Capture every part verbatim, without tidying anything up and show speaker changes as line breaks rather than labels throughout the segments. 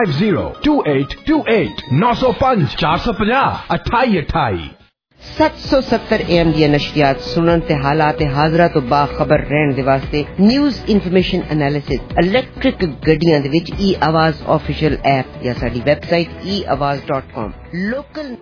Zero two eight two eight नौ सौ पंज चार सौ पचास अठाई अठाई
सत्त सौ सत्तर एम दी नशरियात सुनन ते हालात हाजरा तो बाखबर रहन दे वास्ते न्यूज़ इन्फॉर्मेशन एनालिसिस इलेक्ट्रिक गड्डियां दे विच ई आवाज ऑफिशियल ऐप या साडी वेबसाइट ई आवाज डॉट कॉम लोकल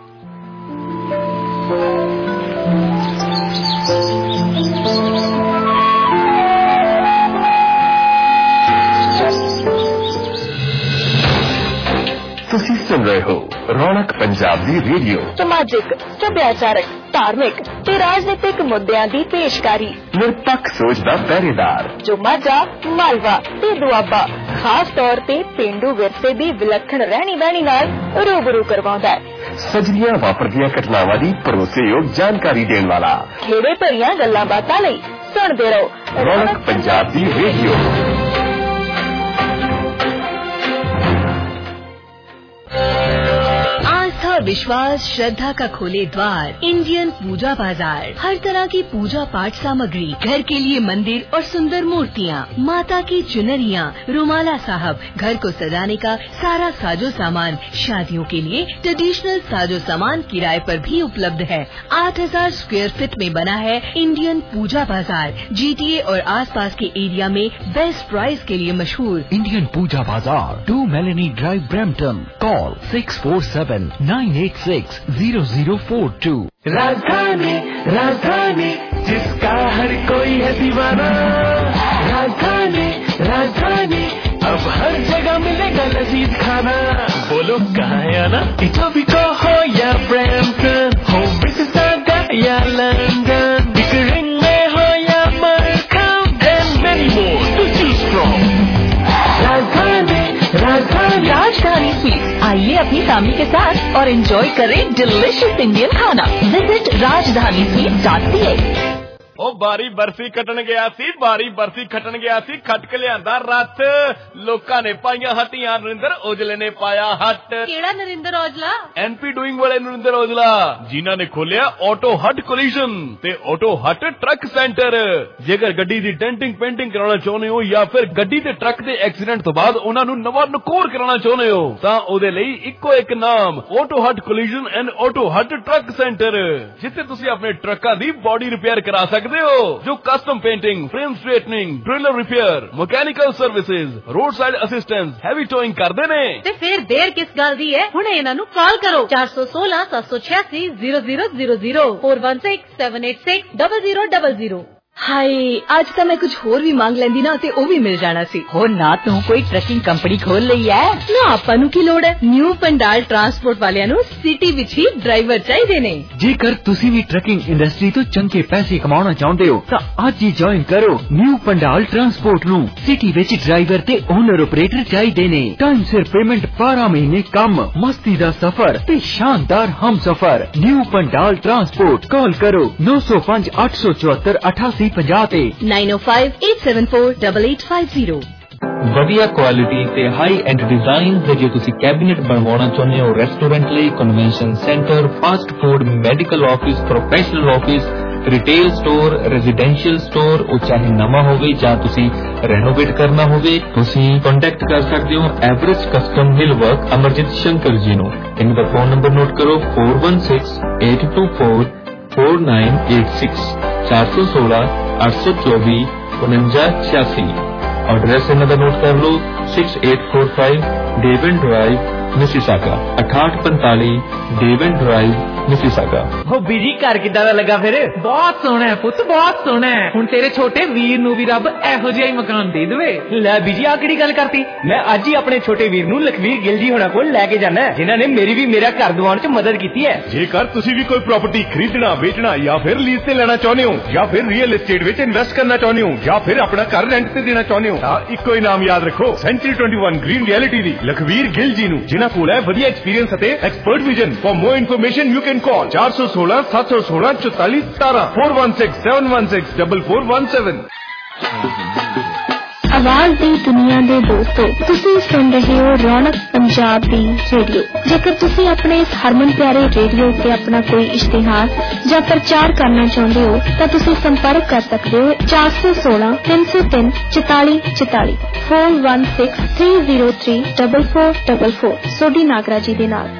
ਤੁਸੀਂ ਸੁਣ ਰਹੇ ਹੋ ਰੌਣਕ ਪੰਜਾਬ ਦੀ ਰੇਡੀਓ
ਸਮਾਜਿਕ ਸੱਭਿਆਚਾਰਕ ਧਾਰਮਿਕ ਤੇ ਰਾਜਨੀਤਿਕ ਮੁੱਦਿਆਂ ਦੀ ਪੇਸ਼ਕਾਰੀ
ਨਿਰਪੱਖ ਸੋਚ ਦਾ ਪਹਿਰੇਦਾਰ
ਜੋ ਮਾਝਾ ਮਾਲਵਾ ਤੇ ਦੁਆਬਾ ਖਾਸ ਤੌਰ ਤੇ ਪੇਂਡੂ ਵਿਰਸੇ ਦੀ ਵਿਲੱਖਣ ਰਹਿਣੀ ਬਹਿਣੀ ਨਾਲ ਰੂਬਰੂ ਕਰਵਾਉਂਦਾ ਹੈ
ਸਜਰੀਆਂ ਵਾਪਰਦੀਆਂ ਘਟਨਾਵਾਂ ਦੀ ਭਰੋਸੇਯੋਗ ਜਾਣਕਾਰੀ ਦੇਣ ਵਾਲਾ
ਖੇੜੇ ਭਰੀਆਂ ਗੱਲਾਂ ਬਾਤਾਂ ਲਈ ਸੁਣਦੇ ਰਹੋ
ਰੌਣਕ ਪੰਜਾਬ ਦੀ ਰੇਡੀਓ
विश्वास श्रद्धा का खोले द्वार इंडियन पूजा बाजार। हर तरह की पूजा पाठ सामग्री, घर के लिए मंदिर और सुंदर मूर्तियाँ, माता की चुनरियाँ, रुमाला साहब, घर को सजाने का सारा साजो सामान, शादियों के लिए ट्रेडिशनल साजो सामान किराए पर भी उपलब्ध है। आठ हजार स्क्वायर फीट में बना है इंडियन पूजा बाजार। जीटीए और आसपास के एरिया में बेस्ट प्राइस के लिए मशहूर
Indian Puja Bazaar, two Melanie Drive, Brampton. Call six four seven nine eight six zero zero four two.
Rajdhani Rajdhani जिसका हर कोई है दीवाना, राजधानी राजधानी अब हर जगह मिलेगा लजीज खाना। बोलो कहाँ है आना, इटोबिको हो या ब्रैम्पटन, हो मिसिसागा या लंदन, बिकरिंग में हो या Markham, and many more to choose from। राजधानी राजधानी
राजधानी स्वीट्स, आइए अपनी फैमिली के साथ और एंजॉय करें डिलिशियस इंडियन खाना। Visit Rajdhani sweets dot C A.
ओ बारी बरसी कटन गया सी बारी बरसी खटन गया सी खट के लियांदा रथ, लोकां ने पाईयां हट्टियां, नरिंदर औजले ने पाया हट।
केड़ा नरिंदर औजला?
एनपी डूइंग वाले नरिंदर औजला जिन्हां ने खोलिया ऑटो हट कोलिजन ते ऑटो हट ट्रक सेंटर। जेकर गड्डी दी डेंटिंग पेंटिंग कराना चाਹੁੰਦੇ ਹੋ ਜਾਂ ਫਿਰ ਗੱਡੀ ਤੇ ਟਰੱਕ ਦੇ ਐਕਸੀਡੈਂਟ ਤੋਂ ਬਾਅਦ ਉਹਨਾਂ ਨੂੰ ਨਵਾਂ ਨਕੋਰ ਕਰਾਉਣਾ ਚਾਹੁੰਦੇ ਹੋ ਤਾਂ ਉਹਦੇ ਲਈ ਇੱਕੋ ਇੱਕ ਨਾਮ auto hut collision and auto hut truck centre, ਜਿੱਥੇ ਤੁਸੀਂ ਆਪਣੇ ਟਰੱਕਾਂ ਦੀ ਬੋਡੀ ਰਿਪੇਅਰ ਕਰਾ ਸਕਦੇ हो, जो custom painting, frame straightening, trailer repair, mechanical services, roadside assistance, heavy towing करते ने।
ते फिर देर किस गल दी है, हुणे इन्हां नू कॉल करो चार सौ सोलह सात सौ छियासी zero zero zero zero four one six seven eight six double zero double zero.
Hi आज तो मैं कुछ होर भी मांग लेंदी ना ते ओ भी मिल जाना सी।
हो ना तू कोई ट्रकिंग कंपनी खोल लई है
ना, आपां नू की लोड़ है। न्यू पंडाल ट्रांसपोर्ट वालियां नू सिटी विच ही ड्राइवर चाहिए ने।
जेकर तुसी भी ट्रकिंग इंडस्ट्री तो चंगे पैसे कमाना चाहते हो तो आज ही ज्वाइन करो न्यू पंडाल ट्रांसपोर्ट नू। सिटी विच ड्राइवर ते ओनर ऑपरेटर चाहिए ने। टाइम सिर पेमेंट, बारह महीने कम, मस्ती दा सफर ते शानदार हम सफर। न्यू पंडाल ट्रांसपोर्ट, कॉल करो नौ सौ पांच आठ सौ चौहत्तर अठासी
nine O five eight seven four double eight five zero.
ਵਧੀਆ ਕੁਆਲਿਟੀ ਤੇ ਹਾਈ ਐਂਡ ਡਿਜ਼ਾਈਨ ਦੇ ਜੇ ਤੁਸੀਂ ਕੈਬਿਨੇਟ ਬਣਵਾਉਣਾ ਚਾਹੁੰਦੇ ਹੋ ਰੈਸਟੋਰੈਂਟ ਲਈ, convention centre, fast food, medical office, professional office, retail store, residential store, ਉਹ ਚਾਹੇ ਨਵਾਂ ਹੋਵੇ ਜਾਂ ਤੁਸੀਂ ਰੈਨੋਵੇਟ ਕਰਨਾ ਹੋਵੇ, ਤੁਸੀਂ ਕੰਟੈਕਟ ਕਰ ਸਕਦੇ ਹੋ average custom mill work Amarjit Shankar ji ਨੂੰ। ਇਹਨਾਂ ਦਾ ਫੋਨ ਨੰਬਰ ਨੋਟ ਕਰੋ four one six eight two four four nine eight six चार सौ सोलह आठ सौ चौबीस उनंजा छियासी। और एड्रेस इन्हों का नोट कर लो six eight four five Devon Drive Mississauga अठाठ पैंताली डेवन ड्राइव मिसिसागा।
हो बीजी घर किदा दा लगा फिर? बहुत सोहना है पुत, बहुत सोहना है। हुण तेरे छोटे वीर नू भी रब एहो जिहा ही मकान दे देवे।
लै बीजी आ किहड़ी गल करती, मैं अज ही अपने छोटे वीर नू लखवीर गिल जी होना कोल लैके जाना है, जिन्हां ने मेरी भी मेरा घर दिवाउण च मदद कीती है।
जेकर तुसी भी कोई प्रॉपर्टी खरीदना, बेचना या फिर लीज ते लेना चाहुंदे हो या फिर रियल एस्टेट विच इन्वेस्ट करना चाहुंदे हो या फिर अपना घर रेंट ते देना चाहुंदे हो तां इक्को ही नाम याद रखो, century twenty one green reality दी लखवीर गिल जी नू, जिन्हां कोल है वधिया एक्सपीरियंस अते expert vision. For more information you can call चार सौ सोलह सात सौ सोलह चौतालीस सतारह four one six seven one six double four one seven.
आवाज दी दुनिया दे दोस्तों, तुसी सुन रहे हो रौनक पंजाब। पंजाब दी रेडियो। जेकर तुसी अपने इस हरमन प्यारे रेडियो ते अपना कोई इश्तिहार या प्रचार करना चाहते हो तो तुसी संपर्क कर सकते हो चार सौ सोलह तीन सौ तीन चौताली चौताली four one six three zero three double four double four Sodhi Nagra ji दे नाल।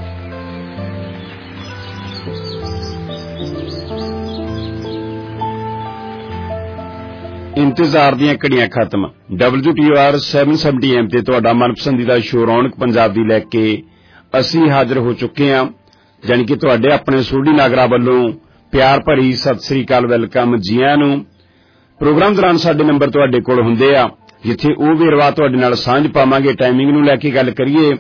इंतजार दियां घड़ियां खत्म। W T R seven seventy M ते तुहाडा मनपसंदीदा शो रौनक पंजाब दी लैके असीं हाजिर हो चुके हां, जानी कि तुहाडे अपने सोडी नागरा वल्लों प्यार भरी सत श्री अकाल वेलकम जी आयां नूं। प्रोग्राम दौरान साडे नंबर तुहाडे कोल हुंदे आ जिथे ओह वेरवा तुहाडे नाल सांझ पावांगे। टाइमिंग नूं लैके गल करिए,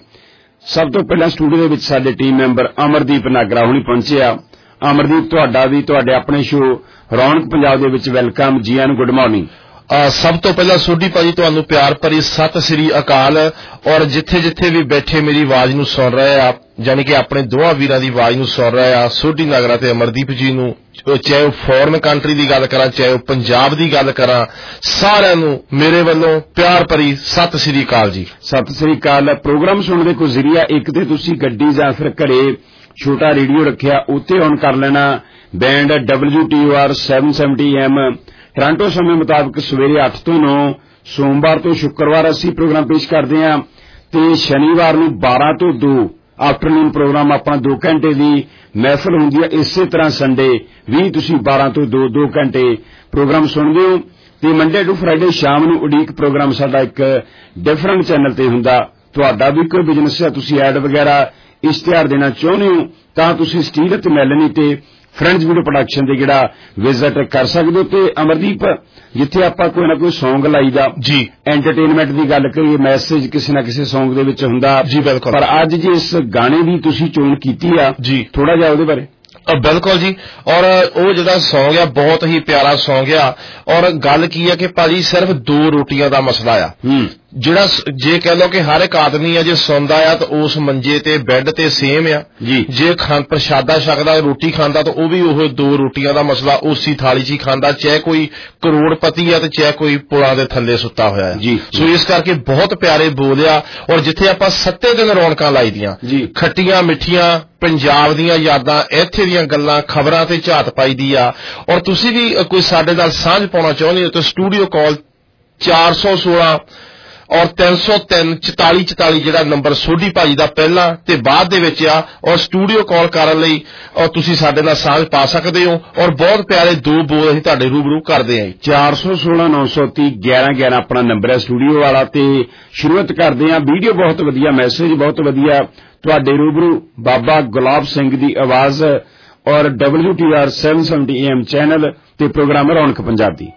सब तो पहलां स्टूडियो दे विच साडे टीम मैंबर अमरदीप नागरा हुणी पहुंचे आ। अमरदीप तुहाडा भी तुहाडे अपने शो रौनक पंजाब दे विच वेलकम जी आयां नूं। Good morning.
सब तो पहला सोडी भाजी तुहानू प्यार भरी सत श्री अकाल। और जिथे जिथे भी बैठे मेरी आवाज नू सुन रहे आ, यानी कि अपने दोवां वीरां दी आवाज नू सुन रहे आ, सोडी नागरा ते अमरदीप जी नू, चाहे वह फॉरन कंट्री दी गल करा चाहे वह पंजाब दी गल करा, सारिआं नू मेरे वल्लों प्यार भरी सत श्री अकाल जी।
सत श्री अकाल। प्रोग्राम सुनने दे कोई जरिया एक ते तुसीं गड्डी जां फिर घरे छोटा रेडियो रखिया उत्ते ऑन कर लेना band W T R seven seventy M. Toronto समय मुताबिक सवेरे अठ तो नौ, सोमवार तो शुक्रवार असी प्रोग्राम पेश करते हैं ते शनिवार नूं बारह तो दो आफ्टरनून प्रोग्राम अपना दो घंटे की महफिल हुंदी है। इसे तरह संडे भी तुसीं बारह तो दो दो घंटे प्रोग्राम सुनदे हो ते मंडे टू फ्राइडे शाम नूं उडीक प्रोग्राम साडा एक डिफरेंट चैनल ते हुंदा। तुहाडा भी कोई बिजनेस है, तुसीं ऐड वगैरह इश्तिहार देना चाहुंदे हो तां तुसीं स्टील ते मैलनी ते फ्रेंड्स वीडियो प्रोडक्शन दे जिहड़ा विजिट कर सकदे हो। ते अमरदीप जिथे आपां कोई ना कोई सॉन्ग लाईदा जी, एंटरटेनमेंट दी गल करिए, मैसेज किसी ना किसी सॉन्ग दे विच हुंदा जी, बिल्कुल। पर अज जे इस गाने दी तुसीं चोण कीती आ जी, थोड़ा जिहा उहदे बारे।
बिल्कुल जी। और वो जिहड़ा सॉन्ग आ बहुत ही प्यारा सॉन्ग आ। और गल की है कि भाजी सिर्फ दो रोटियां दा मसला आ। जिहड़ा जे कह लो कि हर एक आदमी है जे सौंदा आ तो उस मंजे ते बैड ते सेम आ जी। जे खान प्रशादा छकदा रोटी खांदा तो वह भी ओह दो रोटियां दा मसला उसी थाली च ही खांदा, चाहे कोई करोड़पति है तो चाहे कोई पुलां दे थल्ले सुत्ता होया है जी। सो इस करके बहुत प्यारे बोलिया। और जिथे आपां सत्ते दिन रौनकां लाई दियां जी, खट्टियां मिठियां पंजाब दियां यादां, इत्थे दियां गल्लां, खबरां ते झात पाई दी आ। और तुसीं भी कोई साडे नाल सांझ पाउणा चाहुंदे हो तो स्टूडियो कॉल चार सौ सोलह और तीन सौ तीन चौताली चौताली जिहड़ा नंबर सोडी भाजी दा पहला ते बाद दे विच आ। और स्टूडियो कॉल करन लई और तुसीं साडे नाल सांझ पा सकदे हो। और बहुत प्यारे दो बोल असीं तुहाडे रूबरू करदे हां।
चार सौ सोलह नौ सौ तीह ग्यारह ग्यारह अपना नंबर है स्टूडियो वाला। ते शुरुआत करदे हां। वीडियो बहुत वधिया, मैसेज बहुत वधिया तुहाडे रूबरू बाबा गुलाब सिंह दी आवाज और W T R seven seventy M channel ते प्रोग्राम रौनक पंजाब दी।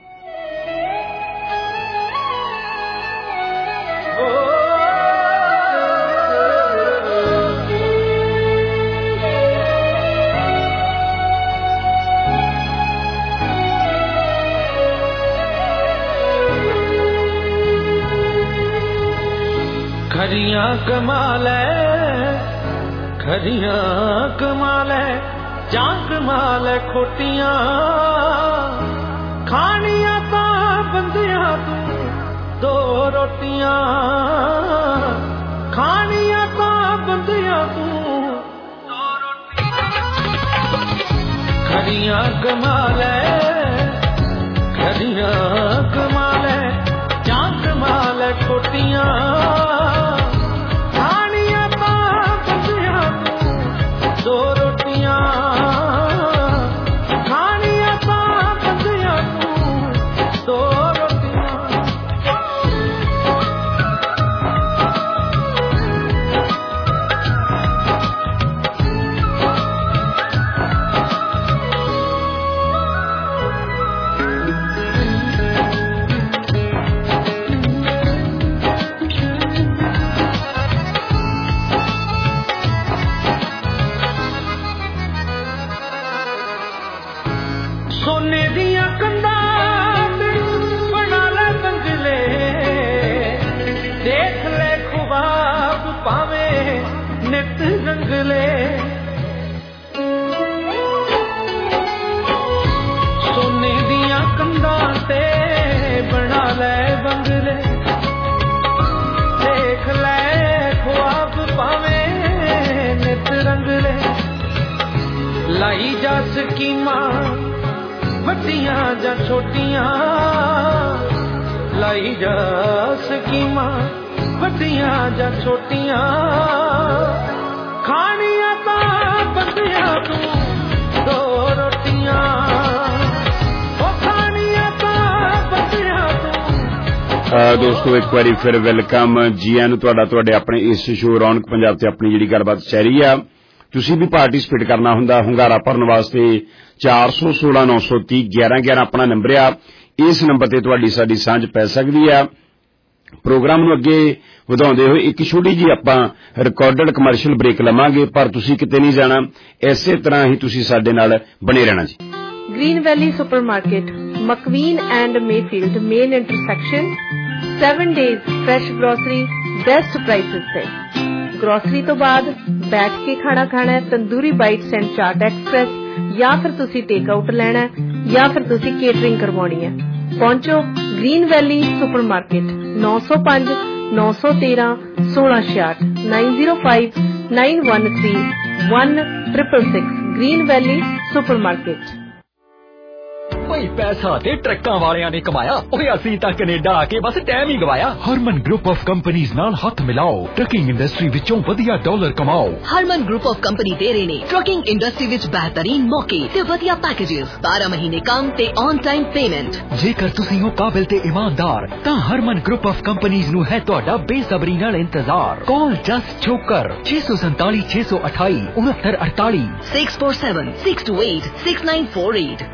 खरियां कमाल है, खरियां कमाल है, जां कमाल है खोटियां खानियां तां बंदियां तू दो रोटियां खानियां तां बंदियां तू दो रोटियां। खरियां कमाल है, खरियां कमाल है, जां कमाल है खोटियां दो रोटियां खानियां तां बंदियां तू दो रोटियां। सोने दियां कंधां ते बना ले बंगले, देख ले ख्वाब पावे नित रंगले। सोने दियां कंधां ते बना ले बंगले, देख ले ख्वाब ਲਾਈ ਜਾ ਸਕੀਮਾਂ ਵੱਡੀਆਂ ਜਾਂ ਛੋਟੀਆਂ ਲਾਈ ਜਾ ਸਕੀਮਾਂ ਵੱਡੀਆਂ ਜਾਂ ਛੋਟੀਆਂ ਖਾਣੀਆਂ ਤਾਂ ਬੰਦਿਆਂ ਤੂੰ ਦੋ ਰੋਟੀਆਂ
ਦੋਸਤੋ ਇੱਕ ਵਾਰੀ ਫਿਰ ਵੈਲਕਮ ਜੀ ਆਇਆਂ ਨੂੰ ਤੁਹਾਡਾ ਤੁਹਾਡੇ ਆਪਣੇ ਇਸ ਸ਼ੋਅ ਰੌਣਕ ਪੰਜਾਬ ਤੇ ਆਪਣੀ ਜਿਹੜੀ ਗੱਲਬਾਤ ਜਾਰੀ ਆ ਤੁਸੀਂ ਵੀ ਪਾਰਟਿਸਿਪੇਟ ਕਰਨਾ ਹੁੰਦਾ ਹੁੰਗਾਰਾ ਭਰਨ ਵਾਸਤੇ ਚਾਰ ਸੌ ਸੋਲਾਂ ਨੌ ਸੌ ਤੀਹ ਗਿਆਰਾਂ ਗਿਆਰਾਂ ਆਪਣਾ ਨੰਬਰ ਆ ਇਸ ਨੰਬਰ ਤੇ ਤੁਹਾਡੀ ਸਾਡੀ ਸਾਂਝ ਪੈ ਸਕਦੀ ਆ ਪ੍ਰੋਗਰਾਮ ਨੂੰ ਅੱਗੇ ਵਧਾਉਂਦੇ ਹੋਏ ਇੱਕ ਛੋਟੀ ਜੀ ਆਪਾਂ ਰਿਕਾਰਡਡ ਕਮਰਸ਼ੀਅਲ ਬ੍ਰੇਕ ਲਵਾਂਗੇ ਪਰ ਤੁਸੀਂ ਕਿਤੇ ਨਹੀਂ ਜਾਣਾ ਇਸੇ ਤਰ੍ਹਾਂ ਹੀ ਤੁਸੀਂ ਸਾਡੇ ਨਾਲ ਬਣੇ ਰਹਿਣਾ ਜੀ
Green Valley Supermarket, McQueen and Mayfield main intersection. Seven days fresh grocery, best prices से. Grocery तो बाद बैठ के खाना खाना है tandoori bites and chaat express या फिर तुसी टेक आउट लेना है या फिर तुसी केटरिंग करवानी है पहुंचो ग्रीन वैली सुपरमार्केट नौ सौ पांच नौ सौ तेरह सोलह छियाठ nine zero five nine one three one triple six green valley supermarket
ਭਾਈ ਪੈਸਾ ਤੇ ਟਰੱਕਾਂ ਵਾਲਿਆਂ ਨੇ ਕਮਾਇਆ ਓਏ ਅਸੀਂ ਤਾਂ ਕੈਨੇਡਾ ਆ ਕੇ ਬਸ ਟਾਈਮ ਹੀ ਗਵਾਇਆ ਹਰਮਨ ਗਰੁੱਪ ਆਫ ਕੰਪਨੀਆਂ ਨਾਲ ਹੱਥ ਮਿਲਾਓ ਟਰੱਕਿੰਗ ਇੰਡਸਟਰੀ ਵਿੱਚੋਂ ਵਧੀਆ ਡਾਲਰ ਕਮਾਓ
ਹਰਮਨ ਗਰੁੱਪ ਆਫ ਕੰਪਨੀ ਦੇ ਰਹੇ ਨੇ ਟਰੱਕਿੰਗ ਇੰਡਸਟਰੀ ਵਿੱਚ ਬਿਹਤਰੀਨ ਮੌਕੇ ਤੇ ਵਧੀਆ ਪੈਕੇजेस ਬਾਰਾਂ ਮਹੀਨੇ ਕੰਮ ਤੇ ਔਨ ਟਾਈਮ ਪੇਮੈਂਟ
ਜੇਕਰ ਤੁਸੀਂ ਹੋ ਕਾਬਿਲ ਤੇ ਇਮਾਨਦਾਰ ਤਾਂ ਹਰਮਨ ਗਰੁੱਪ ਆਫ ਕੰਪਨੀਆਂ ਨੂੰ ਹੈ ਤੁਹਾਡਾ ਬੇਸਬਰੀ ਨਾਲ ਇੰਤਜ਼ਾਰ ਕਾਲ ਜਸਟ ਚੋਕਰ ਛੇ ਸੌ ਸੰਤਾਲੀ ਛੇ ਸੌ ਅਠਾਈ ਉਨੱਤਰ ਅੜਤਾਲੀ
six four seven six two eight six nine four eight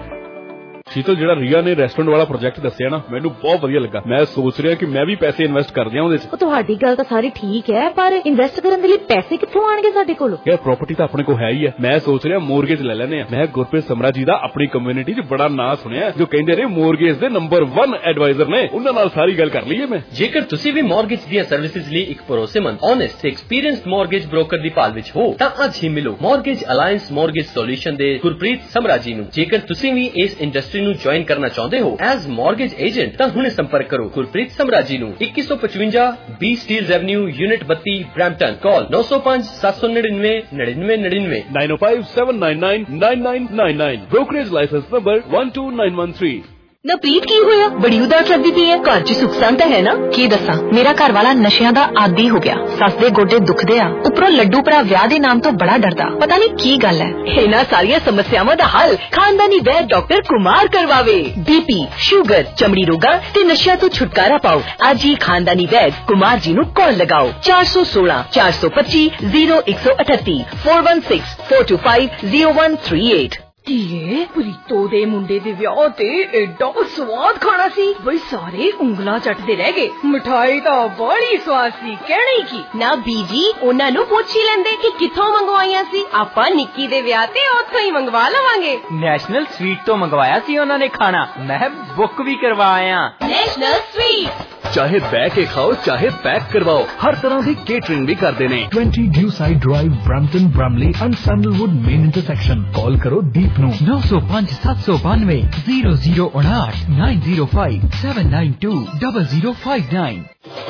Sheetal ਜਿਹੜਾ ਰੀਆ ਨੇ ਰੈਸਟੋਰੈਂਟ ਵਾਲਾ ਪ੍ਰੋਜੈਕਟ ਦੱਸਿਆ ਨਾ ਮੈਨੂੰ ਬਹੁਤ ਵਧੀਆ ਲੱਗਾ ਮੈਂ ਸੋਚ ਰਿਹਾ ਕਿ ਮੈਂ ਵੀ ਪੈਸੇ ਇਨਵੈਸਟ ਕਰ ਦਿਆਂ ਉਹਦੇ 'ਚ
ਤੁਹਾਡੀ ਗੱਲ ਤਾਂ ਸਾਰੀ ਠੀਕ ਹੈ ਪਰ ਇਨਵੈਸਟ ਕਰਨ ਦੇ ਲਈ ਪੈਸੇ ਕਿੱਥੋਂ ਆਣਗੇ ਸਾਡੇ ਕੋਲ
ਯਾਰ ਪ੍ਰਾਪਰਟੀ ਤਾਂ ਆਪਣੇ ਕੋਲ ਹੈ ਹੀ ਹੈ ਮੈਂ ਸੋਚ ਰਿਹਾ ਮੋਰਗੇਜ ਲੈ ਲੈਨੇ ਆ ਮੈਂ ਗੁਰਪ੍ਰੀਤ ਸਮਰਾ ਜੀ ਦਾ ਆਪਣੀ ਕਮਿਊਨਿਟੀ 'ਚ ਬੜਾ ਨਾਂ ਸੁਣਿਆ ਜੋ ਕਹਿੰਦੇ ਨੇ ਮੋਰਗੇਜ ਦੇ ਨੰਬਰ ਇੱਕ ਐਡਵਾਈਜ਼ਰ ਨੇ ਉਹਨਾਂ ਨਾਲ ਸਾਰੀ ਗੱਲ ਕਰ ਲਈਏ ਮੈਂ
ਜੇਕਰ ਤੁਸੀਂ ਵੀ ਮੋਰਗੇਜ ਦੀਆਂ ਸਰਵਿਸਿਜ਼ ਲਈ ਇੱਕ ਭਰੋਸੇਮੰਦ ਓਨੈਸਟ ਐਕਸਪੀਰੀਅੰਸਡ ਮੋਰਗੇਜ ਬ੍ਰੋਕਰ ਦੀ ਭਾਲ ਵਿੱਚ ਹੋ ਤਾਂ ਅੱਜ ਹੀ ਮਿਲੋ ਮੋਰਗੇਜ ਅਲਾਈਅੰਸ ਮੋਰਗੇਜ ਸੋਲੂਸ਼ਨ ਦੇ ਗੁਰਪ੍ਰੀਤ ਸਮਰਾ ਜੀ ਨੂੰ ਜੇਕਰ ਤੁਸੀਂ ਵੀ ਇਸ ਇੰਡਸਟਰੀ ਨੂੰ ਜੁਆਇਨ ਕਰਨਾ ਚਾਹੁੰਦੇ ਹੋ ਐਜ਼ ਮੋਰਗੇਜ ਏਜੰਟ ਤਾਂ ਹੁਣੇ ਸੰਪਰਕ ਕਰੋ ਗੁਰਪ੍ਰੀਤ ਸਮਰਾ ਜੀ ਨੂੰ ਇੱਕੀ ਸੌ ਪਚਵੰਜਾ ਬੀ ਸਟੀਲਜ਼ ਐਵਨਿਊ ਯੂਨਿਟ ਬੱਤੀ ਬ੍ਰੈਂਪਟਨ ਕਾਲ ਨੌ ਸੌ ਪੰਜ ਸੱਤ ਸੌ ਨੜਿਨਵੇਂ ਨੜਿਨਵੇਂ ਨੜਿਨਵੇਂ
nine O five seven nine nine nine nine nine nine brokerage licence number one two nine one three
ਨਾ ਪ੍ਰੀਤ ਕੀ ਹੋਇਆ ਬੜੀ ਉਦਾਸ ਲੱਗਦੀ ਪਈ ਹੈ ਘਰ 'ਚ ਸੁੱਖ ਸ਼ਾਂਤ ਹੈ ਨਾ ਕੀ ਦੱਸਾਂ ਮੇਰਾ ਘਰ ਵਾਲਾ ਨਸ਼ਿਆਂ ਦਾ ਆਦੀ ਹੋ ਗਿਆ ਸੱਸ ਦੇ ਗੋਡੇ ਦੁਖਦੇ ਆ ਉੱਪਰੋਂ ਲੱਡੂ ਭਰਾ ਵਿਆਹ ਦੇ ਨਾਮ ਤੋਂ ਬੜਾ ਡਰਦਾ ਪਤਾ ਨਹੀਂ ਕੀ ਗੱਲ ਹੈ
ਇਹਨਾਂ ਸਾਰੀਆਂ ਸਮੱਸਿਆਵਾਂ ਦਾ ਹੱਲ ਖਾਨਦਾਨੀ ਵੈਦ ਡਾਕਟਰ ਕੁਮਾਰ ਕਰਵਾਵੇ ਬੀਪੀ ਸ਼ੂਗਰ ਚਮੜੀ ਰੋਗਾਂ ਤੇ ਨਸ਼ਿਆਂ ਤੋਂ ਛੁਟਕਾਰਾ ਪਾਓ ਅੱਜ ਹੀ ਖਾਨਦਾਨੀ ਵੈਦ ਕੁਮਾਰ ਜੀ ਨੂੰ ਕਾਲ ਲਗਾਓ ਚਾਰ ਸੌ ਸੋਲਾਂ ਚਾਰ ਸੌ ਪੱਚੀ ਜ਼ੀਰੋ ਇੱਕ ਸੌ ਅਠੱਤੀ four one six four two five zero one three eight
ਧੀਏ ਪ੍ਰੀਤੋ ਦੇ ਮੁੰਡੇ ਦੇ ਵਿਆਹ ਤੇ ਐਡਾ ਸਵਾਦ ਖਾਣਾ ਸੀ ਬਈ ਸਾਰੇ ਉਂਗਲਾਂ ਚੱਟਦੇ ਰਹਿ ਗਏ ਮਿਠਾਈ ਤਾਂ ਬੜੀ ਸਵਾਦ ਸੀ ਕਹਿਣੀ ਕੀ
ਨਾ ਬੀਜੀ ਉਹਨਾਂ ਨੂੰ ਪੁੱਛ ਹੀ ਲੈਂਦੇ ਕਿ ਕਿੱਥੋਂ ਮੰਗਵਾਈਆਂ ਸੀ ਆਪਾਂ ਨਿੱਕੀ ਦੇ ਵਿਆਹ ਤੇ ਉੱਥੋਂ ਹੀ ਮੰਗਵਾ ਲਵਾਂਗੇ
ਨੈਸ਼ਨਲ ਸਵੀਟ ਤੋਂ ਮੰਗਵਾਇਆ ਸੀ ਉਹਨਾਂ ਨੇ ਖਾਣਾ ਮੈਂ ਬੁੱਕ ਵੀ ਕਰਵਾਇਆ
ਨੈਸ਼ਨਲ ਸਵੀਟ
ਚਾਹੇ ਬੈ ਕੇ ਖਾਓ ਚਾਹੇ ਪੈਕ ਕਰਵਾਓ ਹਰ ਤਰ੍ਹਾਂ ਦੀ ਕੇਟਰਿੰਗ ਵੀ ਕਰਦੇ ਨੇ
twenty Dewside Drive Brampton Bramley and Sandalwood main intersection ਕਾਲ ਕਰੋ ਦੀਪ ਨੂੰ
ਨੌ ਸੌ ਪੰਜ ਸੱਤ ਸੌ ਬਾਨਵੇਂ ਜ਼ੀਰੋ ਜ਼ੀਰੋ ਉਨਾਹਠ nine zero five seven nine two double zero five nine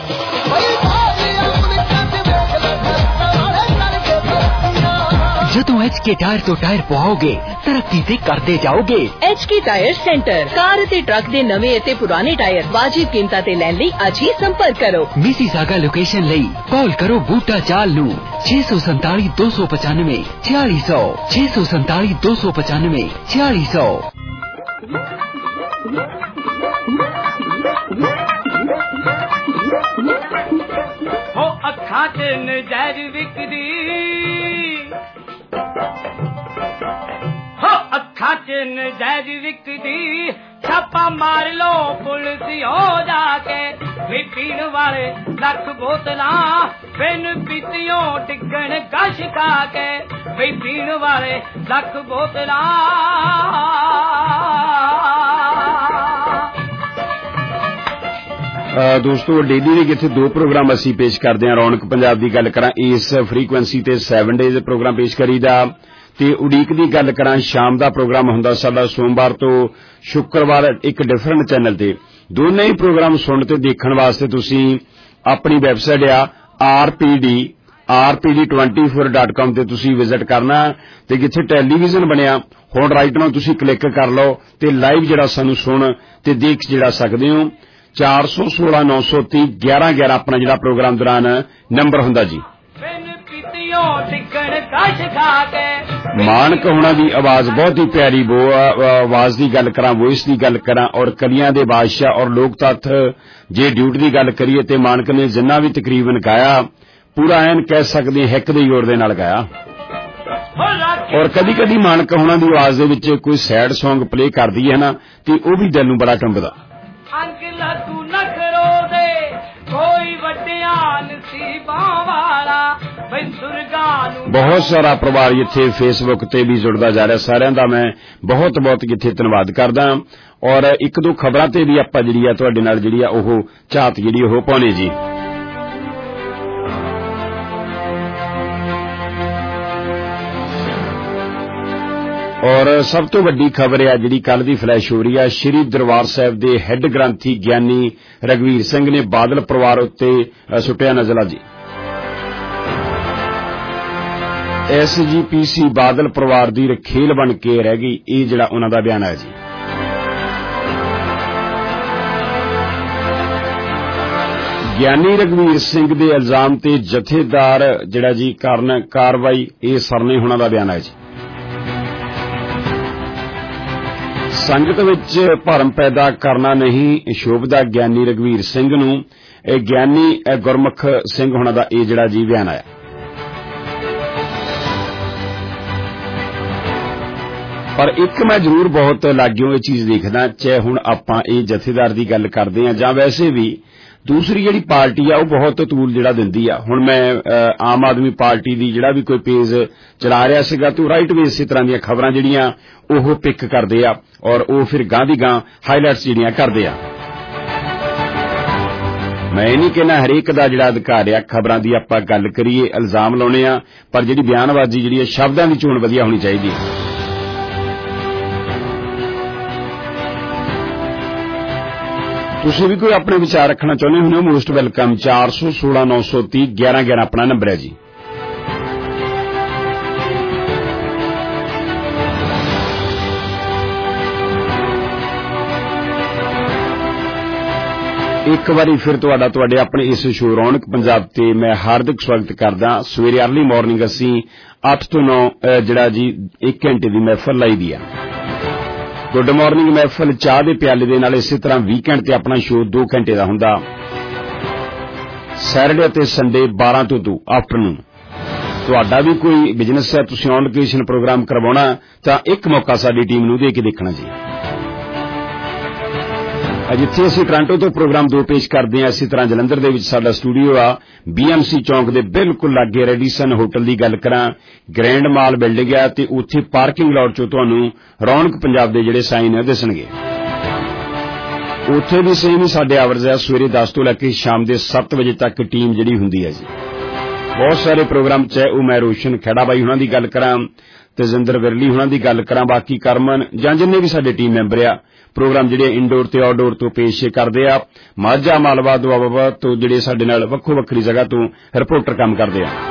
ਜਦੋਂ ਐਚ ਕੇ ਟਾਇਰ ਤੋਂ ਟਾਇਰ ਪਵਾਓਗੇ ਤਰੱਕੀ ਤੇ ਕਰਦੇ ਜਾਓਗੇ
H K tyre centre car ਅਤੇ ਟਰੱਕ ਦੇ ਨਵੇਂ ਅਤੇ ਪੁਰਾਣੇ ਟਾਇਰ ਵਾਜਿਬ ਕੀਮਤਾਂ ਤੇ ਲੈਣ ਲਈ ਅੱਜ ਹੀ ਸੰਪਰਕ ਕਰੋ
ਮਿਸੀਸਾਗਾ ਲੋਕੇਸ਼ਨ ਲਈ ਕਾਲ ਕਰੋ ਬੂਟਾ ਚਾਲ ਨੂੰ ਛੇ ਸੌ ਸੰਤਾਲੀ ਦੋ ਸੌ ਪਚਾਨਵੇਂ ਛਿਆਲੀ ਸੌ ਛੇ ਸੌ ਸੰਤਾਲੀ ਦੋ ਸੌ ਪਚਾਨਵੇਂ ਛਿਆਲੀ ਸੌ
ਹੋ ਅੱਖਾਂ 'ਚ ਨਜ਼ਰ ਵਿਕਦੀ ਹੋ ਅੱਖਾਂ 'ਚ ਨਜ਼ਰ ਵਿਕਦੀ ਛਾਪਾ ਮਾਰ ਲੋ ਪੁਲਿਸ ਹੋ ਜਾ ਕੇ ਵੀ ਪੀਣ ਵਾਲੇ ਲੱਖ ਬੋਤਲਾਂ ਬਿਨ ਪੀਤਿਓਂ ਡਿੱਗਣ ਗਸ਼ ਖਾ ਕੇ ਵੀ ਪੀਣ ਵਾਲੇ ਲੱਖ ਬੋਤਲਾਂ
ਦੋਸਤੋ ਡੇਲੀ ਦੇ ਕਿੱਥੇ ਦੋ ਪ੍ਰੋਗਰਾਮ ਅਸੀਂ ਪੇਸ਼ ਕਰਦੇ ਹਾਂ ਰੌਣਕ ਪੰਜਾਬ ਦੀ ਗੱਲ ਕਰਾਂ ਇਸ ਫ੍ਰੀਕੁਐਂਸੀ ਤੇ ਸੈਵਨ ਡੇਜ਼ ਪ੍ਰੋਗਰਾਮ ਪੇਸ਼ ਕਰੀਦਾ ਤੇ ਉਡੀਕ ਦੀ ਗੱਲ ਕਰਾਂ ਸ਼ਾਮ ਦਾ ਪ੍ਰੋਗਰਾਮ ਹੁੰਦਾ ਸਾਡਾ ਸੋਮਵਾਰ ਤੋਂ ਸ਼ੁੱਕਰਵਾਰ ਇੱਕ ਡਿਫਰੈਂਟ ਚੈਨਲ ਤੇ ਦੋਨੇ ਹੀ ਪ੍ਰੋਗਰਾਮ ਸੁਣਨ ਤੇ ਦੇਖਣ ਵਾਸਤੇ ਤੁਸੀਂ ਆਪਣੀ ਵੈਬਸਾਈਟ ਆ R P D R P D twenty four dot com ਤੇ ਤੁਸੀਂ ਵਿਜ਼ਿਟ ਕਰਨਾ ਤੇ ਜਿੱਥੇ ਟੈਲੀਵਿਜ਼ਨ ਬਣਿਆ ਹੁਣ ਰਾਈਟ ਨਾਓ ਤੁਸੀਂ ਕਲਿੱਕ ਕਰ ਲਓ ਤੇ ਲਾਈਵ ਜਿਹੜਾ ਸਾਨੂੰ ਸੁਣ ਤੇ ਦੇਖ ਜਿਹੜਾ ਸਕਦੇ ਹੋ। ਚਾਰ ਸੌ ਸੋਲਾਂ ਨੌ ਸੌ ਤੀਹ ਗਿਆਰਾਂ ਗਿਆਰਾਂ ਆਪਣਾ ਜਿਹੜਾ ਪ੍ਰੋਗਰਾਮ ਦੌਰਾਨ ਨੰਬਰ ਹੁੰਦਾ ਜੀ। ਮਾਨਕ ਹੋਣਾ ਦੀ ਆਵਾਜ਼ ਬਹੁਤ ਹੀ ਪਿਆਰੀ ਬੋ ਆਵਾਜ਼ ਦੀ ਗੱਲ ਕਰਾਂ ਵੌਇਸ ਦੀ ਗੱਲ ਕਰਾਂ ਔਰ ਕਲੀਆਂ ਦੇ ਬਾਦਸ਼ਾਹ ਔਰ ਲੋਕ ਤੱਥ ਜੇ ਡਿਊਟ ਦੀ ਗੱਲ ਕਰੀਏ ਤੇ ਮਾਨਕ ਨੇ ਜਿੰਨਾ ਵੀ ਤਕਰੀਬਨ ਗਾਇਆ ਪੂਰਾ ਐਨ ਕਹਿ ਸਕਦੇ ਹਿੱਕ ਦੇ ਜ਼ੋਰ ਦੇ ਨਾਲ ਗਾਇਆ। ਔਰ ਕਦੀ ਕਦੀ ਮਾਨਕ ਹੋਣਾ ਦੀ ਆਵਾਜ਼ ਦੇ ਵਿੱਚ ਕੋਈ ਸੈਡ ਸੌਂਗ ਪਲੇ ਕਰਦੀ ਹੈ ਨਾ ਤੇ ਉਹ ਵੀ ਦਿਲ ਨੂੰ ਬੜਾ ਟੰਬਦਾ।
ਅੰਕਲ ਤੂੰ ਨਖਰੋ ਦੇ ਕੋਈ ਵੱਡਿਆ ਨਸੀਬਾਂ ਵਾਲਾ ਬੰਸੁਰਗਾਂ ਨੂੰ
ਬਹੁਤ ਸਾਰਾ ਪਰਿਵਾਰ ਇੱਥੇ ਫੇਸਬੁੱਕ ਤੇ ਵੀ ਜੁੜਦਾ ਜਾ ਰਿਹਾ ਸਾਰਿਆਂ ਦਾ ਮੈਂ ਬਹੁਤ ਬਹੁਤ ਇੱਥੇ ਧੰਨਵਾਦ ਕਰਦਾ। ਔਰ ਇੱਕ ਦੋ ਖਬਰਾਂ ਤੇ ਵੀ ਆਪਾਂ ਜਿਹੜੀ ਆ ਤੁਹਾਡੇ ਨਾਲ ਜਿਹੜੀ ਆ ਉਹ ਝਾਤ ਜਿਹੜੀ ਉਹ ਪਾਉਣੇ ਜੀ। ਔਰ ਸਭ ਤੋਂ ਵੱਡੀ ਖਬਰ ਹੈ ਜਿਹੜੀ ਕੱਲ ਦੀ ਫਲੈਸ਼ ਹੋ ਰਹੀ ਹੈ ਸ਼੍ਰੀ ਦਰਬਾਰ ਸਾਹਿਬ ਦੇ ਹੈੱਡ ਗ੍ਰੰਥੀ ਗਿਆਨੀ ਰਘਵੀਰ ਸਿੰਘ ਨੇ ਬਾਦਲ ਪਰਿਵਾਰ ਉੱਤੇ ਸੁੱਟਿਆ ਨਜ਼ਲਾ ਜੀ। ਐਸ ਜੀ ਪੀ ਸੀ ਬਾਦਲ ਪਰਿਵਾਰ ਦੀ ਰਖੇਲ ਬਣ ਕੇ ਰਹਿ ਗਈ ਇਹ ਜਿਹੜਾ ਉਹਨਾਂ ਦਾ ਬਿਆਨ ਹੈ ਜੀ। ਗਿਆਨੀ ਰਘਵੀਰ ਸਿੰਘ ਦੇ ਇਲਜ਼ਾਮ ਤੇ ਜਥੇਦਾਰ ਜਿਹੜਾ ਜੀ ਕਾਰਨ ਕਾਰਵਾਈ ਇਹ ਸਰਨੇ ਹੋਣਾ ਦਾ ਬਿਆਨ ਹੈ ਜੀ। ਸੰਗਤ ਵਿੱਚ ਭਰਮ ਪੈਦਾ ਕਰਨਾ ਨਹੀਂ ਸ਼ੋਭਦਾ ਗਿਆਨੀ ਰਘਵੀਰ ਸਿੰਘ ਨੂੰ ਇਹ ਗਿਆਨੀ ਗੁਰਮੁਖ ਸਿੰਘ ਹੋਣਾ ਦਾ ਇਹ ਜਿਹੜਾ ਜੀ ਬਿਆਨ ਆਇਆ। ਪਰ ਇੱਕ ਮੈਂ ਜ਼ਰੂਰ ਬਹੁਤ ਲਾਗਿਓ ਇਹ ਚੀਜ਼ ਦੇਖਦਾ ਚਾਹੇ ਹੁਣ ਆਪਾਂ ਇਹ ਜਥੇਦਾਰ ਦੀ ਗੱਲ ਕਰਦੇ ਹਾਂ ਜਾਂ ਵੈਸੇ ਵੀ ਦੂਸਰੀ ਜਿਹੜੀ ਪਾਰਟੀ ਆ ਉਹ ਬਹੁਤ ਤੂਲ ਜਿਹੜਾ ਦਿੰਦੀ ਆ। ਹੁਣ ਮੈਂ ਆਮ ਆਦਮੀ ਪਾਰਟੀ ਦੀ ਜਿਹੜਾ ਵੀ ਕੋਈ ਪੇਜ ਚਲਾ ਰਿਹਾ ਸੀਗਾ ਤੇ ਰਾਈਟ ਵੇ ਇਸੇ ਤਰ੍ਹਾਂ ਦੀਆਂ ਖਬਰਾਂ ਜਿਹੜੀਆਂ ਉਹ ਪਿਕ ਕਰਦੇ ਆ ਔਰ ਉਹ ਫਿਰ ਗਾਂ ਦੀ ਗਾਂ ਹਾਈਲਾਈਟਸ ਜਿਹੜੀਆਂ ਕਰਦੇ ਆ। ਮੈਂ ਇਹ ਨਹੀਂ ਕਹਿਣਾ ਹਰੇਕ ਦਾ ਜਿਹੜਾ ਅਧਿਕਾਰ ਆ ਖਬਰਾਂ ਦੀ ਆਪਾਂ ਗੱਲ ਕਰੀਏ ਇਲਜ਼ਾਮ ਲਾਉਣੇ ਆ ਪਰ ਜਿਹੜੀ ਬਿਆਨਬਾਜ਼ੀ ਜਿਹੜੀ ਹੈ ਸ਼ਬਦਾਂ ਦੀ ਚੋਣ ਵਧੀਆ ਹੋਣੀ ਚਾਹੀਦੀ ਹੈ। ਤੁਸੀਂ ਵੀ ਕੋਈ ਆਪਣੇ ਵਿਚਾਰ ਰੱਖਣਾ ਚਾਹੁੰਦੇ ਹੋ ਮੋਸਟ ਵੈਲਕਮ। ਚਾਰ ਸੌ ਸੋਲਾਂ ਨੌ ਸੌ ਤੀਹ ਗਿਆਰਾਂ ਗਿਆਰਾਂ ਆਪਣਾ ਨੰਬਰ ਹੈ ਜੀ। ਇੱਕ ਵਾਰੀ ਫਿਰ ਤੁਹਾਡਾ ਤੁਹਾਡੇ ਆਪਣੇ ਇਸ ਸ਼ੋਅ ਰੌਣਕ ਪੰਜਾਬ ਤੇ ਮੈਂ ਹਾਰਦਿਕ ਸਵਾਗਤ ਕਰਦਾ। ਸਵੇਰੇ ਅਰਲੀ ਮਾਰਨਿੰਗ ਅਸੀਂ ਅੱਠ ਤੋਂ ਨੌ ਜਿਹੜਾ ਜੀ ਇੱਕ ਘੰਟੇ ਦੀ ਮਹਿਫਲ ਲਾਈ ਦੀ ਆ। ਗੁੱਡ ਮਾਰਨਿੰਗ ਮਹਿਫਲ ਚਾਹ ਦੇ ਪਿਆਲੇ ਦੇ ਨਾਲ ਇਸੇ ਤਰ੍ਹਾਂ ਵੀਕਐਂਡ ਤੇ ਆਪਣਾ ਸ਼ੋਅ ਦੋ ਘੰਟੇ ਦਾ ਹੁੰਦਾ। ਸੈਟਰਡੇ ਅਤੇ ਸੰਡੇ ਬਾਰਾਂ ਤੋਂ ਦੋ ਆਫਟਰਨੂਨ। ਤੁਹਾਡਾ ਵੀ ਕੋਈ ਬਿਜ਼ਨਸ ਹੈ ਤੁਸੀਂ ਔਨ ਲੋਕੇਸ਼ਨ ਪ੍ਰੋਗਰਾਮ ਕਰਵਾਉਣਾ ਤਾਂ ਇੱਕ ਮੌਕਾ ਸਾਡੀ ਟੀਮ ਨੂੰ ਦੇ ਕੇ ਦੇਖਣਾ ਜੀ। ਜਿੱਥੇ ਅਸੀਂ ਟੋਰਾਂਟੋ ਤੋਂ ਪ੍ਰੋਗਰਾਮ ਦੋ ਪੇਸ਼ ਕਰਦੇ ਹਾਂ ਇਸੇ ਤਰ੍ਹਾਂ ਜਲੰਧਰ ਦੇ ਵਿੱਚ ਸਾਡਾ ਸਟੂਡੀਓ ਆ ਬੀ ਐਮ ਸੀ ਚੌਂਕ ਦੇ ਬਿਲਕੁਲ ਲਾਗੇ ਰੈਡੀਸਨ ਹੋਟਲ ਦੀ ਗੱਲ ਕਰਾਂ ਗ੍ਰੈਂਡ ਮਾਲ ਬਿਲਡਿੰਗ ਆ ਤੇ ਉੱਥੇ ਪਾਰਕਿੰਗ ਲਾਟ ਚੋਂ ਤੁਹਾਨੂੰ ਰੌਣਕ ਪੰਜਾਬ ਦੇ ਜਿਹੜੇ ਸਾਈਨ ਦਿਸਣਗੇ। ਉੱਥੇ ਵੀ ਸੇਮ ਹੀ ਸਾਡੇ ਆਵਰਜ਼ ਆ ਸਵੇਰੇ ਦਸ ਤੋਂ ਲੈ ਕੇ ਸ਼ਾਮ ਦੇ ਸੱਤ ਵਜੇ ਤੱਕ ਟੀਮ ਜਿਹੜੀ ਹੁੰਦੀ ਹੈ ਜੀ। ਬਹੁਤ ਸਾਰੇ ਪ੍ਰੋਗਰਾਮ ਚਾਹੇ ਉਹ ਮੈਂ ਰੋਸ਼ਨ ਖੇੜਾ ਬਾਈ ਹੁਣਾਂ ਦੀ ਗੱਲ ਕਰਾਂ ਤੇਜਿੰਦਰ ਵਿਰਲੀ ਹੁਣਾਂ ਦੀ ਗੱਲ ਕਰਾਂ ਬਾਕੀ ਕਰਮਨ ਜਾਂ ਜਿੰਨੇ ਵੀ ਸਾਡੇ ਟੀਮ ਮੈਂਬਰ ਆ ਪ੍ਰੋਗਰਾਮ ਜਿਹੜੇ ਇੰਡੋਰ ਤੇ ਆਊਟਡੋਰ ਤੋਂ ਪੇਸ਼ ਕਰਦੇ ਆ। ਮਾਝਾ ਮਾਲਵਾ ਦੁਆਬਾ ਤੋਂ ਜਿਹੜੇ ਸਾਡੇ ਨਾਲ ਵੱਖੋ ਵੱਖਰੀ ਜਗ੍ਹਾ ਤੋਂ ਰਿਪੋਰਟਰ ਕੰਮ ਕਰਦੇ ਆ।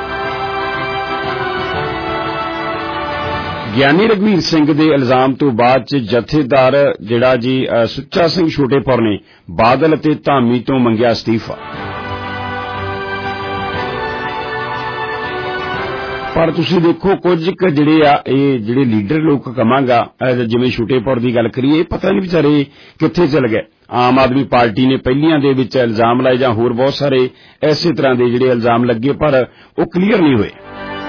ਗਿਆਨੀ ਰਘਵੀਰ ਸਿੰਘ ਦੇ ਇਲਜ਼ਾਮ ਤੋਂ ਬਾਅਦ ਚ ਜਥੇਦਾਰ ਜਿਹੜਾ ਜੀ ਸੁੱਚਾ ਸਿੰਘ ਛੋਟੇਪੁਰ ਨੇ ਬਾਦਲ ਅਤੇ ਧਾਮੀ ਤੋਂ ਮੰਗਿਆ ਅਸਤੀਫਾ। ਪਰ ਤੁਸੀਂ ਦੇਖੋ ਕੁਝ ਕੁ ਜਿਹੜੇ ਆ ਇਹ ਜਿਹੜੇ ਲੀਡਰ ਲੋਕ ਕਵਾਂਗਾ ਜਿਵੇਂ ਛੋਟੇਪੁਰ ਦੀ ਗੱਲ ਕਰੀਏ ਪਤਾ ਨਹੀਂ ਵਿਚਾਰੇ ਕਿੱਥੇ ਚਲ ਗਏ। ਆਮ ਆਦਮੀ ਪਾਰਟੀ ਨੇ ਪਹਿਲੀਆਂ ਦੇ ਵਿੱਚ ਇਲਜ਼ਾਮ ਲਾਏ ਜਾਂ ਹੋਰ ਬਹੁਤ ਸਾਰੇ ਐਸੇ ਤਰ੍ਹਾਂ ਦੇ ਜਿਹੜੇ ਇਲਜ਼ਾਮ ਲੱਗੇ ਪਰ ਉਹ ਕਲੀਅਰ ਨਹੀਂ ਹੋਏ।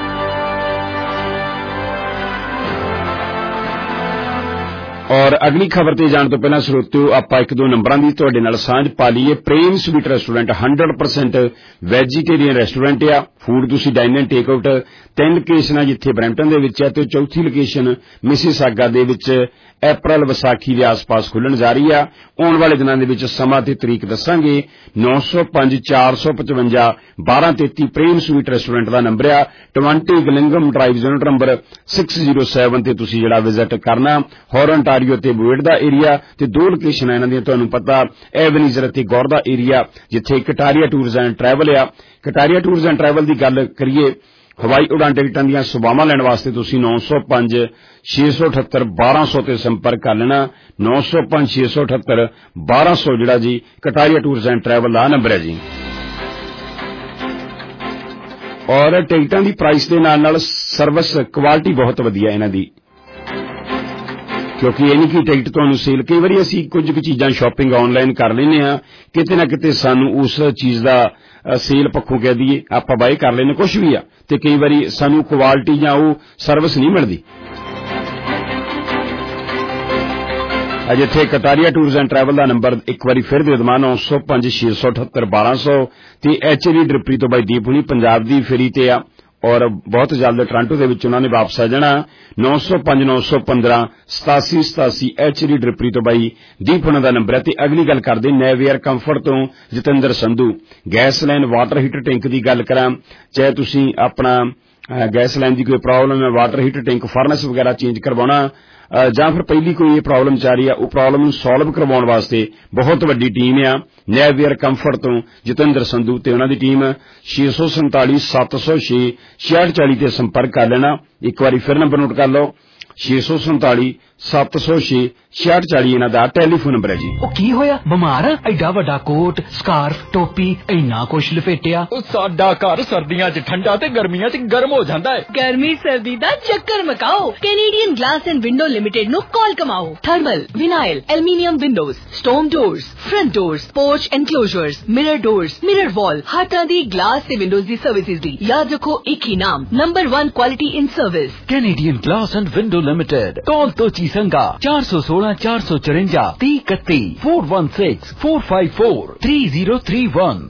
ਔਰ ਅਗਲੀ ਖਬਰ ਤੇ ਜਾਣ ਤੋਂ ਪਹਿਲਾਂ ਸਰੋਤਿਓ ਆਪਾਂ ਇੱਕ ਦੋ ਨੰਬਰਾਂ ਦੀ ਤੁਹਾਡੇ ਨਾਲ ਸਾਂਝ ਪਾ ਲਈਏ। Prem sweet restaurant hundred percent vegetarian restaurant ਆ। ਫੂਡ ਤੁਸੀਂ ਡਾਈਨ ਐਂਡ ਟੇਕ ਆਊਟ ਤਿੰਨ ਲੋਕੇਸ਼ਨਾਂ ਜਿੱਥੇ ਬਰੈਂਪਟਨ ਦੇ ਵਿੱਚ ਹੈ ਤੇ ਚੌਥੀ ਲੋਕੇਸ਼ਨ ਮਿਸੀਸਾਗਾ ਦੇ ਵਿੱਚ ਅਪ੍ਰੈਲ ਵਿਸਾਖੀ ਦੇ ਆਸ-ਪਾਸ ਖੁੱਲਣ ਜਾ ਰਹੀ ਆ। ਆਉਣ ਵਾਲੇ ਦਿਨਾਂ ਦੇ ਵਿੱਚ ਸਮਾਂ ਤੇ ਤਰੀਕ ਦੱਸਾਂਗੇ। ਨੌ ਸੌ ਪੰਜ ਚਾਰ ਸੌ ਪਚਵੰਜਾ ਬਾਰਾਂ ਤੇਤੀ ਪ੍ਰੇਮ ਸਵੀਟ ਰੈਸਟੋਰੈਂਟ ਦਾ ਨੰਬਰ ਆ। ਟਵੰਟੀ ਗਲਿੰਗਮ Drive unit number six zero seven ਤੇ ਤੁਸੀਂ ਜਿਹੜਾ ਵਿਜ਼ਿਟ ਕਰਨਾ। ਹੌਰਨ ਟਾਰੀਓ ਤੇ ਬੁਏਟ ਦਾ ਏਰੀਆ ਤੇ ਦੋ ਲੋਕੇਸ਼ਨਾਂ ਇਹਨਾਂ ਦੀਆਂ ਤੁਹਾਨੂੰ ਪਤਾ ਐਵਨਿਜ਼ਰ ਅਤੇ ਗੌਰ ਦਾ ਏਰੀਆ ਜਿੱਥੇ ਕਟਾਰੀਆ ਟੂਰਸ ਐਂਡ ਟਰੈਵਲ ਆ। ਕਟਾਰੀਆ ਟੂਰਸ ਐਂਡ ਟਰੈਵਲ ਦੀ ਗੱਲ ਕਰੀਏ ਹਵਾਈ ਉਡਾਨ ਟਿਕਟਾਂ ਦੀਆਂ ਸੇਵਾਵਾਂ ਲੈਣ ਵਾਸਤੇ ਤੁਸੀਂ ਨੌ ਸੌ ਪੰਜ ਛੇ ਸੌ ਅਠੱਤਰ ਬਾਰਾਂ ਸੌ ਤੇ ਸੰਪਰਕ ਕਰ ਲੈਣਾ। ਨੌ ਸੌ ਪੰਜ ਛੇ ਸੌ ਅਠੱਤਰ ਬਾਰਾਂ ਸੌ ਜਿਹੜਾ ਜੀ ਕਟਾਰੀਆ ਟੂਰਸ ਐਂਡ ਟਰੈਵਲ ਦਾ ਨੰਬਰ ਹੈ ਜੀ। ਔਰ ਟਿਕਟਾਂ ਦੀ ਪ੍ਰਾਈਸ ਦੇ ਨਾਲ ਨਾਲ ਸਰਵਿਸ ਕੁਆਲਿਟੀ ਬਹੁਤ ਵਧੀਆ ਇਹਨਾਂ ਦੀ, ਕਿਉਂਕਿ ਇਹ ਨਹੀਂ ਕਿ ਟਿਕਟ ਤੁਹਾਨੂੰ ਸੇਲ, ਕਈ ਵਾਰੀ ਅਸੀਂ ਕੁਝ ਕੁ ਚੀਜ਼ਾਂ ਸ਼ਾਪਿੰਗ ਆਨਲਾਈਨ ਕਰ ਲੈਂਦੇ ਹਾਂ, ਕਿਤੇ ਨਾ ਕਿਤੇ ਸਾਨੂੰ ਉਸ ਚੀਜ਼ ਦਾ ਸੇਲ ਪੱਖੋਂ ਕਹਿ ਦਈਏ ਆਪਾਂ ਬਾਏ ਕਰ ਲੈਂਦੇ ਕੁਝ ਵੀ ਆ, ਤੇ ਕਈ ਵਾਰੀ ਸਾਨੂੰ ਕੁਆਲਿਟੀ ਜਾਂ ਉਹ ਸਰਵਿਸ ਨਹੀਂ ਮਿਲਦੀ। ਅੱਜ ਇੱਥੇ ਕਟਾਰੀਆ ਟੂਰਸ ਐਂਡ ਟਰੈਵਲ ਦਾ ਨੰਬਰ ਇੱਕ ਵਾਰੀ ਫਿਰ ਦੇ ਦਵਾਂ, ਨੌ ਸੌ ਪੰਜ ਛੇ ਸੌ ਅਠੱਤਰ ਬਾਰਾਂ ਸੌ ਤੇ ਐਚ ਡੀ ਡਰਿਪਰੀ ਤੋਂ ਬਾਈ ਦੀਪ ਹੁਣੀ ਪੰਜਾਬ ਦੀ ਫੇਰੀ ਤੇ ਆ, ਔਰ ਬਹੁਤ ਜਲਦ ਟੋਰਾਂਟੋ ਦੇ ਵਿੱਚ ਉਹਨਾਂ ਨੇ ਵਾਪਸ ਆ ਜਾਣਾ। ਨੌ ਸੌ ਪੰਜ ਨੌ ਸੌ ਪੰਦਰਾਂ ਸਤਾਸੀ ਸਤਾਸੀ ਐਚ ਡੀ ਡਰਿਪਰੀ ਤੋਂ ਬਾਈ ਦੀਪ ਹੁਣਾਂ ਦਾ ਨੰਬਰ ਹੈ। ਤੇ ਅਗਲੀ ਗੱਲ ਕਰਦੇ ਨੈਵੀਅਰ ਕੰਫਰਟ ਤੋਂ Jatinder Sandhu. Gas line water heater tank ਦੀ ਗੱਲ ਕਰਾਂ, ਚਾਹੇ ਤੁਸੀਂ ਆਪਣਾ ਗੈਸ ਲਾਈਨ ਦੀ ਕੋਈ ਪ੍ਰੋਬਲਮ ਹੈ, ਵਾਟਰ ਹੀਟਰ ਟੈਂਕ ਫਰਨੈਸ ਵਗੈਰਾ ਚੇਂਜ ਕਰਵਾਉਣਾ, ਜਾਂ ਫਿਰ ਪਹਿਲੀ ਕੋਈ ਇਹ ਪ੍ਰੋਬਲਮ ਚੱਲ ਰਹੀ ਆ, ਉਹ ਪ੍ਰੋਬਲਮ ਨੂੰ ਸੋਲਵ ਕਰਵਾਉਣ ਵਾਸਤੇ ਬਹੁਤ ਵੱਡੀ ਟੀਮ ਆ ਨੈਵੀਅਰ ਕੰਫਰਟ ਤੋਂ ਜਤਿੰਦਰ ਸੰਧੂ ਤੇ ਉਹਨਾਂ ਦੀ ਟੀਮ। ਛੇ ਸੌ ਸੰਤਾਲੀ ਸੱਤ ਸੌ ਛੇ ਛਿਆਹਠ ਚਾਲੀ ਤੇ ਸੰਪਰਕ ਕਰ ਲੈਣਾ। ਇੱਕ ਵਾਰੀ ਫਿਰ ਨੰਬਰ ਨੋਟ ਕਰ ਲਓ, ਛੇ ਸੌ ਸੰਤਾਲੀ ਸੱਤ ਸੌ ਛੇ ਛਿਆਹਠ ਚਾਲੀ ਇਹਨਾਂ ਦਾ ਟੈਲੀਫੋਨ ਨੰਬਰ ਹੈ ਜੀ।
ਉਹ ਕੀ ਹੋਇਆ, ਬਿਮਾਰ ਆ? ਐਡਾ ਵੱਡਾ ਕੋਟ ਸਕਾਰਫ ਟੋਪੀ ਇੰਨਾ ਕੁਛ ਲਪੇਟਿਆ।
ਸਾਡਾ ਘਰ ਸਰਦੀਆਂ 'ਚ ਠੰਡਾ ਤੇ ਗਰਮੀਆਂ 'ਚ ਗਰਮ ਹੋ ਜਾਂਦਾ ਹੈ।
ਗਰਮੀ ਸਰਦੀ ਦਾ ਚੱਕਰ ਮਕਾਓ, Canadian glass and window limited ਨੂੰ ਕਾਲ ਕਮਾਓ। Thermal, vinyl, aluminium windows, stone doors, front doors, porch enclosures, mirror doors, mirror wall, ਹਰ ਤਰ੍ਹਾਂ ਦੀ ਗਲਾਸ ਤੇ ਵਿੰਡੋਜ਼ ਦੀ ਸਰਵਿਸਿਜ਼ ਦੀ ਯਾਦ ਰੱਖੋ ਇੱਕ ਹੀ ਨਾਮ, number one quality in service
Canadian glass and window limited. Call तो चीसंगा चार सौ सोलह चार सौ चुरंजा ती इकती four one six four five four three zero three one.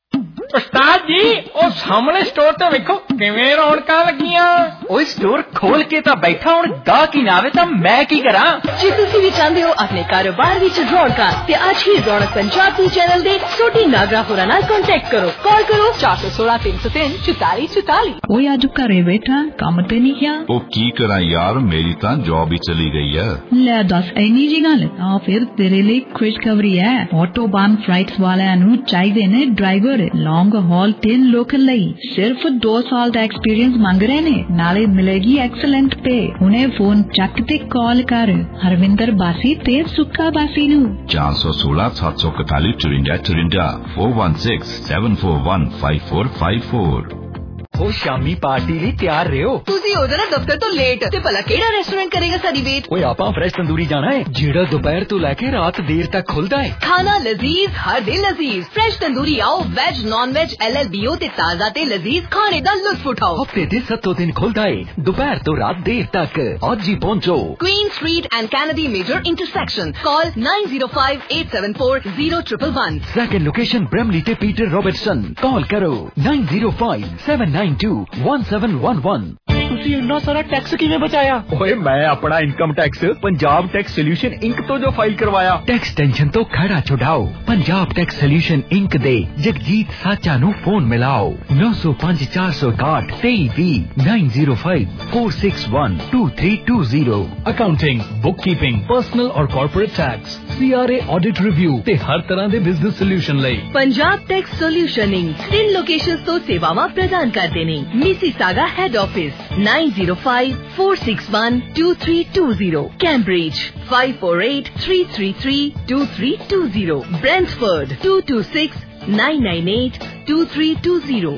ਉਸਤਾਦ ਜੀ ਉਹ ਸਾਹਮਣੇ ਸਟੋਰ ਤੇ ਵੇਖੋ ਕਿਵੇਂ ਰੌਣਕਾਂ ਲੱਗੀਆਂ। ਓਏ ਸਟੋਰ ਖੋਲ ਕੇ ਤਾਂ ਬੈਠਾ, ਹੁਣ ਗਾਹਕ ਹੀ ਨਾ ਆਵੇ ਤਾਂ ਮੈਂ ਕੀ ਕਰਾਂ।
ਜੇ ਤੁਸੀਂ ਵੀ ਚਾਹੁੰਦੇ ਹੋ ਆਪਣੇ ਕਾਰੋਬਾਰ ਵਿੱਚ ਰੌਣਕਾਂ ਤੇ ਅੱਜ ਹੀ ਰੌਣਕ ਪੰਜਾਬ ਦੀ ਚੈਨਲ ਦੇ ਛੋਟੀ ਨਾਗਰਾ ਹੋਰਾਂ ਨਾਲ ਕੰਟੈਕਟ ਕਰੋ। ਕਾਲ ਕਰੋ ਚਾਰ ਸੌ सोलह तीन सौ तीन चौताली चौताली।
ਓਏ ਅੱਜ ਘਰੇ ਬੈਠਾ ਕੰਮ ਤੇ ਨਹੀਂ ਗਿਆ।
ਉਹ ਕੀ ਕਰਾਂ ਯਾਰ, ਮੇਰੀ ਤਾਂ ਜੌਬ ਹੀ ਚਲੀ ਗਈ ਹੈ।
ਲੈ ਦੱਸ ਇੰਨੀ ਜੀ ਗੱਲ ਆ, ਫਿਰ ਤੇਰੇ ਲਈ ਖੁਸ਼ਖਬਰੀ ਹੈ। ਆਟੋਬਾਨ ਫਲਾਈਟਸ ਵਾਲਿਆਂ ਨੂੰ ਚਾਹੀਦੇ ਨੇ ਡਰਾਈਵਰ ਲੌਂਗ ਹੌਲ ਤੇ ਲੋਕਲ ਲਈ। ਸਿਰਫ ਦੋ ਸਾਲ ਦਾ ਐਕਸਪੀਰੀਅੰਸ ਮੰਗ ਰਹੇ ਨੇ, ਨਾਲੇ ਮਿਲੇਗੀ ਐਕਸਲੈਂਟ ਪੇ। ਹੁਣੇ ਫੋਨ ਚੱਕ ਤੇ ਕਾਲ ਕਰ ਹਰਵਿੰਦਰ ਬਾਸੀ ਤੇ ਸੁੱਕਾ ਬਾਸੀ ਨੂੰ।
चार सौ सोलह सात सौ इकतालीस चुरिंजा चुरिंजा four one six seven four one five four five four.
ਉਹ ਸ਼ਾਮੀ ਪਾਰਟੀ ਲਈ ਤਿਆਰ ਰਹੋ।
ਤੁਸੀਂ ਹੋ ਜਾਣਾ ਦਫ਼ਤਰ ਤੋਂ ਲੇਟ ਤੇ ਭਲਾ ਕਿਹੜਾ ਰੈਸਟੋਰੈਂਟ ਕਰੇਗਾ ਸਾਡੀ ਵੇਟ।
ਓਏ ਆਪਾਂ ਫਰੈਸ਼ ਤੰਦੂਰੀ ਜਾਣਾ ਹੈ, ਜਿਹੜਾ ਦੁਪਹਿਰ ਤੋਂ ਲੈ ਕੇ ਰਾਤ ਦੇਰ ਤੱਕ ਖੁੱਲਦਾ ਹੈ।
ਖਾਣਾ ਲਜ਼ੀਜ਼ ਹਰ ਦਿਨ ਲਜ਼ੀਜ਼। ਫਰੈਸ਼ ਤੰਦੂਰੀ ਆਓ, veg non veg L L B O ਤੇ ਤਾਜ਼ਾ ਤੇ ਲਜ਼ੀਜ਼ ਖਾਣੇ ਦਾ ਲੁਤਫ ਉਠਾਓ।
ਹਫਤੇ ਦੇ ਸੱਤੋਂ ਦਿਨ ਖੁੱਲਦਾ ਹੈ, ਦੁਪਹਿਰ ਤੋਂ ਰਾਤ ਦੇਰ ਤੱਕ। ਅੱਜ ਹੀ ਪਹੁੰਚੋ
Queen Street and Kennedy major intersection. Call nine zero five eight seven four zero triple one.
Second location Bramalea ਤੇ ਪੀਟਰ ਰੋਬਰਟਸਨ। ਕਾਲ ਕਰੋ nine zero five seven nine two one seven one one.
ਤੁਸੀਂ ਇੰਨਾ ਸਾਰਾ tax ਕਿਵੇਂ ਬਚਾਇਆ?
ਓਏ ਮੈਂ ਆਪਣਾ income tax Punjab Tax Solution Inc ਤੋਂ ਜੋ ਫਾਈਲ ਕਰਵਾਇਆ। ਟੈਕਸ ਟੈਨਸ਼ਨ ਤੋਂ ਖੜਾ ਛੁਡਾਓ, ਪੰਜਾਬ ਟੈਕਸ ਸੋਲਿਊਸ਼ਨ ਇੰਕ ਦੇ ਜਗਜੀਤ ਸਾਚਾ ਨੂੰ ਫੋਨ ਮਿਲਾਓ नौ सौ पाँच चार सौ इकसठ तेई बीस nine zero five four six one two three two zero.
Accounting, bookkeeping, personal ਔਰ corporate tax, C R A audit review ਤੇ ਹਰ ਤਰ੍ਹਾਂ ਦੇ ਬਿਜ਼ਨਸ ਸੋਲਿਊਸ਼ਨ ਲਈ
ਪੰਜਾਬ ਟੈਕਸ ਸੋਲਿਊਸ਼ਨ ਇੰਕ ਤਿੰਨ ਲੋਕੇਸ਼ਨਸ ਤੋਂ ਸੇਵਾਵਾਂ ਪ੍ਰਦਾਨ ਕਰਦੇ ਨੇ। Mississauga head office nine zero five four six one two three two zero, Cambridge five four eight three three three two three two zero, Brantford two to six nine nine eight two three two zero.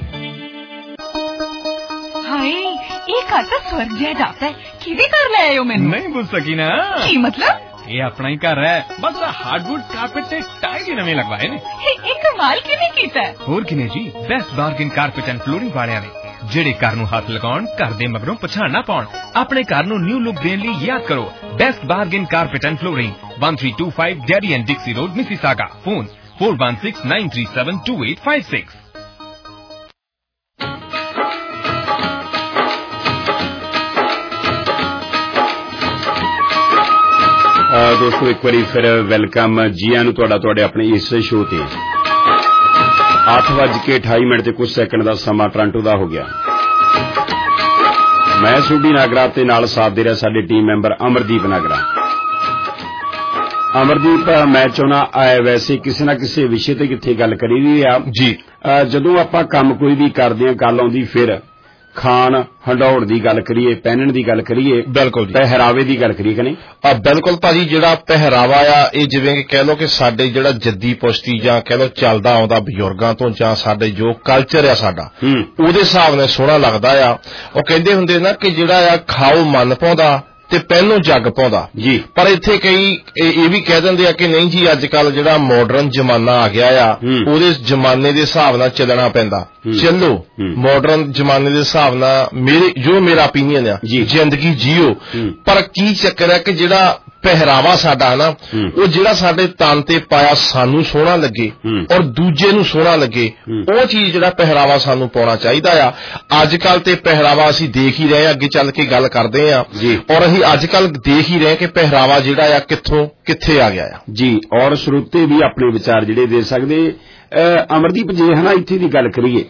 हाय एक आता स्वर्ग जिहा जाता है, किदे कर ले आए हो? मैंने
नहीं बुझ सकी ना।
की मतलब?
ये अपना ही घर है, बस हार्डवुड कारपेट ते टाइल ही नवे लगवाए ने।
एक कमाल किने कीता है?
ਹੋਰ ਕਿਨੇ ਜੀ, Best Bargain Carpet and Flooring ਵਾਲਿਆਂ ਨੇ, ਜਿਹੜੇ ਘਰ ਨੂੰ ਹੱਥ ਲਗਾਉਣ, ਘਰ ਦੇ ਮਗਰੋਂ ਪਛਾਣ ਨਾ ਪਾਉਣ। ਆਪਣੇ ਘਰ ਨੂੰ ਨਿਊ ਲੁੱਕ ਦੇਣ ਲਈ ਯਾਦ ਕਰੋ Best Bargain Carpet and Flooring, one three two five Derry and Dixie Road, Mississauga. Phone four one six nine three seven two eight five six.
ਦੋਸਤੋ ਇੱਕ ਵਾਰੀ ਫਿਰ ਵੈਲਕਮ ਜੀ ਆਇਆਂ ਨੂੰ ਤੁਹਾਡਾ ਤੁਹਾਡੇ ਆਪਣੇ ਇਸ ਸ਼ੋਅ ਤੇ। ਅੱਠ ਵੱਜ ਕੇ ਅਠਾਈ ਮਿੰਟ ਤੇ ਕੁਝ ਸੈਕਿੰਡ ਦਾ ਸਮਾਂ ਟੋਰਾਂਟੋ ਦਾ ਹੋ ਗਿਆ। ਮੈਂ ਸੁਡੀ ਨਾਗਰਾ ਤੇ ਨਾਲ ਸਾਥ ਦੇ ਰਿਹਾ ਸਾਡੇ ਟੀਮ ਮੈਂਬਰ ਅਮਰਦੀਪ ਨਾਗਰਾ। ਅਮਰਦੀਪ ਮੈਂ ਚਾਹੁੰਦਾ ਵੈਸੇ ਕਿਸੇ ਨਾ ਕਿਸੇ ਵਿਸ਼ੇ ਤੇ ਕਿੱਥੇ ਗੱਲ ਕਰੀ ਦੀ ਆ
ਜੀ।
ਜਦੋਂ ਆਪਾਂ ਕੰਮ ਕੋਈ ਵੀ ਕਰਦੇ ਆ ਗੱਲ ਆਉਂਦੀ ਫਿਰ ਖਾਣ ਹੰਡੌੜ ਦੀ ਗੱਲ ਕਰੀਏ, ਪਹਿਨਣ ਦੀ ਗੱਲ ਕਰੀਏ,
ਬਿਲਕੁਲ
ਪਹਿਰਾਵੇ ਦੀ ਗੱਲ ਕਰੀਏ ਕਿ ਨਹੀਂ?
ਆ ਬਿਲਕੁਲ ਭਾਜੀ, ਜਿਹੜਾ ਪਹਿਰਾਵਾ ਆ ਇਹ ਜਿਵੇਂ ਕਿ ਕਹਿ ਲਓ ਕਿ ਸਾਡੇ ਜਿਹੜਾ ਜੱਦੀ ਪੁਸ਼ਤੀ ਜਾਂ ਕਹਿ ਲਓ ਚੱਲਦਾ ਆਉਂਦਾ ਬਜ਼ੁਰਗਾਂ ਤੋਂ ਜਾਂ ਸਾਡੇ ਜੋ ਕਲਚਰ ਆ ਸਾਡਾ ਉਹਦੇ ਹਿਸਾਬ ਨਾਲ ਸੋਹਣਾ ਲੱਗਦਾ ਆ। ਉਹ ਕਹਿੰਦੇ ਹੁੰਦੇ ਨਾ ਕਿ ਜਿਹੜਾ ਆ ਖਾਓ ਮਨ ਪਾਉਂਦਾ ਤੇ ਪਹਿਲੋਂ ਜੱਗ ਪਾਉਂਦਾ
ਜੀ।
ਪਰ ਇੱਥੇ ਕਈ ਇਹ ਵੀ ਕਹਿ ਦਿੰਦੇ ਆ ਕਿ ਨਹੀਂ ਜੀ ਅੱਜ ਕੱਲ ਜਿਹੜਾ ਮਾਡਰਨ ਜ਼ਮਾਨਾ ਆ ਗਿਆ ਆ ਉਹਦੇ ਜ਼ਮਾਨੇ ਦੇ ਹਿਸਾਬ ਨਾਲ ਚੱਲਣਾ ਪੈਂਦਾ। ਚੱਲੋ ਮਾਡਰਨ ਜ਼ਮਾਨੇ ਦੇ ਹਿਸਾਬ ਨਾਲ ਮੇਰੇ ਜੋ ਮੇਰਾ ਓਪੀਨੀਅਨ ਆ ਜ਼ਿੰਦਗੀ ਜੀਓ, ਪਰ ਕੀ ਚੱਕਰ ਹੈ ਕਿ ਜਿਹੜਾ ਪਹਿਰਾਵਾ ਸਾਡਾ ਹੈ ਨਾ ਉਹ ਜਿਹੜਾ ਸਾਡੇ ਤਨ ਤੇ ਪਾਇਆ ਸਾਨੂੰ ਸੋਹਣਾ ਲੱਗੇ ਔਰ ਦੂਜੇ ਨੂੰ ਸੋਹਣਾ ਲੱਗੇ, ਉਹ ਚੀਜ਼ ਜਿਹੜਾ ਪਹਿਰਾਵਾ ਸਾਨੂੰ ਪਾਉਣਾ ਚਾਹੀਦਾ ਆ। ਅੱਜ ਕੱਲ ਤੇ ਪਹਿਰਾਵਾ ਅਸੀਂ ਦੇਖ ਹੀ ਰਹੇ, ਅੱਗੇ ਚੱਲ ਕੇ ਗੱਲ ਕਰਦੇ ਆ, ਔਰ ਅਸੀਂ ਅੱਜ ਕੱਲ ਦੇਖ ਹੀ ਰਹੇ ਕਿ ਪਹਿਰਾਵਾ ਜਿਹੜਾ ਆ ਕਿੱਥੋਂ ਕਿੱਥੇ ਆ ਗਿਆ ਆ
ਜੀ। ਔਰ ਸਰੋਤੇ ਵੀ ਆਪਣੇ ਵਿਚਾਰ ਜਿਹੜੇ ਦੇ ਸਕਦੇ। ਅਮਰਦੀਪ ਜੇ ਹਨਾ ਇੱਥੇ ਦੀ ਗੱਲ ਕਰੀਏ,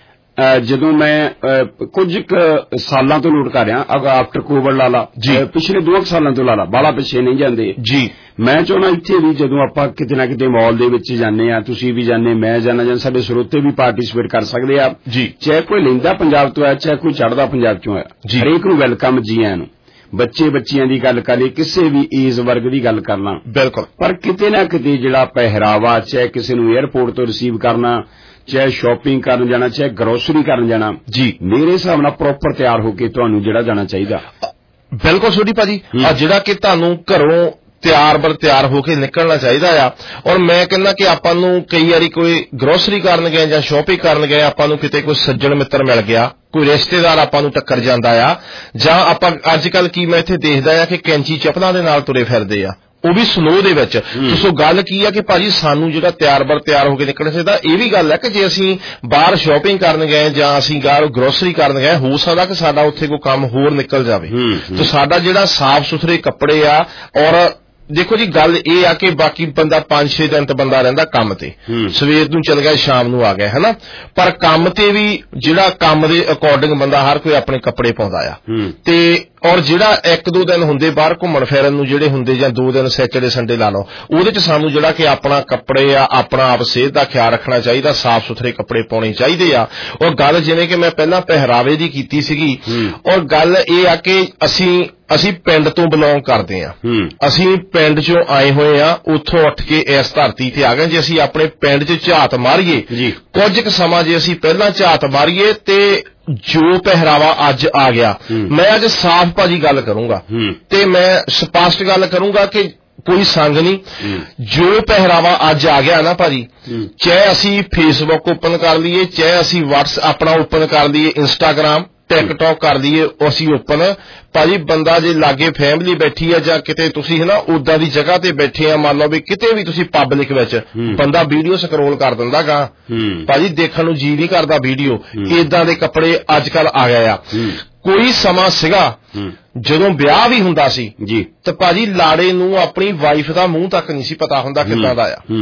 ਜਦੋਂ ਮੈਂ ਕੁਝ ਸਾਲਾਂ ਤੋਂ ਨੋਟ ਕਰ ਰਿਹਾ ਆਫਟਰ ਕੋਵਿਡ ਲਾ ਲਾ ਪਿਛਲੇ ਦੋ ਸਾਲਾਂ ਤੋਂ ਲਾ ਲਾ ਬਾਲਾ ਪਿੱਛੇ ਨਹੀਂ ਜਾਂਦੇ
ਜੀ।
ਮੈਂ ਚਾਹੁੰਦਾ ਇੱਥੇ ਵੀ ਜਦੋਂ ਆਪਾਂ ਕਿਤੇ ਨਾ ਕਿਤੇ ਮਾਲ ਦੇ ਵਿੱਚ ਜਾਂਦੇ ਆ, ਤੁਸੀਂ ਵੀ ਜਾਂਦੇ, ਮੈਂ ਜਾਣਾ ਜਾਂ ਸਾਡੇ ਸਰੋਤੇ ਵੀ ਪਾਰਟਿਸਿਪੇਟ ਕਰ ਸਕਦੇ ਆ
ਜੀ।
ਚਾਹੇ ਕੋਈ ਲੈਂਦਾ ਪੰਜਾਬ ਤੋਂ ਆਇਆ, ਚਾਹੇ ਕੋਈ ਚੜ੍ਹਦਾ ਪੰਜਾਬ ਚੋਂ ਆਇਆ, ਹਰੇਕ ਨੂੰ ਵੈਲਕਮ ਜੀ ਆਇਆਂ ਨੂੰ। ਬੱਚੇ ਬੱਚਿਆਂ ਦੀ ਗੱਲ ਕਰ ਲਈ, ਕਿਸੇ ਵੀ ਏਜ ਵਰਗ ਦੀ ਗੱਲ ਕਰਨਾ
ਬਿਲਕੁਲ,
ਪਰ ਕਿਤੇ ਨਾ ਕਿਤੇ ਜਿਹੜਾ ਪਹਿਰਾਵਾ, ਚਾਹੇ ਕਿਸੇ ਨੂੰ 에ਅਰਪੋਰਟ ਤੋਂ ਰਿਸੀਵ ਕਰਨਾ, ਚਾਹੇ ਸ਼ਾਪਿੰਗ ਕਰਨ ਜਾਣਾ, ਚਾਹੇ ਗਰੋਸਰੀ ਕਰਨ ਜਾਣਾ
ਜੀ, ਮੇਰੇ
ਹਿਸਾਬ ਨਾਲ ਪ੍ਰੋਪਰ ਤਿਆਰ ਹੋ ਕੇ ਤੁਹਾਨੂੰ ਜਿਹੜਾ ਜਾਣਾ ਚਾਹੀਦਾ।
ਬਿਲਕੁਲ ਛੋਟੀ ਭਾਜੀ, ਆ ਜਿਹੜਾ ਕਿ ਤੁਹਾਨੂੰ ਘਰੋਂ ਤਿਆਰ ਬਰ ਤਿਆਰ ਹੋ ਕੇ ਨਿਕਲਣਾ ਚਾਹੀਦਾ ਆ। ਔਰ ਮੈਂ ਕਹਿੰਦਾ ਕਿ ਆਪਾਂ ਨੂੰ ਕਈ ਵਾਰੀ ਕੋਈ ਗਰੋਸਰੀ ਕਰਨ ਗਏ ਜਾਂ ਸ਼ਾਪਿੰਗ ਕਰਨ ਗਏ, ਆਪਾਂ ਨੂੰ ਕਿਤੇ ਕੋਈ ਸੱਜਣ ਮਿੱਤਰ ਮਿਲ ਗਿਆ, ਕੋਈ ਰਿਸ਼ਤੇਦਾਰ ਆਪਾਂ ਨੂੰ ਟੱਕਰ ਜਾਂਦਾ ਆ, ਜਾਂ ਆਪਾਂ ਅੱਜ ਕੱਲ ਕੀ ਮੈਂ ਇੱਥੇ ਦੇਖਦਾ ਆ ਕਿ ਕੈਂਚੀ ਚੱਪਲਾਂ ਦੇ ਨਾਲ ਤੁਰੇ ਫਿਰਦੇ ਆ, ਉਹ ਵੀ ਸਨੋ ਦੇ ਵਿੱਚ। ਸੋ ਗੱਲ ਕੀ ਆ ਕਿ ਭਾਜੀ ਸਾਨੂੰ ਜਿਹੜਾ ਤਿਆਰ ਬਰ ਤਿਆਰ ਹੋ ਕੇ ਨਿਕਲਣਾ ਚਾਹੀਦਾ। ਇਹ ਵੀ ਗੱਲ ਹੈ ਕਿ ਜੇ ਅਸੀਂ ਬਾਹਰ ਸ਼ਾਪਿੰਗ ਕਰਨ ਗਏ ਜਾਂ ਅਸੀਂ ਬਾਹਰ ਗਰੋਸਰੀ ਕਰਨ ਗਏ, ਹੋ ਸਕਦਾ ਕਿ ਸਾਡਾ ਉੱਥੇ ਕੋਈ ਕੰਮ ਹੋਰ ਨਿਕਲ ਜਾਵੇ, ਤੇ ਸਾਡਾ ਜਿਹੜਾ ਸਾਫ਼ ਸੁਥਰੇ ਕੱਪੜੇ ਆ। ਔਰ ਦੇਖੋ ਜੀ ਗੱਲ ਇਹ ਆ ਕਿ ਬਾਕੀ ਬੰਦਾ ਪੰਜ ਛੇ ਦਿਨ ਤੇ ਬੰਦਾ ਰਹਿੰਦਾ ਕੰਮ ਤੇ, ਸਵੇਰ ਨੂੰ ਚਲ ਗਿਆ ਸ਼ਾਮ ਨੂੰ ਆ ਗਿਆ ਹਨਾ, ਪਰ ਕੰਮ ਤੇ ਵੀ ਜਿਹੜਾ ਕੰਮ ਦੇ ਅਕੋਰਡਿੰਗ ਬੰਦਾ ਹਰ ਕੋਈ ਆਪਣੇ ਕੱਪੜੇ ਪਾਉਂਦਾ ਆ। ਤੇ ਔਰ ਜਿਹੜਾ ਇੱਕ ਦੋ ਦਿਨ ਹੁੰਦੇ ਬਾਹਰ ਘੁੰਮਣ ਫਿਰਨ ਨੂੰ ਜਿਹੜੇ ਹੁੰਦੇ, ਜਾਂ ਦੋ ਦਿਨ ਸੈਚਰਡੇ ਸੰਡੇ ਲਾ ਲਓ, ਉਹਦੇ ਚ ਸਾਨੂੰ ਜਿਹੜਾ ਕਿ ਆਪਣਾ ਕੱਪੜੇ ਆ, ਆਪਣਾ ਆਪ ਸਿਹਤ ਦਾ ਖਿਆਲ ਰੱਖਣਾ ਚਾਹੀਦਾ, ਸਾਫ਼ ਸੁਥਰੇ ਕੱਪੜੇ ਪਾਉਣੇ ਚਾਹੀਦੇ ਆ। ਔਰ ਗੱਲ ਜਿਵੇਂ ਕਿ ਮੈਂ ਪਹਿਲਾਂ ਪਹਿਰਾਵੇ ਦੀ ਕੀਤੀ ਸੀਗੀ, ਔਰ ਗੱਲ ਇਹ ਆ ਕਿ ਅਸੀਂ ਅਸੀਂ ਪਿੰਡ ਤੋਂ ਬਿਲੋਂਗ ਕਰਦੇ ਆ, ਅਸੀਂ ਪਿੰਡ ਚੋਂ ਆਏ ਹੋਏ ਆ, ਉੱਥੋਂ ਉੱਠ ਕੇ ਇਸ ਧਰਤੀ ਤੇ ਆ ਗਏ। ਜੇ ਅਸੀਂ ਆਪਣੇ ਪਿੰਡ ਚ ਝਾਤ ਮਾਰੀਏ, ਕੁਝ ਕੁ ਸਮਾਂ ਜੇ ਅਸੀਂ ਪਹਿਲਾਂ ਝਾਤ ਮਾਰੀਏ ਤੇ ਜੋ ਪਹਿਰਾਵਾ ਅੱਜ ਆ ਗਿਆ, ਮੈਂ ਅੱਜ ਸਾਫ਼ ਭਾਜੀ ਗੱਲ ਕਰੂੰਗਾ ਤੇ ਮੈਂ ਸਪਸ਼ਟ ਗੱਲ ਕਰੂੰਗਾ ਕਿ ਕੋਈ ਸੰਗ ਨਹੀਂ। ਜੋ ਪਹਿਰਾਵਾ ਅੱਜ ਆ ਗਿਆ ਨਾ ਭਾਜੀ, ਚਾਹੇ ਅਸੀਂ ਫੇਸਬੁੱਕ ਓਪਨ ਕਰ ਲਈਏ, ਚਾਹੇ ਅਸੀਂ ਵਟਸ ਆਪਣਾ ਓਪਨ ਕਰ ਲਈਏ, ਇੰਸਟਾਗ੍ਰਾਮ ਟਿਕਟੌਕ ਕਰ ਲਈਏ, ਅਸੀਂ ਓਪਨ ਭਾਜੀ ਬੰਦਾ ਜੇ ਲਾਗੇ ਫੈਮਿਲੀ ਬੈਠੀ ਆ ਜਾਂ ਕਿਤੇ ਤੁਸੀਂ ਹੈ ਨਾ ਉਦਾਂ ਦੀ ਜਗ੍ਹਾ ਤੇ ਬੈਠੇ ਆ, ਮੰਨ ਲਓ ਵੀ ਕਿਤੇ ਵੀ ਤੁਸੀਂ ਪਬਲਿਕ ਵਿੱਚ, ਬੰਦਾ ਵੀਡੀਓ ਸਕਰੋਲ ਕਰ ਦਿੰਦਾ ਗਾ ਭਾਜੀ, ਦੇਖਣ ਨੂੰ ਜੀ ਨਹੀਂ ਕਰਦਾ ਵੀਡੀਓ। ਏਦਾਂ ਦੇ ਕੱਪੜੇ ਅੱਜ ਕੱਲ ਆ ਗਏ ਆ। ਕੋਈ ਸਮਾਂ ਸੀਗਾ ਜਦੋਂ ਵਿਆਹ ਵੀ ਹੁੰਦਾ ਸੀ ਜੀ, ਤੇ ਭਾਜੀ ਲਾੜੇ ਨੂੰ ਆਪਣੀ ਵਾਈਫ ਦਾ ਮੂੰਹ ਤੱਕ ਨਹੀਂ ਸੀ ਪਤਾ ਹੁੰਦਾ ਕਿੱਦਾਂ ਦਾ ਆ,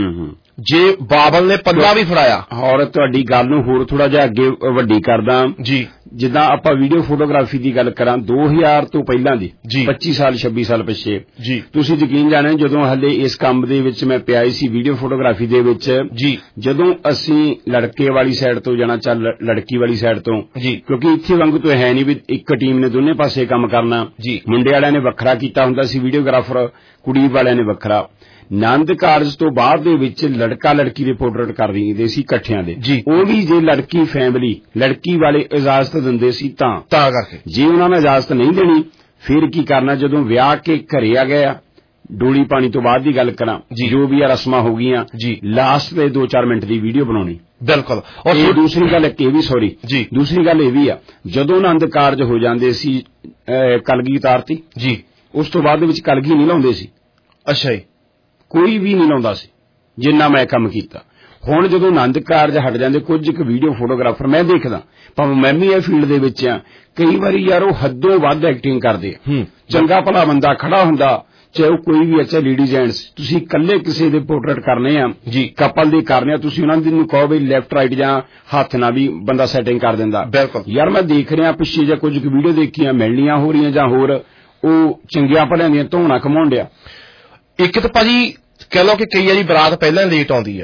ਜੇ ਬਾਬਲ ਨੇ ਪੱਲਾ ਵੀ ਫੜਾਇਆ।
ਔਰ ਤੁਹਾਡੀ ਗੱਲ ਨੂੰ ਹੋਰ ਥੋੜਾ ਜਿਹਾ ਅੱਗੇ ਵੱਡੀ ਕਰਦਾ ਜੀ, ਜਿੱਦਾਂ ਆਪਾਂ ਵੀਡੀਓ ਫੋਟੋਗ੍ਰਾਫੀ ਦੀ ਗੱਲ ਕਰਾਂ ਦੋ ਹਜ਼ਾਰ ਤੋਂ ਪਹਿਲਾਂ ਦੀ ਪੱਚੀ ਸਾਲ ਛੱਬੀ ਸਾਲ ਪਿੱਛੇ ਜੀ, ਤੁਸੀਂ ਯਕੀਨ ਜਾਣੋ ਜਦੋਂ ਹਲੇ ਇਸ ਕੰਮ ਦੇ ਵਿੱਚ ਮੈਂ ਪਿਆ ਸੀ ਵੀਡੀਓ ਫੋਟੋਗ੍ਰਾਫੀ ਦੇ ਵਿੱਚ ਜੀ, ਜਦੋਂ ਅਸੀਂ ਲੜਕੇ ਵਾਲੀ ਸਾਈਡ ਤੋਂ ਜਾਣਾ ਚੱਲ ਲੜਕੀ ਵਾਲੀ ਸਾਈਡ ਤੋਂ ਜੀ, ਕਿਉਂਕਿ ਇੱਥੇ ਵਾਂਗੂ ਤਾਂ ਹੈ ਨਹੀਂ ਵੀ ਇੱਕ ਟੀਮ ਨੇ ਦੋਨੇ ਪਾਸੇ ਕੰਮ ਕਰਨਾ ਜੀ, ਮੁੰਡੇ ਵਾਲਿਆਂ ਨੇ ਵੱਖਰਾ ਕੀਤਾ ਹੁੰਦਾ ਸੀ ਵੀਡੀਓਗ੍ਰਾਫਰ, ਕੁੜੀ ਵਾਲਿਆਂ ਨੇ ਵੱਖਰਾ। ਨੰਦ ਕਾਰਜ ਤੋਂ ਬਾਅਦ ਦੇ ਵਿੱਚ ਲੜਕਾ ਲੜਕੀ ਦੇ ਪੋਰਟਰੇਟ ਕਰ ਦਿੰਦੇ ਸੀ ਇਕੱਠਿਆਂ ਦੇ, ਉਹ ਵੀ ਜੇ ਲੜਕੀ ਫੈਮਿਲੀ ਲੜਕੀ ਵਾਲੇ ਇਜਾਜ਼ਤ ਦਿੰਦੇ ਸੀ ਤਾਂ
ਤਾਂ ਕਰਕੇ,
ਜੇ ਉਹਨਾਂ ਨੇ ਇਜਾਜ਼ਤ ਨਹੀਂ ਦੇਣੀ ਫਿਰ ਕੀ ਕਰਨਾ, ਜਦੋਂ ਵਿਆਹ ਕੇ ਘਰੇ ਆ ਗਿਆ, ਡੋਲੀ ਪਾਣੀ ਤੋਂ ਬਾਅਦ ਦੀ ਗੱਲ ਕਰਾਂ, ਜੋ ਵੀ ਆ ਰਸਮਾਂ ਹੋ ਗਈਆਂ ਜੀ, ਲਾਸਟ ਦੇ ਦੋ ਚਾਰ ਮਿੰਟ ਦੀ ਵੀਡੀਓ ਬਣਾਉਣੀ।
ਬਿਲਕੁਲ।
ਔਰ ਇਹ ਦੂਸਰੀ ਗੱਲ ਇੱਕ ਇਹ ਵੀ ਸੌਰੀ ਜੀ, ਦੂਸਰੀ ਗੱਲ ਇਹ ਵੀ ਆ, ਜਦੋਂ ਆਨੰਦ ਕਾਰਜ ਹੋ ਜਾਂਦੇ ਸੀ ਕਲਗੀ ਉਤਾਰਤੀ ਜੀ, ਉਸ ਤੋਂ ਬਾਅਦ ਦੇ ਵਿੱਚ ਕਲਗੀ ਨਹੀਂ ਲਾਉਂਦੇ ਸੀ।
ਅੱਛਾ ਜੀ,
ਕੋਈ ਵੀ ਨਹੀਂ ਲਾਉਂਦਾ ਸੀ ਜਿੰਨਾ ਮੈਂ ਕੰਮ ਕੀਤਾ। ਹੁਣ ਜਦੋਂ ਆਨੰਦ ਕਾਰਜ ਹਟ ਜਾਂਦੇ, ਕੁਝ ਇੱਕ ਵੀਡੀਓ ਫੋਟੋਗ੍ਰਾਫਰ ਮੈਂ ਦੇਖਦਾ, ਭਾਵੇਂ ਮੈਂ ਵੀ ਇਹ ਫੀਲਡ ਦੇ ਵਿੱਚ ਆ, ਕਈ ਵਾਰੀ ਯਾਰ ਉਹ ਹੱਦੋਂ ਵੱਧ ਐਕਟਿੰਗ ਕਰਦੇ ਆ। ਚੰਗਾ ਭਲਾ ਬੰਦਾ ਖੜਾ ਹੁੰਦਾ, ਚਾਹੇ ਉਹ ਕੋਈ ਵੀ ਅੱਛਾ ਲੇਡੀ ਜੈਂਟਸ, ਤੁਸੀਂ ਇਕੱਲੇ ਕਿਸੇ ਦੇ ਪੋਰਟਰੇਟ ਕਰਨੇ ਆ ਜੀ, ਕਪਲ ਦੇ ਕਰਨੇ ਆ, ਤੁਸੀਂ ਉਹਨਾਂ ਦੀ ਨੂੰ ਕਹੋ ਵੀ ਲੈਫਟ ਰਾਈਟ ਜਾਂ ਹੱਥ ਨਾਲ ਵੀ ਬੰਦਾ ਸੈਟਿੰਗ ਕਰ ਦਿੰਦਾ।
ਬਿਲਕੁਲ
ਯਾਰ ਮੈਂ ਦੇਖ ਰਿਹਾ ਪਿੱਛੇ ਜਾਂ ਕੁਝ ਵੀਡੀਓ ਦੇਖੀਆਂ, ਮਿਲਣੀਆਂ ਹੋ ਰਹੀਆਂ ਜਾਂ ਹੋਰ ਉਹ ਚੰਗੀਆਂ ਭਲਿਆਂ ਦੀਆਂ ਧੋਣਾ ਕਮਾਉਣ ਡਿਆ।
ਇੱਕ ਤਾਂ ਭਾਜੀ ਕਹਿ ਲਓ ਕਿ ਕਈ ਵਾਰੀ ਬਰਾਤ ਪਹਿਲਾਂ ਲੇਟ ਆਉਂਦੀ ਆ,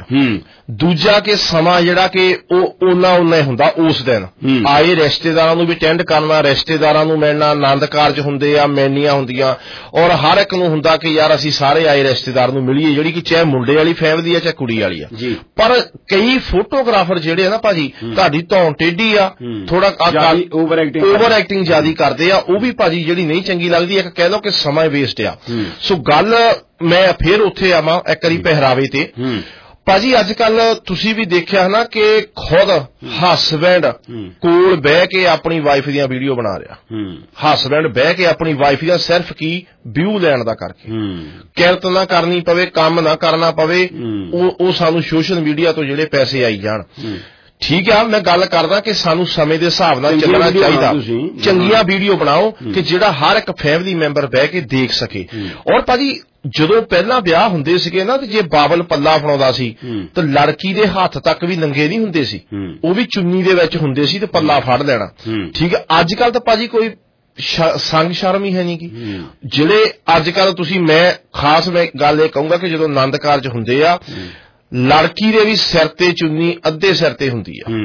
ਦੂਜਾ ਕਿ ਸਮਾਂ ਜਿਹੜਾ ਕਿ ਉਹ ਓਨਾ ਓਨਾ ਹੀ ਹੁੰਦਾ ਉਸ ਦਿਨ। ਆਏ ਰਿਸ਼ਤੇਦਾਰਾਂ ਨੂੰ ਵੀ ਅਟੈਂਡ ਕਰਨਾ, ਰਿਸ਼ਤੇਦਾਰਾਂ ਨੂੰ ਮਿਲਣਾ, ਆਨੰਦ ਕਾਰਜ ਹੁੰਦੇ ਆ, ਮੈਨੀਆਂ ਹੁੰਦੀਆਂ, ਔਰ ਹਰ ਇੱਕ ਨੂੰ ਹੁੰਦਾ ਕਿ ਯਾਰ ਅਸੀਂ ਸਾਰੇ ਆਏ ਰਿਸ਼ਤੇਦਾਰ ਨੂੰ ਮਿਲੀਏ, ਜਿਹੜੀ ਕਿ ਚਾਹੇ ਮੁੰਡੇ ਵਾਲੀ ਫੈਮਿਲੀ ਆ ਚਾਹੇ ਕੁੜੀ ਵਾਲੀ ਆ। ਪਰ ਕਈ ਫੋਟੋਗ੍ਰਾਫਰ ਜਿਹੜੇ ਆ ਨਾ ਭਾਜੀ, ਤੁਹਾਡੀ ਧੌਣ ਟੇਢੀ ਆ, ਥੋੜਾ ਓਵਰ ਐਕਟਿੰਗ ਜ਼ਿਆਦਾ ਕਰਦੇ ਆ, ਉਹ ਵੀ ਭਾਜੀ ਜਿਹੜੀ ਨਹੀਂ ਚੰਗੀ ਲੱਗਦੀ। ਇੱਕ ਕਹਿ ਲਓ ਕਿ ਸਮਾਂ ਵੇਸਟ ਆ। ਸੋ ਗੱਲ ਮੈਂ ਫੇਰ ਉੱਥੇ ਆਵਾਂ ਇੱਕ ਵਾਰੀ ਪਹਿਰਾਵੇ ਤੇ। ਭਾਜੀ ਅੱਜ ਕੱਲ ਤੁਸੀਂ ਵੀ ਦੇਖਿਆ ਨਾ ਕਿ ਖੁਦ ਹਸਬੈਂਡ ਕੋਲ ਬਹਿ ਕੇ ਆਪਣੀ ਵਾਈਫ ਦੀਆਂ ਵੀਡੀਓ ਬਣਾ ਰਿਹਾ, ਹਸਬੈਂਡ ਬਹਿ ਕੇ ਆਪਣੀ ਵਾਈਫ ਦੀਆਂ ਸਿਰਫ ਕੀ ਵਿਊ ਲੈਣ ਦਾ ਕਰਕੇ, ਕਿਰਤ ਨਾ ਕਰਨੀ ਪਵੇ, ਕੰਮ ਨਾ ਕਰਨਾ ਪਵੇ, ਉਹ ਉਹ ਸਾਨੂੰ ਸੋਸ਼ਲ ਮੀਡੀਆ ਤੋਂ ਜਿਹੜੇ ਪੈਸੇ ਆਈ ਜਾਣ। ਠੀਕ ਆ, ਮੈਂ ਗੱਲ ਕਰਦਾ ਕਿ ਸਾਨੂੰ ਸਮੇਂ ਦੇ ਹਿਸਾਬ ਨਾਲ ਚੱਲਣਾ ਚਾਹੀਦਾ, ਚੰਗੀਆਂ ਵੀਡੀਓ ਬਣਾਓ ਕਿ ਜਿਹੜਾ ਹਰ ਇੱਕ ਫੈਮਿਲੀ ਮੈਂਬਰ ਬਹਿ ਕੇ ਦੇਖ ਸਕੇ। ਔਰ ਭਾਜੀ ਜਦੋਂ ਪਹਿਲਾਂ ਵਿਆਹ ਹੁੰਦੇ ਸੀਗੇ ਨਾ, ਤੇ ਜੇ ਬਾਬਲ ਪੱਲਾ ਫੜਾਉਂਦਾ ਸੀ ਤਾਂ ਲੜਕੀ ਦੇ ਹੱਥ ਤੱਕ ਵੀ ਨੰਗੇ ਨਹੀਂ ਹੁੰਦੇ ਸੀ, ਉਹ ਵੀ ਚੁੰਨੀ ਦੇ ਵਿੱਚ ਹੁੰਦੇ ਸੀ ਤੇ ਪੱਲਾ ਫੜ ਲੈਣਾ। ਠੀਕ ਹੈ, ਅੱਜ ਕੱਲ ਤਾਂ ਭਾਜੀ ਕੋਈ ਸੰਗ ਸ਼ਰਮ ਹੀ ਹੈ ਨਹੀਂ ਗੀ। ਜਿਹੜੇ ਅੱਜ ਕੱਲ ਤੁਸੀਂ, ਮੈਂ ਖਾਸ ਮੈਂ ਗੱਲ ਇਹ ਕਹੂੰਗਾ ਕਿ ਜਦੋਂ ਆਨੰਦ ਕਾਰਜ ਹੁੰਦੇ ਆ, ਲੜਕੀ ਦੇ ਵੀ ਸਿਰ ਤੇ ਚੁੰਨੀ ਅੱਧੇ ਸਿਰ ਤੇ ਹੁੰਦੀ ਆ,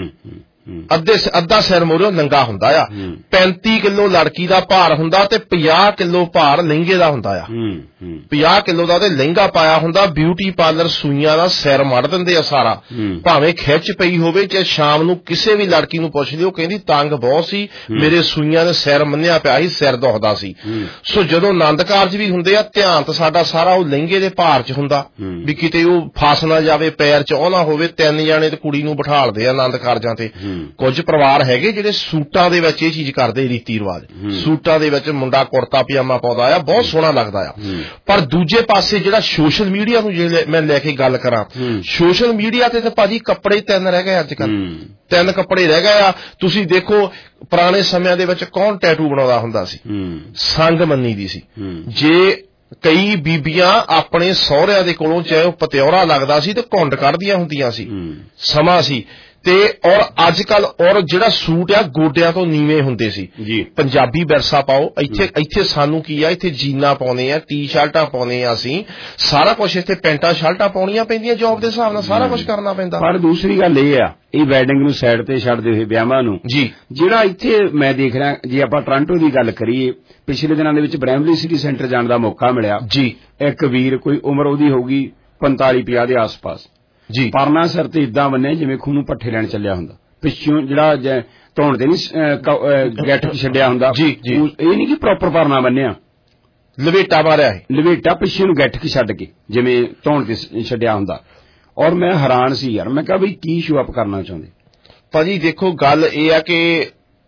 ਅੱਧੇ ਅੱਧਾ ਸਿਰ ਮੋਰੋਂ ਨੰਗਾ ਹੁੰਦਾ ਆ। ਪੈਂਤੀ ਕਿਲੋ ਲੜਕੀ ਦਾ ਭਾਰ ਹੁੰਦਾ ਤੇ ਪੰਜਾਹ ਕਿਲੋ ਭਾਰ ਲਹਿੰਗੇ ਦਾ ਹੁੰਦਾ ਆ, ਪੰਜਾਹ ਕਿਲੋ ਦਾ ਤੇ ਲਹਿੰਗਾ ਪਾਇਆ ਹੁੰਦਾ। ਬਿਊਟੀ ਪਾਰਲਰ ਸੂਈਆਂ ਦਾ ਸਿਰ ਮੜ ਦਿੰਦੇ ਆ ਸਾਰਾ, ਭਾਵੇਂ ਖਿੱਚ ਪਈ ਹੋਵੇ। ਚਾਹੇ ਸ਼ਾਮ ਨੂੰ ਕਿਸੇ ਵੀ ਲੜਕੀ ਨੂੰ ਪੁੱਛ ਲਿਓ, ਕਹਿੰਦੀ ਤੰਗ ਬਹੁਤ ਸੀ, ਮੇਰੇ ਸੂਈਆਂ ਦੇ ਸਿਰ ਮੰਨਿਆ ਪਿਆ ਸੀ, ਸਿਰ ਦੁਖਦਾ ਸੀ। ਸੋ ਜਦੋਂ ਆਨੰਦ ਕਾਰਜ ਵੀ ਹੁੰਦੇ ਆ, ਧਿਆਨ ਤਾਂ ਸਾਡਾ ਸਾਰਾ ਉਹ ਲਹਿੰਗੇ ਦੇ ਭਾਰ ਚ ਹੁੰਦਾ ਵੀ ਕਿਤੇ ਉਹ ਫਸ ਨਾ ਜਾਵੇ, ਪੈਰ ਚ ਉਹ ਨਾ ਹੋਵੇ। ਤਿੰਨ ਜਾਣੇ ਤੇ ਕੁੜੀ ਨੂੰ ਬਿਠਾਲਦੇ ਆ ਆਨੰਦ ਕਾਰਜਾਂ ਤੇ। ਕੁਝ ਪਰਿਵਾਰ ਹੈਗੇ ਜਿਹੜੇ ਸੂਟਾਂ ਦੇ ਵਿੱਚ ਇਹ ਚੀਜ਼ ਕਰਦੇ, ਰੀਤੀ ਰਿਵਾਜ, ਸੂਟਾਂ ਦੇ ਵਿੱਚ ਮੁੰਡਾ ਕੁੜਤਾ ਪਜਾਮਾ ਪਾਉਂਦਾ ਆ, ਬਹੁਤ ਸੋਹਣਾ ਲੱਗਦਾ ਆ। ਪਰ ਦੂਜੇ ਪਾਸੇ ਜਿਹੜਾ ਸੋਸ਼ਲ ਮੀਡੀਆ ਨੂੰ ਜੇ ਮੈਂ ਲੈ ਕੇ ਗੱਲ ਕਰਾਂ, ਸੋਸ਼ਲ ਮੀਡੀਆ ਤੇ ਤਾਂ ਭਾਜੀ ਕੱਪੜੇ ਤਿੰਨ ਰਹਿ ਗਏ ਅੱਜ ਕੱਲ, ਤਿੰਨ ਕੱਪੜੇ ਰਹਿ ਗਏ ਆ। ਤੁਸੀਂ ਦੇਖੋ ਪੁਰਾਣੇ ਸਮਿਆਂ ਦੇ ਵਿੱਚ ਕੌਣ ਟੈਟੂ ਬਣਾਉਂਦਾ ਹੁੰਦਾ ਸੀ, ਸੰਗ ਮੰਨੀ ਦੀ ਸੀ। ਜੇ ਕਈ ਬੀਬੀਆਂ ਆਪਣੇ ਸਹੁਰਿਆਂ ਦੇ ਕੋਲੋਂ ਚਾਹੇ ਉਹ ਪਤਿਉਰਾ ਲੱਗਦਾ ਸੀ ਤੇ ਘੁੰਡ ਕੱਢਦੀਆਂ ਹੁੰਦੀਆਂ ਸੀ, ਸਮਾਂ ਸੀ। ਤੇ ਔਰ ਅੱਜ ਕੱਲ ਔਰ ਜਿਹੜਾ ਸੂਟ ਆ ਗੋਡਿਆਂ ਤੋਂ ਨੀਵੇਂ ਹੁੰਦੇ ਸੀ ਜੀ। ਪੰਜਾਬੀ ਵਿਰਸਾ ਪਾਓ, ਇੱਥੇ ਇੱਥੇ ਸਾਨੂੰ ਕੀ ਆ, ਇੱਥੇ ਜੀਨਾਂ ਪਾਉਣੇ ਆ, ਟੀ ਸ਼ਰਟਾਂ ਪਾਉਣੇ ਆ, ਅਸੀਂ ਸਾਰਾ ਕੁਝ ਇੱਥੇ ਪੈਂਟਾਂ ਸ਼ਰਟਾਂ ਪਾਉਣੀਆਂ ਪੈਂਦੀਆਂ, ਜੌਬ ਦੇ ਹਿਸਾਬ ਨਾਲ ਸਾਰਾ ਕੁਝ ਕਰਨਾ ਪੈਂਦਾ।
ਪਰ ਦੂਸਰੀ ਗੱਲ ਇਹ ਆ, ਇਹ ਵੈਡਿੰਗ ਨੂੰ ਸਾਈਡ ਤੇ ਛੱਡਦੇ ਹੋਏ ਵਿਆਹਾਂ ਨੂੰ ਜੀ, ਜਿਹੜਾ ਇੱਥੇ ਮੈਂ ਦੇਖ ਰਿਹਾ, ਜੇ ਆਪਾਂ ਟੋਰਾਂਟੋ ਦੀ ਗੱਲ ਕਰੀਏ, ਪਿਛਲੇ ਦਿਨਾਂ ਦੇ ਵਿੱਚ ਬ੍ਰੈਮਲੀ ਸਿਟੀ ਸੈਂਟਰ ਜਾਣ ਦਾ ਮੌਕਾ ਮਿਲਿਆ ਜੀ। ਇੱਕ ਵੀਰ, ਕੋਈ ਉਮਰ ਉਹਦੀ ਹੋਊਗੀ ਪੰਤਾਲੀ ਪੰਜਾਹ ਦੇ ਆਸ-ਪਾਸ ਜੀ, ਪਰਨਾ ਸਿਰ ਤੇ ਇਦਾਂ ਬੰਨੇ ਜਿਵੇਂ ਖੂਹ ਨੂੰ ਪੱਠੇ ਲੈਣ ਚੱਲਿਆ ਹੁੰਦਾ, ਪਿੱਛੋਂ ਜਿਹੜਾ ਧੌਣ ਤੇ ਨਹੀਂ ਗੱਠ ਛੱਡਿਆ ਹੁੰਦਾ ਜੀ, ਇਹ ਨਹੀਂ ਕਿ ਪ੍ਰੋਪਰ ਪਰਨਾ ਬੰਨਿਆ,
ਲਵੇਟਾ ਮਾਰਿਆ ਹੈ,
ਲਵੇਟਾ ਪਿੱਛੇ ਨੂੰ ਗੱਠ ਛੱਡ ਕੇ ਜਿਵੇਂ ਧੌਣ ਤੇ ਛੱਡਿਆ ਹੁੰਦਾ। ਔਰ ਮੈਂ ਹੈਰਾਨ ਸੀ ਯਾਰ, ਮੈਂ ਕਿਹਾ ਬਈ ਕੀ ਸ਼ੋ ਅਪ ਕਰਨਾ ਚਾਹੁੰਦੇ
ਭਾਜੀ। ਦੇਖੋ ਗੱਲ ਇਹ ਆ ਕਿ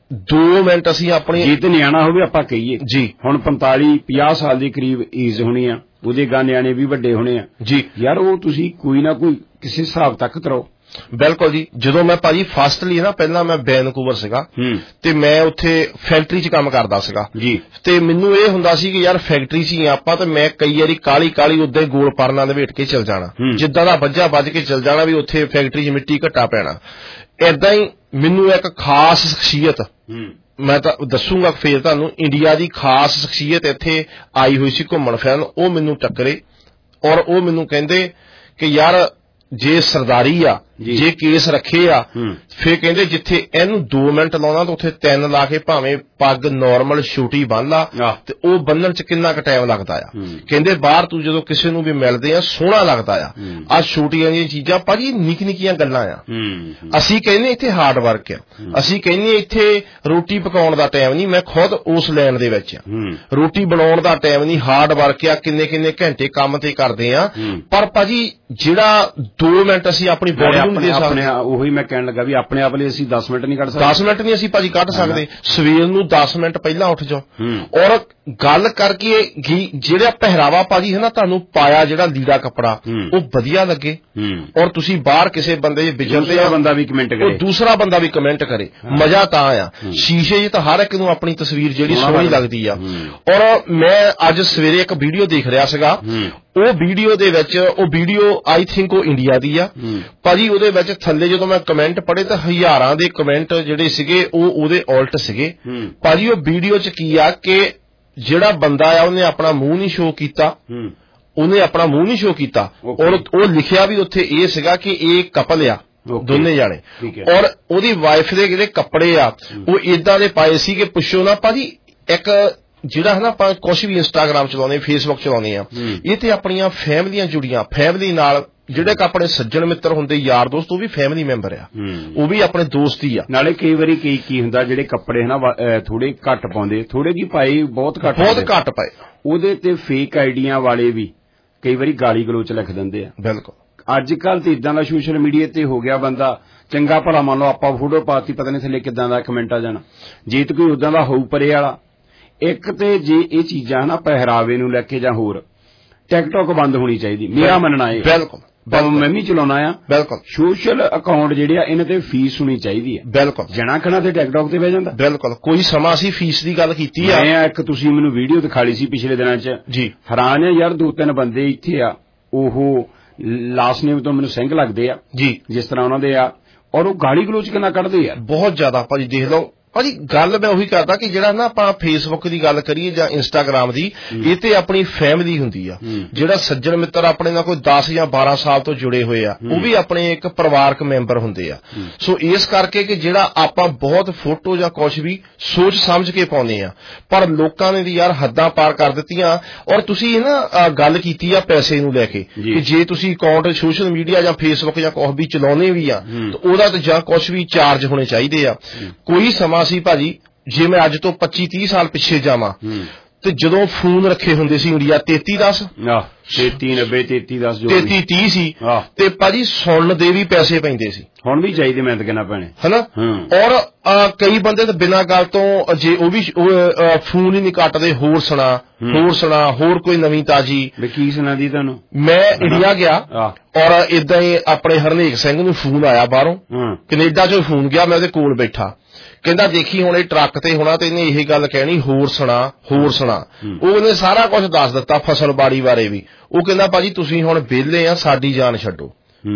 ਦੋ ਮਿੰਟ ਅਸੀਂ ਆਪਣੀ,
ਜੇ ਤੇ ਨਿਆਣਾ ਹੋਵੇ ਆਪਾਂ ਕਹੀਏ ਜੀ, ਹੁਣ ਪੰਤਾਲੀ ਪੰਜਾਹ ਸਾਲ ਦੇ ਕਰੀਬ ਏਜ ਹੋਣੀ ਆ, ਉਹਦੇ ਗਾ ਨਿਆਣੇ ਵੀ ਵੱਡੇ ਹੋਣੇ ਆ ਜੀ ਯਾਰ, ਉਹ ਤੁਸੀਂ ਕੋਈ ਨਾ ਕੋਈ ਕਿਸੇ ਹਿਸਾਬ ਤੱਕ ਕਰੋ।
ਬਿਲਕੁਲ ਜੀ। ਜਦੋਂ ਮੈਂ ਭਾਜੀ ਫਸਟਲੀ ਨਾ, ਪਹਿਲਾਂ ਮੈਂ ਵੈਨਕੂਵਰ ਸੀਗਾ ਤੇ ਮੈਂ ਉੱਥੇ ਫੈਕਟਰੀ 'ਚ ਕੰਮ ਕਰਦਾ ਸੀਗਾ ਜੀ, ਤੇ ਮੈਨੂੰ ਇਹ ਹੁੰਦਾ ਸੀ ਕਿ ਯਾਰ ਫੈਕਟਰੀ 'ਚ ਹੀ ਆਪਾਂ, ਤੇ ਮੈਂ ਕਈ ਵਾਰੀ ਕਾਲੀ ਕਾਲੀ ਉੱਦਾਂ ਹੀ ਗੋਲ ਪਰਨਾ ਲਵੇਟ ਕੇ ਚਲ ਜਾਣਾ, ਜਿੱਦਾਂ ਦਾ ਵੱਜਾ ਵੱਜ ਕੇ ਚਲ ਜਾਣਾ ਵੀ ਉੱਥੇ ਫੈਕਟਰੀ 'ਚ ਮਿੱਟੀ ਘੱਟਾ ਪੈਣਾ। ਏਦਾਂ ਹੀ ਮੈਨੂੰ ਇੱਕ ਖਾਸ ਸ਼ਖਸੀਅਤ, ਮੈਂ ਤਾਂ ਦੱਸੂਗਾ ਫੇਰ ਤੁਹਾਨੂੰ, ਇੰਡੀਆ ਦੀ ਖਾਸ ਸ਼ਖਸੀਅਤ ਇੱਥੇ ਆਈ ਹੋਈ ਸੀ ਘੁੰਮਣ ਫਿਰਨ, ਉਹ ਮੈਨੂੰ ਟੱਕਰੇ ਔਰ ਉਹ ਮੈਨੂੰ ਕਹਿੰਦੇ ਕਿ ਯਾਰ ਜੇ ਸਰਦਾਰੀ ਆ, ਜੇ ਕੇਸ ਰੱਖੇ ਆ, ਫੇਰ ਕਹਿੰਦੇ ਜਿੱਥੇ ਇਹਨੂੰ ਦੋ ਮਿੰਟ ਲਾਉਣਾ ਤਾਂ ਉੱਥੇ ਤਿੰਨ ਲਾ ਕੇ ਭਾਵੇਂ ਪੱਗ ਨਾਰਮਲ ਛੋਟੀ ਬੰਨ ਲਾ, ਤੇ ਉਹ ਬੰਨਣ ਚ ਕਿੰਨਾ ਕੁ ਟਾਈਮ ਲੱਗਦਾ ਆ। ਕਹਿੰਦੇ ਬਾਹਰ ਤੂੰ ਜਦੋਂ ਕਿਸੇ ਨੂੰ ਵੀ ਮਿਲਦੇ ਆ ਸੋਹਣਾ ਲੱਗਦਾ ਆ, ਆ ਛੋਟੀਆਂ ਜਿਹੀਆਂ ਚੀਜ਼ਾਂ ਭਾਜੀ ਨਿੱਕੀ ਨਿੱਕੀਆਂ ਗੱਲਾਂ ਆ। ਅਸੀਂ ਕਹਿੰਦੇ ਇੱਥੇ ਹਾਰਡ ਵਰਕ ਆ, ਅਸੀਂ ਕਹਿੰਦੇ ਇੱਥੇ ਰੋਟੀ ਪਕਾਉਣ ਦਾ ਟਾਈਮ ਨਹੀਂ, ਮੈਂ ਖੁਦ ਉਸ ਲਾਈਨ ਦੇ ਵਿੱਚ ਆ, ਰੋਟੀ ਬਣਾਉਣ ਦਾ ਟਾਈਮ ਨਹੀਂ, ਹਾਰਡ ਵਰਕ ਆ, ਕਿੰਨੇ ਕਿੰਨੇ ਘੰਟੇ ਕੰਮ ਤੇ ਕਰਦੇ ਆ। ਪਰ ਭਾਜੀ ਜਿਹੜਾ ਦੋ ਮਿੰਟ ਅਸੀਂ ਆਪਣੀ ਬੋਡੀ ਨੂੰ ਦੇ ਸਕਦੇ,
ਉਹੀ ਮੈਂ ਕਹਿਣ ਲੱਗਾ ਵੀ ਆਪਣੇ ਆਪ ਲਈ ਅਸੀਂ ਦਸ ਮਿੰਟ ਨਹੀਂ ਕੱਢ ਸਕਦੇ,
ਦਸ ਮਿੰਟ ਨਹੀਂ ਅਸੀਂ ਭਾਜੀ ਕੱਢ ਸਕਦੇ। ਸਵੇਰ ਨੂੰ ਦਸ ਮਿੰਟ ਪਹਿਲਾਂ ਉੱਠ ਜਾਓ ਔਰ ਗੱਲ ਕਰਕੇ ਜਿਹੜਾ ਪਹਿਰਾਵਾ ਭਾਜੀ ਹੈ ਨਾ, ਤੁਹਾਨੂੰ ਪਾਇਆ ਜਿਹੜਾ ਲੀੜਾ ਕੱਪੜਾ ਉਹ ਵਧੀਆ ਲੱਗੇ ਔਰ ਤੁਸੀਂ ਬਾਹਰ ਕਿਸੇ ਬੰਦੇ ਵਿਚਰਦੇ ਆ,
ਬੰਦਾ ਵੀ ਕਮੈਂਟ ਕਰੇ,
ਦੂਸਰਾ ਬੰਦਾ ਵੀ ਕਮੈਂਟ ਕਰੇ, ਮਜ਼ਾ ਤਾਂ ਆ। ਸ਼ੀਸ਼ੇ 'ਚ ਤਾਂ ਹਰ ਇੱਕ ਨੂੰ ਆਪਣੀ ਤਸਵੀਰ ਜਿਹੜੀ ਸੋਹਣੀ ਲੱਗਦੀ ਆ। ਔਰ ਮੈਂ ਅੱਜ ਸਵੇਰੇ ਇੱਕ ਵੀਡੀਓ ਦੇਖ ਰਿਹਾ ਸੀਗਾ, ਉਹ ਵੀਡੀਓ ਦੇ ਵਿੱਚ, ਉਹ ਵੀਡੀਓ ਆਈ ਥਿੰਕ ਉਹ ਇੰਡੀਆ ਦੀ ਆ ਭਾਜੀ, ਉਹਦੇ ਵਿੱਚ ਥੱਲੇ ਜਦੋਂ ਮੈਂ ਕਮੈਂਟ ਪੜ੍ਹੇ ਤਾਂ ਹਜ਼ਾਰਾਂ ਦੇ ਕਮੈਂਟ ਜਿਹੜੇ ਸੀਗੇ ਉਹ ਉਹਦੇ ਉਲਟ ਸੀਗੇ ਭਾਜੀ। ਉਹ ਵੀਡੀਓ 'ਚ ਕੀ ਆ ਕਿ ਜਿਹੜਾ ਬੰਦਾ ਆ ਉਹਨੇ ਆਪਣਾ ਮੂੰਹ ਨਹੀਂ ਸ਼ੋਅ ਕੀਤਾ, ਉਹਨੇ ਆਪਣਾ ਮੂੰਹ ਨਹੀਂ ਸ਼ੋ ਕੀਤਾ ਔਰ ਉਹ ਲਿਖਿਆ ਵੀ ਉੱਥੇ ਇਹ ਸੀਗਾ ਕਿ ਇਹ ਕਪਲ ਆ ਦੋਨੇ ਜਾਣੇ ਔਰ ਉਹਦੀ ਵਾਈਫ ਦੇ ਜਿਹੜੇ ਕੱਪੜੇ ਆ ਉਹ ਇਦਾਂ ਦੇ ਪਾਏ ਸੀ ਕਿ ਪੁੱਛੋ ਨਾ ਭਾਜੀ ਇੱਕ ਜਿਹੜਾ ਹੈ ਨਾ ਆਪਾਂ ਕੁਛ ਵੀ ਇੰਸਟਾਗ੍ਰਾਮ ਚਲਾਉਂਦੇ ਫੇਸਬੁੱਕ ਚਲਾਉਂਦੇ ਆ ਇਹ ਤੇ ਆਪਣੀਆਂ ਫੈਮਲੀਆਂ ਜੁੜੀਆਂ ਫੈਮਲੀ ਨਾਲ ਜਿਹੜੇ ਕਿ ਆਪਣੇ ਸੱਜਣ ਮਿੱਤਰ ਹੁੰਦੇ ਯਾਰ ਦੋਸਤ ਉਹ ਵੀ ਫੈਮਿਲੀ ਮੈਂਬਰ ਆ ਉਹ ਵੀ ਆਪਣੇ ਦੋਸਤ ਹੀ ਆ ਨਾਲੇ ਕਈ ਵਾਰੀ ਕੀ ਕੀ ਹੁੰਦਾ ਜਿਹੜੇ ਕੱਪੜੇ ਹਨਾ ਥੋੜੇ ਘੱਟ ਪਾਉਂਦੇ ਥੋੜੇ ਕੀ ਪਾਏ ਬਹੁਤ ਘੱਟ ਬਹੁਤ ਘੱਟ ਪਾਏ ਉਹਦੇ ਤੇ ਫੇਕ ਆਈਡੀਆਂ ਵਾਲੇ ਵੀ ਕਈ ਵਾਰੀ ਗਾਲੀ ਗਲੋਚ ਲਿਖ ਦਿੰਦੇ ਆ ਬਿਲਕੁਲ ਅੱਜ ਕੱਲ ਤੇ ਇਦਾਂ ਦਾ ਸੋਸ਼ਲ ਮੀਡੀਆ ਤੇ ਹੋ ਗਿਆ ਬੰਦਾ ਚੰਗਾ ਭਲਾ ਮੰਨ ਲਓ ਆਪਾਂ ਫੋਟੋ ਪਾਤੀ ਪਤਾ ਨਹੀਂ ਥੱਲੇ ਕਿਦਾਂ ਦਾ ਕਮੈਂਟ ਆ ਜਾਣਾ ਜੇ ਤੇ ਕੋਈ ਉਦਾਂ ਦਾ ਹੋਊ ਪਰੇ ਵਾਲਾ ਇੱਕ ਤੇ ਜੇ ਇਹ ਚੀਜ਼ਾਂ ਨਾ ਪਹਿਰਾਵੇ ਨੂੰ ਲੈ ਕੇ ਜਾਂ ਹੋਰ ਟਿਕਟੌਕ ਬੰਦ ਹੋਣੀ ਚਾਹੀਦੀ ਮੇਰਾ ਮੰਨਣਾ ਇਹ ਬਿਲਕੁਲ ਮੈਂ ਵੀ ਚਲਾਉਣਾ ਆ ਬਿਲਕੁਲ ਸੋਸ਼ਲ ਅਕਾਊਂਟ ਜਿਹੜੇ ਆ ਇਹਨਾਂ ਤੇ ਫੀਸ ਹੋਣੀ ਚਾਹੀਦੀ ਹੈ ਬਿਲਕੁਲ ਜਣਾ ਖਣਾ ਤੇ ਟਿਕਟੌਕ ਤੇ ਬਹਿ ਜਾਂਦਾ ਬਿਲਕੁਲ ਕੋਈ ਸਮਾਂ ਅਸੀਂ ਫੀਸ ਦੀ ਗੱਲ ਕੀਤੀ ਆ ਮੈਂ ਇੱਕ ਤੁਸੀਂ ਮੈਨੂੰ ਵੀਡੀਓ ਦਿਖਾਲੀ ਸੀ ਪਿਛਲੇ ਦਿਨਾਂ 'ਚ ਜੀ ਹੈਰਾਨ ਆ ਯਾਰ ਦੋ ਤਿੰਨ ਬੰਦੇ ਇੱਥੇ ਆ ਉਹ ਲਾਸਟ ਨੇਮ ਤੋਂ ਮੈਨੂੰ ਸਿੰਘ ਲੱਗਦੇ ਆ ਜੀ ਜਿਸ ਤਰ੍ਹਾਂ ਉਹਨਾਂ ਦੇ ਆ ਔਰ ਉਹ ਗਾਲੀ ਗਲੋਚ ਕਿੰਨਾ ਕੱਢਦੇ ਆ ਬਹੁਤ ਜ਼ਿਆਦਾ ਭਾਜੀ ਦੇਖ ਲਓ ਭਾਜੀ ਗੱਲ ਮੈਂ ਉਹੀ ਕਰਦਾ ਕਿ ਜਿਹੜਾ ਨਾ ਆਪਾਂ ਫੇਸਬੁੱਕ ਦੀ ਗੱਲ ਕਰੀਏ ਜਾਂ ਇੰਸਟਾਗ੍ਰਾਮ ਦੀ ਇਹ ਤੇ ਆਪਣੀ ਫੈਮਿਲੀ ਹੁੰਦੀ ਆ ਜਿਹੜਾ ਸੱਜਣ ਮਿੱਤਰ ਆਪਣੇ ਨਾਲ ਕੋਈ ਦਸ ਜਾਂ ਬਾਰਾਂ ਸਾਲ ਤੋਂ ਜੁੜੇ ਹੋਏ ਆ ਉਹ ਵੀ ਆਪਣੇ ਇੱਕ ਪਰਿਵਾਰਕ ਮੈਂਬਰ ਹੁੰਦੇ ਆ ਸੋ ਇਸ ਕਰਕੇ ਕਿ ਜਿਹੜਾ ਆਪਾਂ ਬਹੁਤ ਫੋਟੋ ਜਾਂ ਕੁਝ ਵੀ ਸੋਚ ਸਮਝ ਕੇ ਪਾਉਂਦੇ ਆ ਪਰ ਲੋਕਾਂ ਨੇ ਵੀ ਯਾਰ ਹੱਦਾਂ ਪਾਰ ਕਰ ਦਿੱਤੀਆਂ ਔਰ ਤੁਸੀਂ ਨਾ ਗੱਲ ਕੀਤੀ ਆ ਪੈਸੇ ਨੂੰ ਲੈ ਕੇ ਕਿ ਜੇ ਤੁਸੀਂ ਅਕਾਊਂਟ ਸੋਸ਼ਲ ਮੀਡੀਆ ਜਾਂ ਫੇਸਬੁੱਕ ਜਾਂ ਕੁਝ ਵੀ ਚਲਾਉਣੇ ਵੀ ਆ ਤਾਂ ਉਹਦਾ ਤੇ ਜਾਂ ਕੁਝ ਵੀ ਚਾਰਜ ਹੋਣੇ ਚਾਹੀਦੇ ਆ ਕੋਈ ਸਮਾਂ ਸੀ ਭਾਜੀ ਜੇ ਮੈਂ ਅੱਜ ਤੋਂ ਪੱਚੀ ਤੀਹ ਸਾਲ ਪਿੱਛੇ ਜਾਵਾਂ ਤੇ ਜਦੋਂ ਫੋਨ ਰੱਖੇ ਹੁੰਦੇ ਸੀ ਇੰਡੀਆ ਤੇਤੀ ਦਸ ਤੇਤੀ ਨੱਬੇ ਤੇਤੀ ਦਸ ਤੇਤੀ ਤੀਹ ਸੀ ਤੇ ਭਾਜੀ ਸੁਣਨ ਦੇ ਵੀ ਪੈਸੇ ਪੈਂਦੇ ਸੀ ਹੁਣ ਵੀ ਚਾਹੀਦੇ ਮੈਂ ਤਾਂ ਕਹਿਣਾ ਪੈਣੇ ਹਨਾ ਔਰ ਕਈ ਬੰਦੇ ਤਾਂ ਬਿਨਾਂ ਗੱਲ ਤੋਂ ਜੇ ਉਹ ਵੀ ਫੋਨ ਹੀ ਨਹੀਂ ਕੱਟਦੇ ਹੋਰ ਸੁਣਾ ਹੋਰ ਸੁਣਾ ਹੋਰ ਕੋਈ ਨਵੀਂ ਤਾਜੀ ਕੀ ਸੁਣਾਦੀ ਤੁਹਾਨੂੰ ਮੈਂ ਇੰਡੀਆ ਗਿਆ ਔਰ ਏਦਾਂ ਹੀ ਆਪਣੇ ਹਰਨੇਕ ਸਿੰਘ ਨੂੰ ਫੋਨ ਆਇਆ ਬਾਹਰੋਂ ਕੈਨੇਡਾ ਚੋਂ ਫੋਨ ਗਿਆ ਮੈਂ ਉਹਦੇ ਕੋਲ ਬੈਠਾ ਕਹਿੰਦਾ ਦੇਖੀ ਹੁਣ ਇਹ ਟਰੱਕ ਤੇ ਹੋਣਾ ਤੇ ਇਹਨੇ ਇਹ ਗੱਲ ਕਹਿਣੀ ਹੋਰ ਸੁਣਾ ਹੋਰ ਸੁਣਾ ਉਹ ਉਹਨੇ ਸਾਰਾ ਕੁਝ ਦੱਸ ਦਿੱਤਾ ਫਸਲਬਾੜੀ ਬਾਰੇ ਵੀ ਉਹ ਕਹਿੰਦਾ ਭਾਜੀ ਤੁਸੀਂ ਹੁਣ ਵਿਹਲੇ ਆ ਸਾਡੀ ਜਾਨ ਛੱਡੋ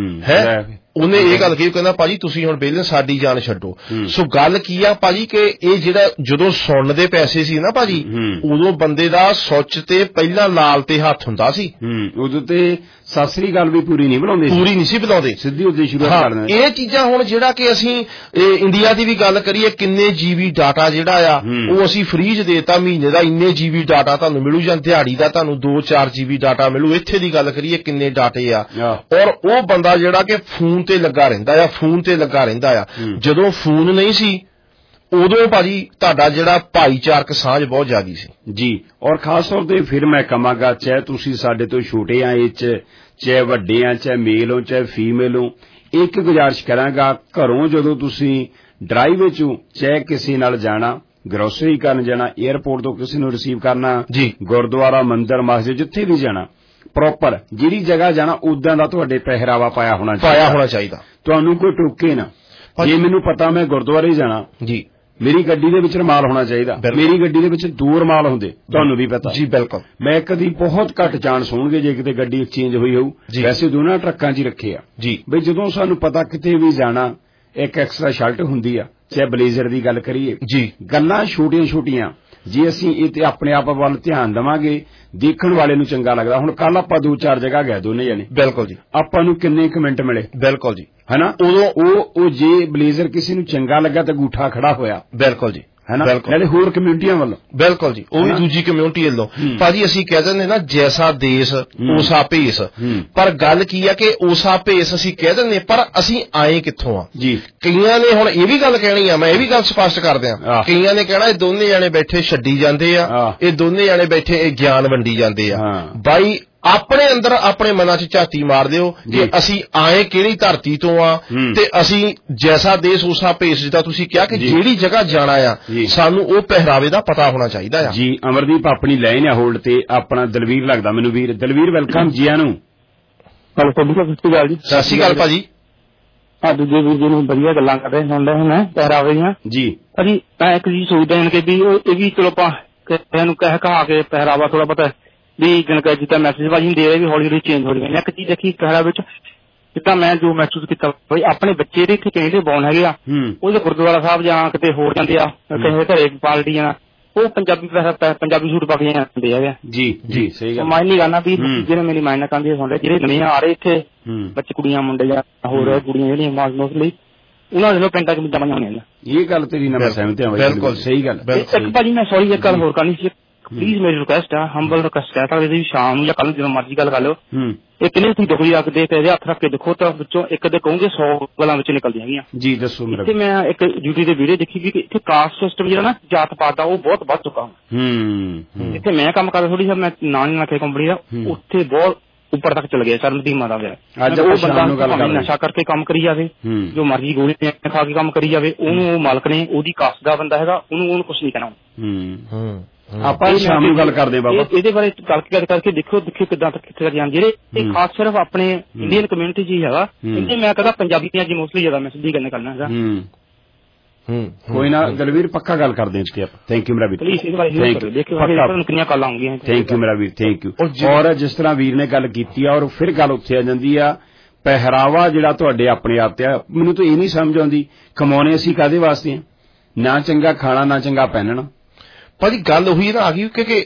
ਹੈ ਉਹਨੇ ਇਹ ਗੱਲ ਕਹੀ ਕਹਿੰਦਾ ਭਾਜੀ ਤੁਸੀਂ ਹੁਣ ਵਿਹਲੇ ਸਾਡੀ ਜਾਨ ਛੱਡੋ ਸੋ ਗੱਲ ਕੀ ਆ ਭਾਜੀ ਕਿ ਇਹ ਜਿਹੜਾ ਜਦੋਂ ਸੁਣਨ ਦੇ ਪੈਸੇ ਸੀ ਨਾ ਭਾਜੀ ਉਦੋਂ ਬੰਦੇ ਦਾ ਸੁੱਚ ਤੇ ਪਹਿਲਾਂ ਲਾਲ ਤੇ ਹੱਥ ਹੁੰਦਾ ਸੀ ਉਦੋਂ ਤੇ ਸਾਸਰੀ ਗੱਲ ਵੀ ਪੂਰੀ ਨਹੀਂ ਬਣਾਉਂਦੇ ਪੂਰੀ ਨਹੀਂ ਸੀ ਬਣਾਉਂਦੇ ਸਿੱਧੀ ਉਹਦੀ ਸ਼ੁਰੂਆਤ ਕਰਦੇ ਇਹ ਚੀਜ਼ਾਂ ਹੁਣ ਜਿਹੜਾ ਕਿ ਅਸੀਂ ਇੰਡੀਆ ਦੀ ਵੀ ਗੱਲ ਕਰੀਏ ਕਿੰਨੇ ਜੀਬੀ ਡਾਟਾ ਜਿਹੜਾ ਆ ਉਹ ਅਸੀਂ ਫ੍ਰੀ ਚ ਦੇਤਾ ਮਹੀਨੇ ਦਾ ਇੰਨੇ ਜੀਬੀ ਡਾਟਾ ਤੁਹਾਨੂੰ ਮਿਲੂ ਜਾਂ ਦਿਹਾੜੀ ਦਾ ਤੁਹਾਨੂੰ ਦੋ ਚਾਰ ਜੀਬੀ ਡਾਟਾ ਮਿਲੂ ਇੱਥੇ ਦੀ ਗੱਲ ਕਰੀਏ ਕਿੰਨੇ ਡਾਟੇ ਆ ਔਰ ਉਹ ਬੰਦਾ ਜਿਹੜਾ ਕਿ ਫੋਨ ਤੇ ਲੱਗਾ ਰਹਿੰਦਾ ਆ ਫੋਨ ਤੇ ਲੱਗਾ ਰਹਿੰਦਾ ਆ ਜਦੋਂ ਫੋਨ ਨਹੀਂ ਸੀ ਉਦੋਂ ਭਾਜੀ ਤੁਹਾਡਾ ਜਿਹੜਾ ਭਾਈਚਾਰਕ ਸਾਂਝ ਬਹੁਤ ਜ਼ਿਆਦੀ ਸੀ ਜੀ ਔਰ ਖਾਸ ਤੌਰ ਤੇ ਫਿਰ ਮੈਂ ਕਹਾਂਗਾ ਚਾਹੇ ਤੁਸੀਂ ਸਾਡੇ ਤੋਂ ਛੋਟੇ ਆ ਇਹ ਚ ਚਾਹੇ ਵੱਡੇ ਆ ਚਾਹੇ ਮੇਲ ਹੋ ਚਾਹੇ ਫੀਮੇਲ ਹੋ ਇੱਕ ਗੁਜ਼ਾਰਿਸ਼ ਕਰਾਂਗਾ ਘਰੋਂ ਜਦੋਂ ਤੁਸੀਂ ਡਰਾਈਵ ਵਿੱਚ ਚਾਹੇ ਕਿਸੇ ਨਾਲ ਜਾਣਾ ਗਰੋਸਰੀ ਕਰਨ ਜਾਣਾ 에ਅਰਪੋਰਟ ਤੋਂ ਕਿਸੇ ਨੂੰ ਰਿਸੀਵ ਕਰਨਾ ਜੀ ਗੁਰਦੁਆਰਾ ਮੰਦਿਰ ਮਸਜਿਦ ਜਿੱਥੇ ਵੀ ਜਾਣਾ ਪ੍ਰੋਪਰ ਜਿਹੜੀ ਜਗ੍ਹਾ ਜਾਣਾ ਉਦਾਂ ਦਾ ਤੁਹਾਡੇ ਪਹਿਰਾਵਾ ਪਾਇਆ ਹੋਣਾ ਚਾਹੀਦਾ ਪਾਇਆ ਹੋਣਾ ਚਾਹੀਦਾ ਤੁਹਾਨੂੰ ਕੋਈ ਟੋਕੇ ਨਾ ਜੇ ਮੈਨੂੰ ਪਤਾ ਮੈਂ ਗੁਰਦੁਆਰੇ ਜਾਣਾ ਜੀ ਮੇਰੀ ਗੱਡੀ ਦੇ ਵਿੱਚ ਰਮਾਲ ਹੋਣਾ ਚਾਹੀਦਾ ਮੇਰੀ ਗੱਡੀ ਦੇ ਵਿੱਚ ਦੋ ਰਮਾਲ ਹੁੰਦੇ ਤੁਹਾਨੂੰ ਵੀ ਪਤਾ ਜੀ ਬਿਲਕੁਲ ਮੈਂ ਕਦੀ ਬਹੁਤ ਘੱਟ ਚਾਂਸ ਹੋਣਗੇ ਜੇ ਕਿਤੇ ਗੱਡੀ ਐਕਸਚੇਂਜ ਹੋਈ ਹੋਊ ਵੈਸੇ ਦੋਨਾਂ ਟਰੱਕਾਂ 'ਚ ਹੀ ਰੱਖੇ ਆ ਜੀ ਬਈ ਜਦੋਂ ਸਾਨੂੰ ਪਤਾ ਕਿਤੇ ਵੀ ਜਾਣਾ ਇੱਕ ਐਕਸਟਰਾ ਸ਼ਰਟ ਹੁੰਦੀ ਆ ਚਾਹੇ ਬਲੇਜ਼ਰ ਦੀ ਗੱਲ ਕਰੀਏ ਜੀ ਗੱਲਾਂ ਛੋਟੀਆਂ ਛੋਟੀਆਂ ਜੇ ਅਸੀਂ ਇਹ ਤੇ ਆਪਣੇ ਆਪ ਵੱਲ ਧਿਆਨ ਦੇਵਾਂਗੇ ਦੇਖਣ ਵਾਲੇ ਨੂੰ ਚੰਗਾ ਲੱਗਦਾ ਹੁਣ ਕੱਲ ਆਪਾਂ ਦੋ ਚਾਰ ਜਗ੍ਹਾ ਗਏ ਦੋਨੇ ਜਣੇ ਬਿਲਕੁਲ ਜੀ ਆਪਾਂ ਨੂੰ ਕਿੰਨੇ ਕਮੈਂਟ ਮਿਲੇ ਬਿਲਕੁਲ ਜੀ ਹਨਾ ਉਦੋਂ ਉਹ ਉਹ ਜੇ ਬਲੇਜ਼ਰ ਕਿਸੇ ਨੂੰ ਚੰਗਾ ਲੱਗਾ ਤਾਂ ਅੰਗੂਠਾ ਖੜਾ ਹੋਇਆ ਬਿਲਕੁਲ ਜੀ ਹੈ ਨਾ ਨਾਲੇ ਹੋਰ ਕਮਿਊਨਿਟੀਆਂ ਵੱਲੋਂ ਬਿਲਕੁਲ ਜੀ ਉਹ ਵੀ ਦੂਜੀ ਕਮਿਊਨਿਟੀ ਵੱਲੋਂ ਭਾਜੀ ਅਸੀਂ ਕਹਿ ਦਿੰਦੇ ਨਾ ਜੈਸਾ ਦੇਸ਼ ਉਸਾ ਭੇਸ ਪਰ ਗੱਲ ਕੀ ਆ ਕਿ ਉਸਾ ਭੇਸ ਅਸੀਂ ਕਹਿ ਦਿੰਦੇ ਪਰ ਅਸੀਂ ਆਏ ਕਿੱਥੋਂ ਆ ਜੀ ਕਈਆਂ ਨੇ ਹੁਣ ਇਹ ਵੀ ਗੱਲ ਕਹਿਣੀ ਆ ਮੈਂ ਇਹ ਵੀ ਗੱਲ ਸਪਸ਼ਟ ਕਰ ਦਿਆਂ ਕਈਆਂ ਨੇ ਕਹਿਣਾ ਇਹ ਦੋਨੇ ਜਾਣੇ ਬੈਠੇ ਛੱਡੀ ਜਾਂਦੇ ਆ ਇਹ ਦੋਨੇ ਜਾਣੇ ਬੈਠੇ ਇਹ ਗਿਆਨ ਵੰਡੀ ਜਾਂਦੇ ਆ ਬਾਈ ਆਪਣੇ ਅੰਦਰ ਆਪਣੇ ਮਨਾਂ 'ਚ ਝਾਤੀ ਮਾਰ ਦਿਓ ਕਿ ਅਸੀਂ ਆਏ ਕਿਹੜੀ ਧਰਤੀ ਤੋਂ ਆ ਤੇ ਅਸੀਂ ਜੈਸਾ ਦੇਸ਼ ਉਸਾ ਭੇਸ ਜਿੱਦਾਂ ਤੁਸੀਂ ਕਿਹਾ ਕਿ ਜਿਹੜੀ ਜਗ੍ਹਾ ਜਾਣਾ ਆ ਸਾਨੂੰ ਉਹ ਪਹਿਰਾਵੇ ਦਾ ਪਤਾ ਹੋਣਾ ਚਾਹੀਦਾ ਆ ਜੀ ਅਮਰਦੀਪ ਆਪਣੀ ਲਾਈਨ ਆ ਹੋਲਡ ਤੇ ਆਪਣਾ ਦਲਵੀਰ ਲੱਗਦਾ ਮੈਨੂੰ ਵੀਰ ਦਲਵੀਰ ਵੈਲਕਮ ਜੀ ਆਨੂੰ ਸਤਿ ਸ਼੍ਰੀ ਅਕਾਲ ਜੀ ਸਤਿ ਸ਼੍ਰੀ ਅਕਾਲ ਭਾਜੀ ਆ ਦੂਜੇ ਵੀਰ ਜੀ ਨੂੰ ਵਧੀਆ ਗੱਲਾਂ ਕਰ ਰਹੇ ਸੁਣਦੇ ਹੁਣ ਪਹਿਰਾਵੇ ਦੀਆਂ ਜੀ ਭਾਜੀ ਮੈਂ ਇੱਕ ਚੀਜ਼ ਸੋਚਦਾ ਹਾਂ ਕਿ ਵੀ ਇਹ ਵੀ ਚਲੋ ਆਪਾਂ ਕਿਸੇ ਨੂੰ ਕਹਿ ਕਹਾ ਕੇ ਪਹਿਰਾਵਾ ਥੋੜਾ ਪਤਾ ਵੀ ਜਨਕ ਜਿੱਦਾਂ ਮੈਸੇਜ ਭਾਜੀ ਦੇ ਰਹੇ ਵੀ ਹੌਲੀ ਹੌਲੀ ਚੇਂਜ ਹੋ ਰਹੀ ਹੈ ਇੱਕ ਚੀਜ਼ ਦੇਖੀ ਪਹਿਰਾ ਵਿੱਚ ਜਿੱਦਾਂ ਮੈਂ ਜੋ ਮਹਿਸੂਸ ਕੀਤਾ ਬਈ ਆਪਣੇ ਬੱਚੇ ਦੇ ਇੱਥੇ ਕਹਿੰਦੇ ਬੌਨ ਹੈਗੇ ਆ ਉਹਦੇ ਗੁਰਦੁਆਰਾ ਸਾਹਿਬ ਜਾਂ ਕਿਤੇ ਹੋਰ ਜਾਂਦੇ ਆ ਕਿਸੇ ਘਰੇ ਪਾਰਟੀਆਂ
ਉਹ ਪੰਜਾਬੀ ਪੰਜਾਬੀ ਸੂਟ ਪਾ ਕੇ ਜਾਂਦੇ ਹੈਗੇ
ਜੀ ਜੀ ਸਹੀ ਗੱਲ
ਮਾਇਨੇ ਕਰਨਾ ਵੀ ਜਿਹੜੇ ਮੇਰੀ ਮਾਇਨਾ ਕਹਿੰਦੇ ਸੁਣ ਰਹੇ ਜਿਹੜੇ ਨਵੇਂ ਆ ਰਹੇ ਇੱਥੇ ਬੱਚੇ ਕੁੜੀਆਂ ਮੁੰਡੇ ਜਾਂ ਹੋਰ ਕੁੜੀਆਂ ਜਿਹੜੀਆਂ ਮੋਸਟਲੀ ਉਹਨਾਂ ਦੇ ਲੋ ਪੈਂਟਾਂ ਕਮੀਜ਼ਾਂ ਪਾਈਆਂ ਹੋਣੀਆਂ
ਇਹ ਗੱਲ ਤੇਰੀ ਨਾਲ ਮੈਂ ਸਹਿਮਤ ਹਾਂ ਬਿਲਕੁਲ ਸਹੀ ਗੱਲ
ਇੱਕ ਭਾਜੀ ਮੈਂ ਸੌਰੀ ਇੱਕ ਗੱਲ ਹੋਰ ਕਰਨੀ ਸੀ ਪਲੀਜ਼ ਮੇਰੀ ਰਿਕੁਐਸਟ ਆ ਹੰਬਲ ਰਿਕੁਐਸਟ ਹੈ ਤਾਂ ਸ਼ਾਮ ਨੂੰ ਜਾਂ ਕੱਲ ਜਦੋਂ ਮਰਜ਼ੀ ਗੱਲ ਕਰ ਲਿਓ ਇਹ ਕਿੰਨੇ ਤੁਸੀਂ ਦੁਖੀ ਰੱਖ ਦੇ ਤੇ ਹੱਥ ਰੱਖ ਕੇ ਦੇਖੋ ਤਾਂ ਵਿੱਚੋਂ ਇੱਕ ਦੇ ਕਹੋਗੇ ਸੌ ਗੱਲਾਂ ਵਿੱਚ ਨਿਕਲਦੀਆਂ ਹੈਗੀਆਂ ਜੀ ਦੱਸੋ ਮੇਰਾ ਇੱਥੇ ਮੈਂ ਇੱਕ ਡਿਊਟੀ ਦੇ ਵੀਡੀਓ ਦੇਖੀ ਵੀ ਇੱਥੇ ਕਾਸਟ ਸਿਸਟਮ ਜਿਹੜਾ ਨਾ ਜਾਤ ਪਾਤ ਦਾ ਉਹ ਬਹੁਤ ਵੱਧ ਚੁੱਕਾ ਹੂੰ ਇੱਥੇ ਮੈਂ ਕੰਮ ਕਰਦਾ ਥੋੜੀ ਜਿਹਾ ਮੈਂ ਨਾਂ ਨਹੀਂ ਰੱਖਿਆ ਕੰਪਨੀ ਦਾ ਉੱਥੇ ਬਹੁਤ ਉੱਪਰ ਤੱਕ ਚਲ ਗਿਆ ਸਰ ਟੀਮਾਂ ਦਾ ਅੱਜ ਉਹ ਬੰਦਾ ਨਸ਼ਾ ਕਰਕੇ ਕੰਮ ਕਰੀ ਜਾਵੇ ਜੋ ਮਰਜ਼ੀ ਗੋਲੀਆਂ ਖਾ ਕੇ ਕੰਮ ਕਰੀ ਜਾਵੇ ਉਹਨੂੰ ਉਹ ਮਾਲਕ ਨੇ ਉਹਦੀ ਕਾਸਟ ਦਾ ਬੰਦਾ ਹੈਗਾ ਉਹਨੂੰ ਉਹਨੂੰ ਕੁਛ ਨਹੀਂ ਕਹਿਣਾ ਆਪਾਂ ਸ਼ਾਮ ਨੂੰ ਗੱਲ ਕਰਦੇ ਬਾਬਾ ਇਹਦੇ ਬਾਰੇ ਗੱਲ ਕਰਕੇ ਦੇਖੋ ਦੇਖੋ ਕਿੱਦਾਂ ਤੱਕ ਕਿੱਥੇ ਤੱਕ ਜਾਂਦੇ ਜਿਹੜੇ ਇਹ ਖਾਸ ਸਿਰਫ ਆਪਣੇ ਇੰਡੀਅਨ ਕਮਿਊਨਿਟੀ ਚ ਹੀ ਹੈਗਾ ਇਹਦੇ ਮੈਂ ਕਹਿੰਦਾ ਪੰਜਾਬੀਆਂ ਚ ਮੋਸਟਲੀ ਜ਼ਿਆਦਾ ਮੈਂ ਸਿੱਧੀ ਗੱਲ ਕਰਨਾ ਹੈਗਾ ਕੋਈ ਨਾ ਦਲਵੀਰ ਪੱਕਾ ਗੱਲ ਕਰਦੇ ਹਾਂ ਆਪਾਂ ਥੈਂਕ ਯੂ ਮੇਰਾ ਵੀਰ ਪਲੀਜ਼ ਇਹਦੇ ਬਾਰੇ ਦੇਖੋ ਤੁਹਾਨੂੰ ਕਿੰਨੀਆਂ ਕਾਲਾਂ ਆਉਂਗੀਆਂ ਥੈਂਕ ਯੂ ਮੇਰਾ ਵੀਰ ਥੈਂਕ ਯੂ ਔਰ ਜਿਸ ਤਰ੍ਹਾਂ ਵੀਰ ਨੇ ਗੱਲ ਕੀਤੀ ਆ ਔਰ ਫਿਰ ਗੱਲ ਉੱਥੇ ਆ ਜਾਂਦੀ ਆ ਪਹਿਰਾਵਾ ਜਿਹੜਾ ਤੁਹਾਡੇ ਆਪਣੇ ਆਪ ਤੇ ਆ ਮੈਨੂੰ ਤਾਂ ਇਹ ਨਹੀਂ ਸਮਝ ਆਉਂਦੀ ਕਮਾਉਣੇ ਅਸੀਂ ਕਾਹਦੇ ਵਾਸਤੇ ਆ ਨਾ ਚੰਗਾ ਖਾਣਾ ਨਾ ਚੰਗਾ ਪਹਿਨਣਾ
ਭਾਜੀ ਗੱਲ ਉਹੀ ਨਾ ਆ ਗਈ ਕਿ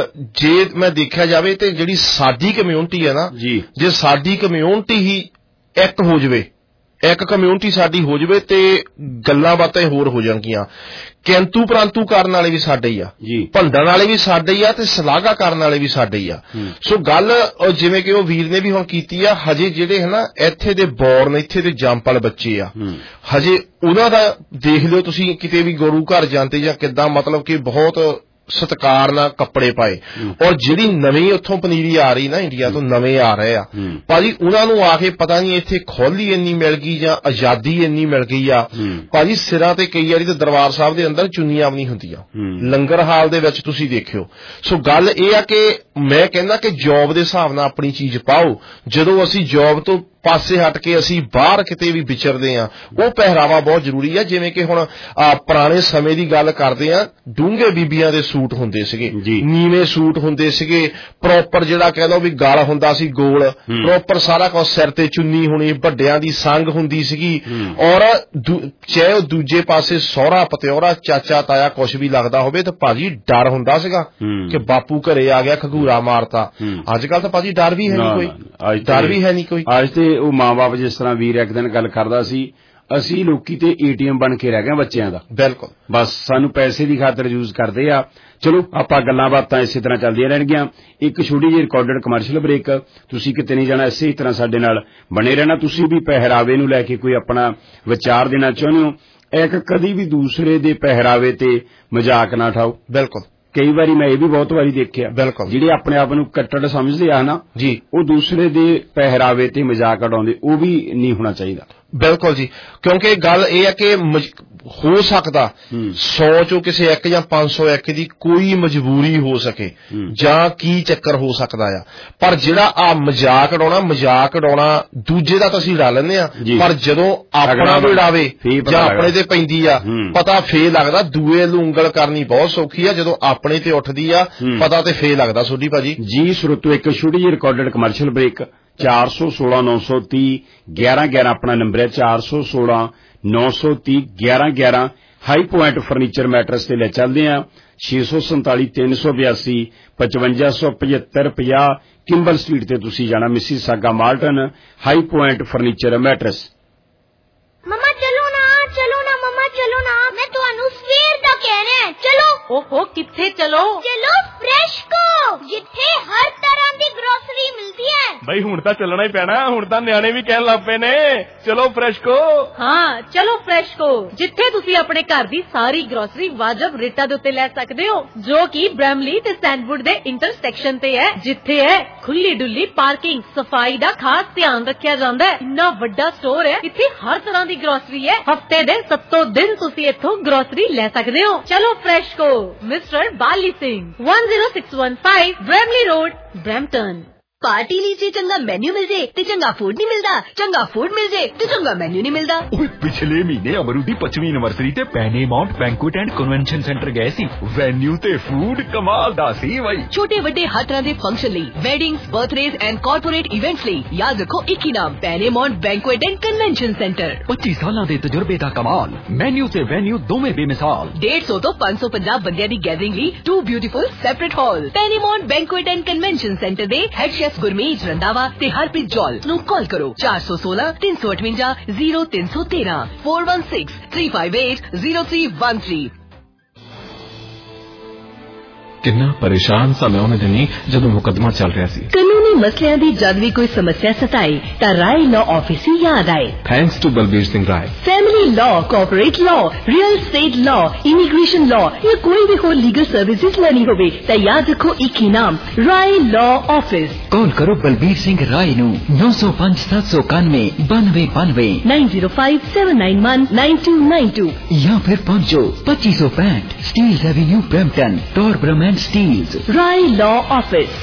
ਜੇ ਮੈਂ ਦੇਖਿਆ ਜਾਵੇ ਤੇ ਜਿਹੜੀ ਸਾਡੀ ਕਮਿਊਨਿਟੀ ਹੈ ਨਾ ਜੇ ਸਾਡੀ ਕਮਿਊਨਿਟੀ ਹੀ ਇੱਕ ਹੋ ਜਾਵੇ ਇੱਕ ਕਮਿਊਨਿਟੀ ਸਾਡੀ ਹੋ ਜਾਵੇ ਤੇ ਗੱਲਾਂ ਬਾਤਾਂ ਹੋਰ ਹੋ ਜਾਣਗੀਆਂ ਕਿੰਤੂ ਪਰੰਤੂ ਕਰਨ ਵਾਲੇ ਵੀ ਸਾਡੇ ਹੀ ਆ ਭੰਡਣ ਵਾਲੇ ਵੀ ਸਾਡੇ ਹੀ ਆ ਤੇ ਸਲਾਘਾ ਕਰਨ ਵਾਲੇ ਵੀ ਸਾਡੇ ਹੀ ਆ ਸੋ ਗੱਲ ਜਿਵੇਂ ਕਿ ਉਹ ਵੀਰ ਨੇ ਵੀ ਹੁਣ ਕੀਤੀ ਆ ਹਜੇ ਜਿਹੜੇ ਹਨਾ ਇੱਥੇ ਦੇ ਬੋਰਨ ਇੱਥੇ ਦੇ ਜੰਪਲ ਬੱਚੇ ਆ ਹਜੇ ਉਹਨਾਂ ਦਾ ਦੇਖ ਲਿਓ ਤੁਸੀਂ ਕਿਤੇ ਵੀ ਗੁਰੂ ਘਰ ਜਾਂਦੇ ਜਾਂ ਕਿੱਦਾਂ ਮਤਲਬ ਕਿ ਬਹੁਤ ਸਤਿਕਾਰ ਨਾਲ ਕੱਪੜੇ ਪਾਏ ਔਰ ਜਿਹੜੀ ਨਵੀਂ ਉੱਥੋਂ ਪਨੀਰੀ ਆ ਰਹੀ ਨਾ ਇੰਡੀਆ ਤੋਂ ਨਵੇਂ ਆ ਰਹੇ ਆ ਭਾਜੀ ਉਹਨਾਂ ਨੂੰ ਆ ਕੇ ਪਤਾ ਨਹੀਂ ਇੱਥੇ ਖੁੱਲ੍ਹ ਹੀ ਇੰਨੀ ਮਿਲ ਗਈ ਜਾਂ ਆਜ਼ਾਦੀ ਇੰਨੀ ਮਿਲ ਗਈ ਆ ਭਾਜੀ ਸਿਰਾਂ ਤੇ ਕਈ ਵਾਰੀ ਤੇ ਦਰਬਾਰ ਸਾਹਿਬ ਦੇ ਅੰਦਰ ਚੁੰਨੀਆਂ ਵੀ ਨਹੀਂ ਹੁੰਦੀਆਂ ਲੰਗਰ ਹਾਲ ਦੇ ਵਿੱਚ ਤੁਸੀਂ ਦੇਖਿਓ ਸੋ ਗੱਲ ਇਹ ਆ ਕਿ ਮੈਂ ਕਹਿੰਦਾ ਕਿ ਜੌਬ ਦੇ ਹਿਸਾਬ ਨਾਲ ਆਪਣੀ ਚੀਜ਼ ਪਾਓ ਜਦੋਂ ਅਸੀਂ ਜੌਬ ਤੋਂ ਪਾਸੇ ਹਟ ਕੇ ਅਸੀਂ ਬਾਹਰ ਕਿਤੇ ਵੀ ਵਿਚਰਦੇ ਆ ਉਹ ਪਹਿਰਾਵਾ ਬਹੁਤ ਜ਼ਰੂਰੀ ਆ ਜਿਵੇਂ ਕਿ ਹੁਣ ਪੁਰਾਣੇ ਸਮੇਂ ਦੀ ਗੱਲ ਕਰਦੇ ਆ ਡੂੰਘੇ ਬੀਬੀਆਂ ਦੇ ਸੂਟ ਹੁੰਦੇ ਸੀਗੇ ਨੀਵੇਂ ਸੂਟ ਹੁੰਦੇ ਸੀਗੇ ਪ੍ਰੋਪਰ ਜਿਹੜਾ ਕਹਿ ਲਓ ਵੀ ਗਲ ਹੁੰਦਾ ਸੀ ਗੋਲ ਪ੍ਰੋਪਰ ਸਾਰਾ ਕੁਝ ਸਿਰ ਤੇ ਚੁੰਨੀ ਹੋਣੀ ਵੱਡਿਆਂ ਦੀ ਸੰਗ ਹੁੰਦੀ ਸੀਗੀ ਔਰ ਚਾਹੇ ਉਹ ਦੂਜੇ ਪਾਸੇ ਸਹੁਰਾ ਪਤਿਓਰਾ ਚਾਚਾ ਤਾਇਆ ਕੁਛ ਵੀ ਲੱਗਦਾ ਹੋਵੇ ਤਾਂ ਭਾਜੀ ਡਰ ਹੁੰਦਾ ਸੀਗਾ ਕਿ ਬਾਪੂ ਘਰੇ ਆ ਗਿਆ ਖਗੂਰਾ ਮਾਰਤਾ ਅੱਜ ਕੱਲ ਤਾਂ ਭਾਜੀ ਡਰ ਵੀ ਹੈ ਨਹੀਂ ਕੋਈ ਡਰ ਵੀ ਹੈ ਨਹੀਂ ਕੋਈ
ਅੱਜ ਤੇ ਉਹ ਮਾਂ-ਬਾਪ ਜਿਸ ਤਰ੍ਹਾਂ ਵੀਰ ਇੱਕ ਦਿਨ ਗੱਲ ਕਰਦਾ ਸੀ ਅਸੀਂ ਲੋਕੀ ਤੇ ਏਟੀਐਮ ਬਣ ਕੇ ਰਹਿ ਗਏ ਬੱਚਿਆਂ ਦਾ
ਬਿਲਕੁਲ
ਬਸ ਸਾਨੂੰ ਪੈਸੇ ਦੀ ਖਾਤਰ ਯੂਜ਼ ਕਰਦੇ ਆ ਚਲੋ ਆਪਾਂ ਗੱਲਾਂ ਬਾਤਾਂ ਇਸੇ ਤਰ੍ਹਾਂ ਚੱਲਦੀਆਂ ਰਹਿਣਗੀਆਂ ਇੱਕ ਛੋਟੀ ਜਿਹੀ ਰਿਕਾਰਡਡ ਕਮਰਸ਼ੀਅਲ ਬ੍ਰੇਕ ਤੁਸੀਂ ਕਿਤੇ ਨਹੀਂ ਜਾਣਾ ਇਸੇ ਤਰ੍ਹਾਂ ਸਾਡੇ ਨਾਲ ਬਣੇ ਰਹਿਣਾ ਤੁਸੀਂ ਵੀ ਪਹਿਰਾਵੇ ਨੂੰ ਲੈ ਕੇ ਕੋਈ ਆਪਣਾ ਵਿਚਾਰ ਦੇਣਾ ਚਾਹੁੰਦੇ ਹੋ ਇੱਕ ਕਦੀ ਵੀ ਦੂਸਰੇ ਦੇ ਪਹਿਰਾਵੇ ਤੇ ਮਜ਼ਾਕ ਨਾ ਉਠਾਓ
ਬਿਲਕੁਲ
ਕਈ ਵਾਰੀ ਮੈਂ ਇਹ ਵੀ ਬਹੁਤ ਵਾਰੀ ਦੇਖਿਆ
ਬਿਲਕੁਲ
ਜਿਹੜੇ ਆਪਣੇ ਆਪ ਨੂੰ ਕੱਟੜ ਸਮਝਦੇ ਆ ਨਾ
ਜੀ
ਉਹ ਦੂਸਰੇ ਦੇ ਪਹਿਰਾਵੇ ਤੇ ਮਜ਼ਾਕ ਉਡਾਉਂਦੇ ਉਹ ਵੀ ਨਹੀਂ ਹੋਣਾ ਚਾਹੀਦਾ
ਬਿਲਕੁਲ ਜੀ ਕਿਉਂਕਿ ਗੱਲ ਇਹ ਹੈ ਕਿ ਹੋ ਸਕਦਾ ਸੌ ਚੋਂ ਕਿਸੇ ਇੱਕ ਜਾਂ ਪੰਜ ਸੌ ਇੱਕ ਦੀ ਕੋਈ ਮਜਬੂਰੀ ਹੋ ਸਕੇ ਜਾਂ ਕੀ ਚੱਕਰ ਹੋ ਸਕਦਾ ਆ ਪਰ ਜਿਹੜਾ ਆ ਮਜ਼ਾਕ ਉਡਾਉਣਾ ਮਜ਼ਾਕ ਉਡਾਉਣਾ ਦੂਜੇ ਦਾ ਤਾਂ ਅਸੀਂ ਉਡਾ ਲੈਂਦੇ ਆ ਪਰ ਜਦੋਂ ਆਪਣਾ ਵੀ ਉਡਾਵੇ ਜਾਂ ਆਪਣੇ ਤੇ ਪੈਂਦੀ ਆ ਪਤਾ ਫੇਰ ਲੱਗਦਾ ਦੂਏ ਨੂੰ ਉਂਗਲ ਕਰਨੀ ਬਹੁਤ ਸੌਖੀ ਆ ਜਦੋਂ ਆਪਣੇ ਤੇ ਉੱਠਦੀ ਆ ਪਤਾ ਤੇ ਫੇਰ ਲੱਗਦਾ ਸੋਢੀ ਭਾਜੀ
ਜੀ ਸਰੋਤੋ ਇੱਕ ਛੋਟੀ ਜਿਹੀ ਰਿਕਾਰਡਡ ਕਮਰਸ਼ੀਅਲ ਬ੍ਰੇਕ ਚਾਰ ਸੌ ਸੋਲਾਂ ਨੌ ਸੌ ਤੀਹ ਗਿਆਰਾਂ ਗਿਆਰਾਂ ਆਪਣਾ ਨੰਬਰ ਹੈ ਚਾਰ ਸੌ ਸੋਲਾਂ ਨੌ ਸੌ ਤੀਹ ਗਿਆਰਾਂ ਗਿਆਰਾਂ ਹਾਈ ਪੁਆਇੰਟ ਫਰਨੀਚਰ ਮੈਟਰਸ ਤੇ ਲੈ ਚੱਲਦੇ ਆ ਛੇ ਸੌ ਸੰਤਾਲੀ ਤਿੰਨ ਸੌ ਬਿਆਸੀ ਪਚਵੰਜਾ ਸੌ ਪਝੱਤਰ ਪੰਜਾਹ ਕਿੰਬਲ ਸਟਰੀਟ ਤੇ ਤੁਸੀਂ ਜਾਣਾ Mississauga Malton High Point furniture mattress
ਮਮਾ ਚਲੋ ਨਾ ਚਲੋ ਨਾ ਮਮਾ ਚਲੋ ਨਾ ਮੈਂ ਤੁਹਾਨੂੰ ਸਵੇਰ ਦਾ ਕਹਿ ਰਿਹਾ ਚਲੋ
ਓਹੋ ਕਿੱਥੇ ਚਲੋ
ਚਲੋ ਫਰੈਸ਼ਕੋ ਜਿੱਥੇ ਹਰ ਤਰ੍ਹਾਂ ਦੀ ਗਰੋਸਰੀ ਮਿਲਦੀ ਹੈ
ਬਈ ਹੁਣ ਤਾਂ ਚੱਲਣਾ ਹੀ ਪੈਣਾ ਹੁਣ ਤਾਂ ਨਿਆਣੇ ਵੀ ਕਹਿਣ ਲੱਗ ਪਏ ਨੇ ਚਲੋ ਫਰੈਸ਼ਕੋ
ਹਾਂ ਚਲੋ ਫਰੈਸ਼ਕੋ ਜਿੱਥੇ ਤੁਸੀਂ ਆਪਣੇ ਘਰ ਦੀ ਸਾਰੀ ਗਰੋਸਰੀ ਵਾਜਬ ਰੇਟਾਂ ਦੇ ਉੱਤੇ ਲੈ ਸਕਦੇ ਹੋ ਜੋ ਕਿ ਬ੍ਰੈਮਲੀ ਤੇ ਸੈਂਡਵੁੱਡ ਦੇ ਇੰਟਰਸੈਕਸ਼ਨ ਤੇ ਹੈ ਜਿੱਥੇ ਹੈ ਖੁੱਲੀ ਡੁੱਲੀ ਪਾਰਕਿੰਗ ਸਫਾਈ ਦਾ ਖਾਸ ਧਿਆਨ ਰੱਖਿਆ ਜਾਂਦਾ ਹੈ ਇੰਨਾ ਵੱਡਾ ਸਟੋਰ ਹੈ ਇੱਥੇ ਹਰ ਤਰ੍ਹਾਂ ਦੀ ਗਰੋਸਰੀ ਹੈ ਹਫਤੇ ਦੇ ਸੱਤੋਂ ਦਿਨ ਤੁਸੀਂ ਇੱਥੋਂ ਗਰੋਸਰੀ ਲੈ ਸਕਦੇ ਹੋ ਚਲੋ FreshCo mister Bali Singh one zero six one five Bramalea Road Brampton
party ਲਈ ਜੇ ਚੰਗਾ ਮੈਨੂ ਮਿਲ ਜੇ ਤੇ ਚੰਗਾ ਫੂਡ ਨਹੀਂ ਮਿਲਦਾ, ਚੰਗਾ ਫੂਡ ਮਿਲ ਜੇ ਤੇ ਚੰਗਾ ਮੈਨੂ ਨਹੀਂ ਮਿਲਦਾ।
ਓਏ ਪਿਛਲੇ ਮਹੀਨੇ ਅਮਰੂ ਦੀ ਪੱਚਵੀਂ ਐਨਵਰਸਰੀ ਤੇ Pennymount banquet and convention centre ਗਏ ਸੀ। ਵੈਨਿਊ ਤੇ ਫੂਡ ਕਮਾਲ ਦਾ ਸੀ ਬਾਈ।
ਛੋਟੇ ਵੱਡੇ ਹਰ ਤਰ੍ਹਾਂ ਦੇ ਫੰਕਸ਼ਨ ਲਈ, weddings, birthdays and corporate events ਲਈ ਯਾਦ ਰੱਖੋ ਇੱਕ ਹੀ ਨਾਮ, Pennymount banquet and convention centre.
ਪੱਚੀ ਸਾਲਾਂ ਦੇ ਤਜਰਬੇ ਦਾ ਕਮਾਲ, ਮੈਨਿਊ ਤੇ ਵੈਨਿਊ ਦੋਵੇਂ ਬੇਮਿਸਾਲ।
ਡੇਢ ਸੌ ਤੋਂ ਪੰਜ ਸੌ ਪੰਜਾਹ ਬੰਦਿਆਂ ਦੀ ਗੈਦਰਿੰਗ ਲਈ two beautiful separate hall. Pennymount banquet and convention centre ਦੇ ਹੈਡ ਸ਼ੈਫ ਗੁਰਮੀਤ ਰੰਧਾਵਾ ਤੇ ਹਰਪ੍ਰੀਤ ਜੌਲ ਨੂੰ ਕਾਲ ਕਰੋ ਚਾਰ ਸੌ ਸੋਲਾਂ ਤਿੰਨ ਸੌ ਅਠਵੰਜਾ ਜ਼ੀਰੋ ਤਿੰਨ ਸੌ ਤੇਰਾਂ four one six three five eight zero three one three।
ਕਿੰਨਾ ਪਰੇਸ਼ਾਨ ਸਾਂ ਮੈਂ ਉਹਨੇ ਦਿਨੀ ਜਦੋਂ ਮੁਕੱਦਮਾ ਚੱਲ ਰਿਹਾ ਸੀ।
ਕਾਨੂੰਨੀ ਮਸਲਿਆਂ ਦੀ ਜਦ ਵੀ ਕੋਈ ਸਮੱਸਿਆ ਸਤਾਏ ਤਾਂ ਰਾਏ ਲਾਅ ਆਫਿਸ ਹੀ ਯਾਦ ਆਏ।
Thanks to Balbir Singh Rai.
Family law, corporate law, real estate law, immigration law ਜਾਂ ਕੋਈ ਵੀ ਹੋਰ ਲੀਗਲ ਸਰਵਿਸਿਜ਼ ਲੈਣੀ ਹੋਵੇ ਤਾਂ ਯਾਦ ਰੱਖੋ ਇੱਕ ਹੀ ਨਾਮ, ਰਾਏ ਲਾਅ ਆਫਿਸ।
ਕਾਲ ਕਰੋ ਬਲਬੀਰ ਸਿੰਘ ਰਾਏ ਨੂੰ ਨੌ ਸੌ ਪੰਜ ਸੱਤ ਸੌ ਇਕਾਨਵੇਂ ਬਾਨਵੇਂ ਬਾਨਵੇਂ
nine zero five seven nine one nine two nine two
ਜਾਂ ਫਿਰ ਪਹੁੰਚੋ ਪੱਚੀ ਸੌ ਪੈਂਹਠ Steeles Avenue Brampton, Torbram and Steeles.
Rai law office.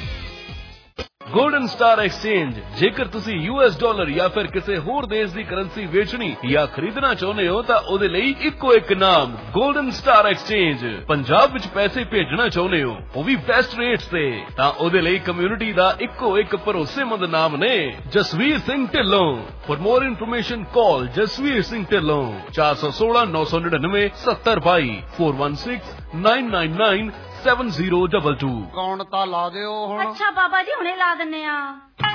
Golden star exchange, ਜੇਕਰ ਤੁਸੀਂ ਯੂਐਸ ਡਾਲਰ ਜਾਂ ਫਿਰ ਕਿਸੇ ਹੋਰ ਦੇਸ਼ ਦੀ ਕਰੰਸੀ ਵੇਚਣੀ ਜਾਂ ਖਰੀਦਣਾ ਚਾਹੁੰਦੇ ਹੋ ਤਾਂ ਉਹਦੇ ਲਈ ਇੱਕੋ ਇੱਕ ਨਾਮ, ਗੋਲਡਨ ਸਟਾਰ ਐਕਸਚੇਂਜ। ਪੰਜਾਬ ਵਿੱਚ ਪੈਸੇ ਭੇਜਣਾ ਚਾਹੁੰਦੇ ਹੋ ਉਹ ਵੀ ਬੈਸਟ ਰੇਟਸ ਤੇ, ਤਾਂ ਉਹਦੇ ਲਈ ਕਮਿਊਨਿਟੀ ਦਾ ਇੱਕੋ ਇੱਕ ਭਰੋਸੇਮੰਦ ਨਾਮ ਨੇ Jasvir Singh Dhillon. For more information call Jasvir Singh Dhillon चार सौ सोलह नौ सौ निन्यानवे सत्तर बाई four one six nine nine nine seven zero double two.
ਕੌਣ ਤਾਂ ਲਾ ਦਿਓ ਹੁਣ।
ਅੱਛਾ ਬਾਬਾ ਜੀ ਹੁਣੇ ਲਾ ਦਿੰਨੇ ਆ।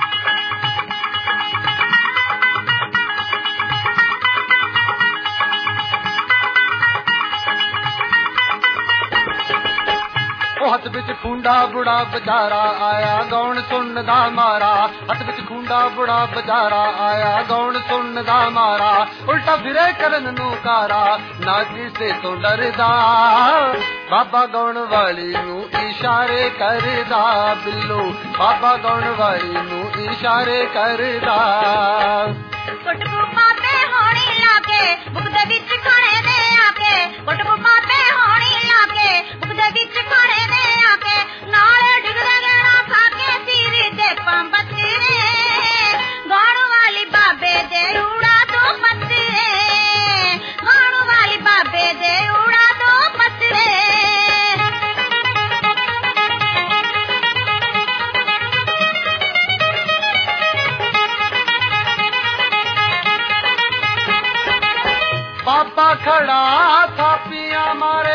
ਉਹ ਹੱਥ ਵਿੱਚ ਖੁੰਡਾ ਬੁੜਾ ਬਜਾਰਾ ਆਇਆ ਗਾਉਣ ਸੁਣਦਾ ਮਾਰਾ, ਹੱਥ ਵਿੱਚ ਖੁੰਡਾ ਬੁੜਾ ਬਜਾਰਾ ਆਇਆ ਗਾਉਣ ਸੁਣਦਾ ਮਾਰਾ, ਉਲਟਾ ਫਿਰੇ ਕਰਨ ਨੂੰ ਕਾਰਾ ਨਾ ਕਿਸੇ ਤੋਂ ਡਰਦਾ, ਬਾਬਾ ਗਾਉਣ ਵਾਲੀ ਨੂੰ ਇਸ਼ਾਰੇ ਕਰਦਾ ਬਿੱਲੂ, ਬਾਬਾ ਗਾਉਣ ਵਾਲੀ ਨੂੰ ਇਸ਼ਾਰੇ ਕਰਦਾ।
ਕੁੱਟਬੂ ਪਾਪੇ ਹੋਣੀ ਲਾ ਕੇ ਬੁੱਕ ਦੇ ਵਿੱਚ ਖਾਣੇ ਦੇ ਆ ਕੇ, ਕੁੱਟਬੂ ਪਾਪੇ ਹੋਣੀ ਲਾ ਕੇ ਬੁੱਕ ਦੇ ਵਿੱਚ ਖਾਣੇ ਦੇ ਆ ਕੇ, ਨਾਲੇ ਡਿਗਦੇ ਗੇੜਾ ਖਾ ਕੇ ਸੀਰੀ ਦੇ ਪੰਬਤੀ ਨੇ, ਗਾਉਣ ਵਾਲੀ ਬਾਬੇ ਦੇ ਉੜਾ ਦੋ ਪੱਤਰੇ, ਗਾਉਣ ਵਾਲੀ ਬਾਬੇ ਦੇ ਉੜਾ ਦੋ ਪੱਤਰੇ।
ਬਾਬਾ ਖੜਾ ਥਾਪੀਆਂ ਮਾਰੇ,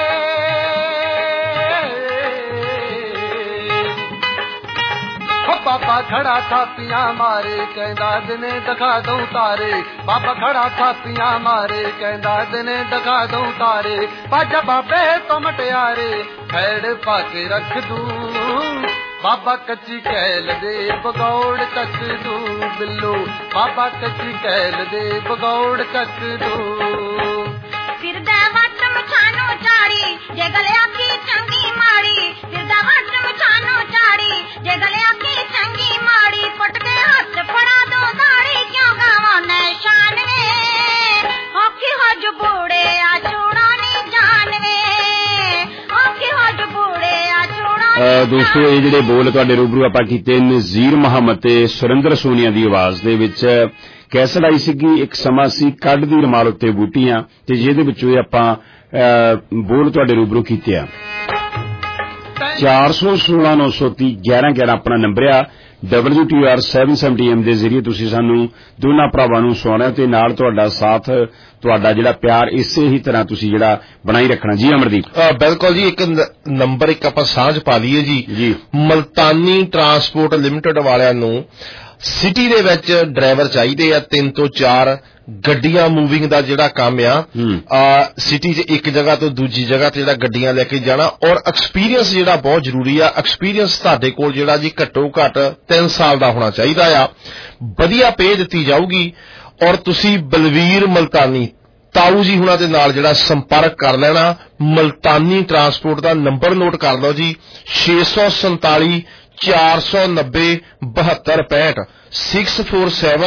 ਬਾਬਾ ਖੜਾ ਥਾਪੀਆਂ ਮਾਰੇ ਕਹਿੰਦਾ ਦਿਨੇ ਦਿਖਾ ਦਊ ਤਾਰੇ, ਬਾਬਾ ਖੜਾ ਥਾਪੀਆਂ ਮਾਰੇ ਕਹਿੰਦਾ ਦਿਨੇ ਦਿਖਾ ਦਊ ਤਾਰੇ, ਬਾਜਾ ਬਾਬੇ ਤੋਂ ਮਟਿਆਰੇ ਖੈੜ ਪਾ ਕੇ ਰੱਖ ਦੂ, ਬਾਬਾ ਕੱਚੀ ਕੈਲ ਦੇ ਬਗੌੜ ਚੱਕ ਦੂ ਬਿੱਲੂ, ਬਾਬਾ ਕੱਚੀ ਕੈਲ ਦੇ ਬਗੌੜ ਚੱਕ ਦੂ।
ਫਿਰਦਾ ਵੱਟ ਮਛਾਨੂੰ ਚਾੜੀ ਜੇ ਗਲਿਆ ਕੀ ਚੰਗੀ ਮਾੜੀ, ਫਿਰਦਾ ਵੱਟ ਮਛਾਨੂੰ ਚਾੜੀ ਜੇ ਗਲਿਆ ਕੀ ਚੰਗੀ ਮਾੜੀ, ਪਟ ਕੇ ਹੱਥ ਫੜਾ ਦੋ ਦਾੜੀ ਕਿਉਂ ਗਾਵਾਂ ਨਿਸ਼ਾਨ ਵੇ, ਔਖੀ ਹੋ ਜੋ ਬੂੜੇ ਆ ਚੂੜਾ ਨਹੀਂ ਜਾਣਵੇ, ਔਖੀ ਹੋ ਜੋ ਬੂੜੇ ਆ ਚੂੜਾ।
ਦੋਸਤੋ ਇਹ ਜਿਹੜੇ ਬੋਲ ਤੁਹਾਡੇ ਰੂਬਰੂ ਆਪਾਂ ਕੀਤੇ ਨਜ਼ੀਰ ਮੁਹੰਮਦ ਤੇ ਸੁਰਿੰਦਰ ਸੋਨੀਆ ਦੀ ਆਵਾਜ਼ ਦੇ ਵਿੱਚ ਕੈਸਟ ਆਈ ਸੀਗੀ, ਇੱਕ ਸਮਾਂ ਸੀ ਕੱਢ ਦੀ ਰਮਾਲ ਉੱਤੇ ਬੂਟੀਆਂ, ਤੇ ਜਿਹਦੇ ਵਿੱਚੋਂ ਇਹ ਆਪਾਂ ਬੋਲ ਤੁਹਾਡੇ ਰੂਬਰੂ ਕੀਤੇ ਆ। ਚਾਰ ਸੌ ਸੋਲਾਂ ਨੌ ਸੌ ਤੀਹ ਗਿਆਰਾਂ ਗਿਆਰਾਂ ਆਪਣਾ ਨੰਬਰ ਆ। W T R seven seventy M ਦੇ ਜ਼ਰੀਏ ਤੁਸੀਂ ਸਾਨੂੰ ਦੋਨਾਂ ਭਰਾਵਾਂ ਨੂੰ ਸੁਣਿਆ ਤੇ ਨਾਲ ਤੁਹਾਡਾ ਸਾਥ, ਤੁਹਾਡਾ ਜਿਹੜਾ ਪਿਆਰ ਇਸੇ ਹੀ ਤਰ੍ਹਾਂ ਤੁਸੀਂ ਜਿਹੜਾ ਬਣਾਈ ਰੱਖਣਾ। ਜੀ ਅਮਰਦੀਪ।
ਬਿਲਕੁਲ ਜੀ, ਇੱਕ ਨੰਬਰ ਇੱਕ ਆਪਾਂ ਸਾਂਝ ਪਾ ਲਈਏ ਜੀ, ਜੀ ਮਲਤਾਨੀ ਟਰਾਂਸਪੋਰਟ ਲਿਮਟਿਡ ਵਾਲਿਆਂ ਨੂੰ ਸਿਟੀ ਦੇ ਵਿੱਚ ਡਰਾਈਵਰ ਚਾਹੀਦੇ ਆ, ਤਿੰਨ ਤੋਂ ਚਾਰ ਗੱਡੀਆਂ ਮੂਵਿੰਗ ਦਾ ਜਿਹੜਾ ਕੰਮ ਆ ਸਿਟੀ 'ਚ ਇੱਕ ਜਗ੍ਹਾ ਤੋਂ ਦੂਜੀ ਜਗ੍ਹਾ ਤੇ ਜਿਹੜਾ ਗੱਡੀਆਂ ਲੈ ਕੇ ਜਾਣਾ, ਔਰ ਐਕਸਪੀਰੀਅੰਸ ਜਿਹੜਾ ਬਹੁਤ ਜ਼ਰੂਰੀ ਆ। ਐਕਸਪੀਰੀਅੰਸ ਤੁਹਾਡੇ ਕੋਲ ਜਿਹੜਾ ਜੀ ਘੱਟੋ ਘੱਟ ਤਿੰਨ ਸਾਲ ਦਾ ਹੋਣਾ ਚਾਹੀਦਾ ਆ। ਵਧੀਆ ਪੇ ਦਿੱਤੀ ਜਾਊਗੀ, ਔਰ ਤੁਸੀਂ ਬਲਵੀਰ ਮਲਤਾਨੀ ਤਾਊ ਜੀ ਹੁਣਾਂ ਦੇ ਨਾਲ ਜਿਹੜਾ ਸੰਪਰਕ ਕਰ ਲੈਣਾ। ਮਲਤਾਨੀ ਟਰਾਂਸਪੋਰਟ ਦਾ ਨੰਬਰ ਨੋਟ ਕਰ ਲਓ ਜੀ, ਛੇ ਸੌ ਸੰਤਾਲੀ ਚਾਰ ਸੌ ਨੱਬੇ ਬਹੱਤਰ ਪੈਂਹਠ six four seven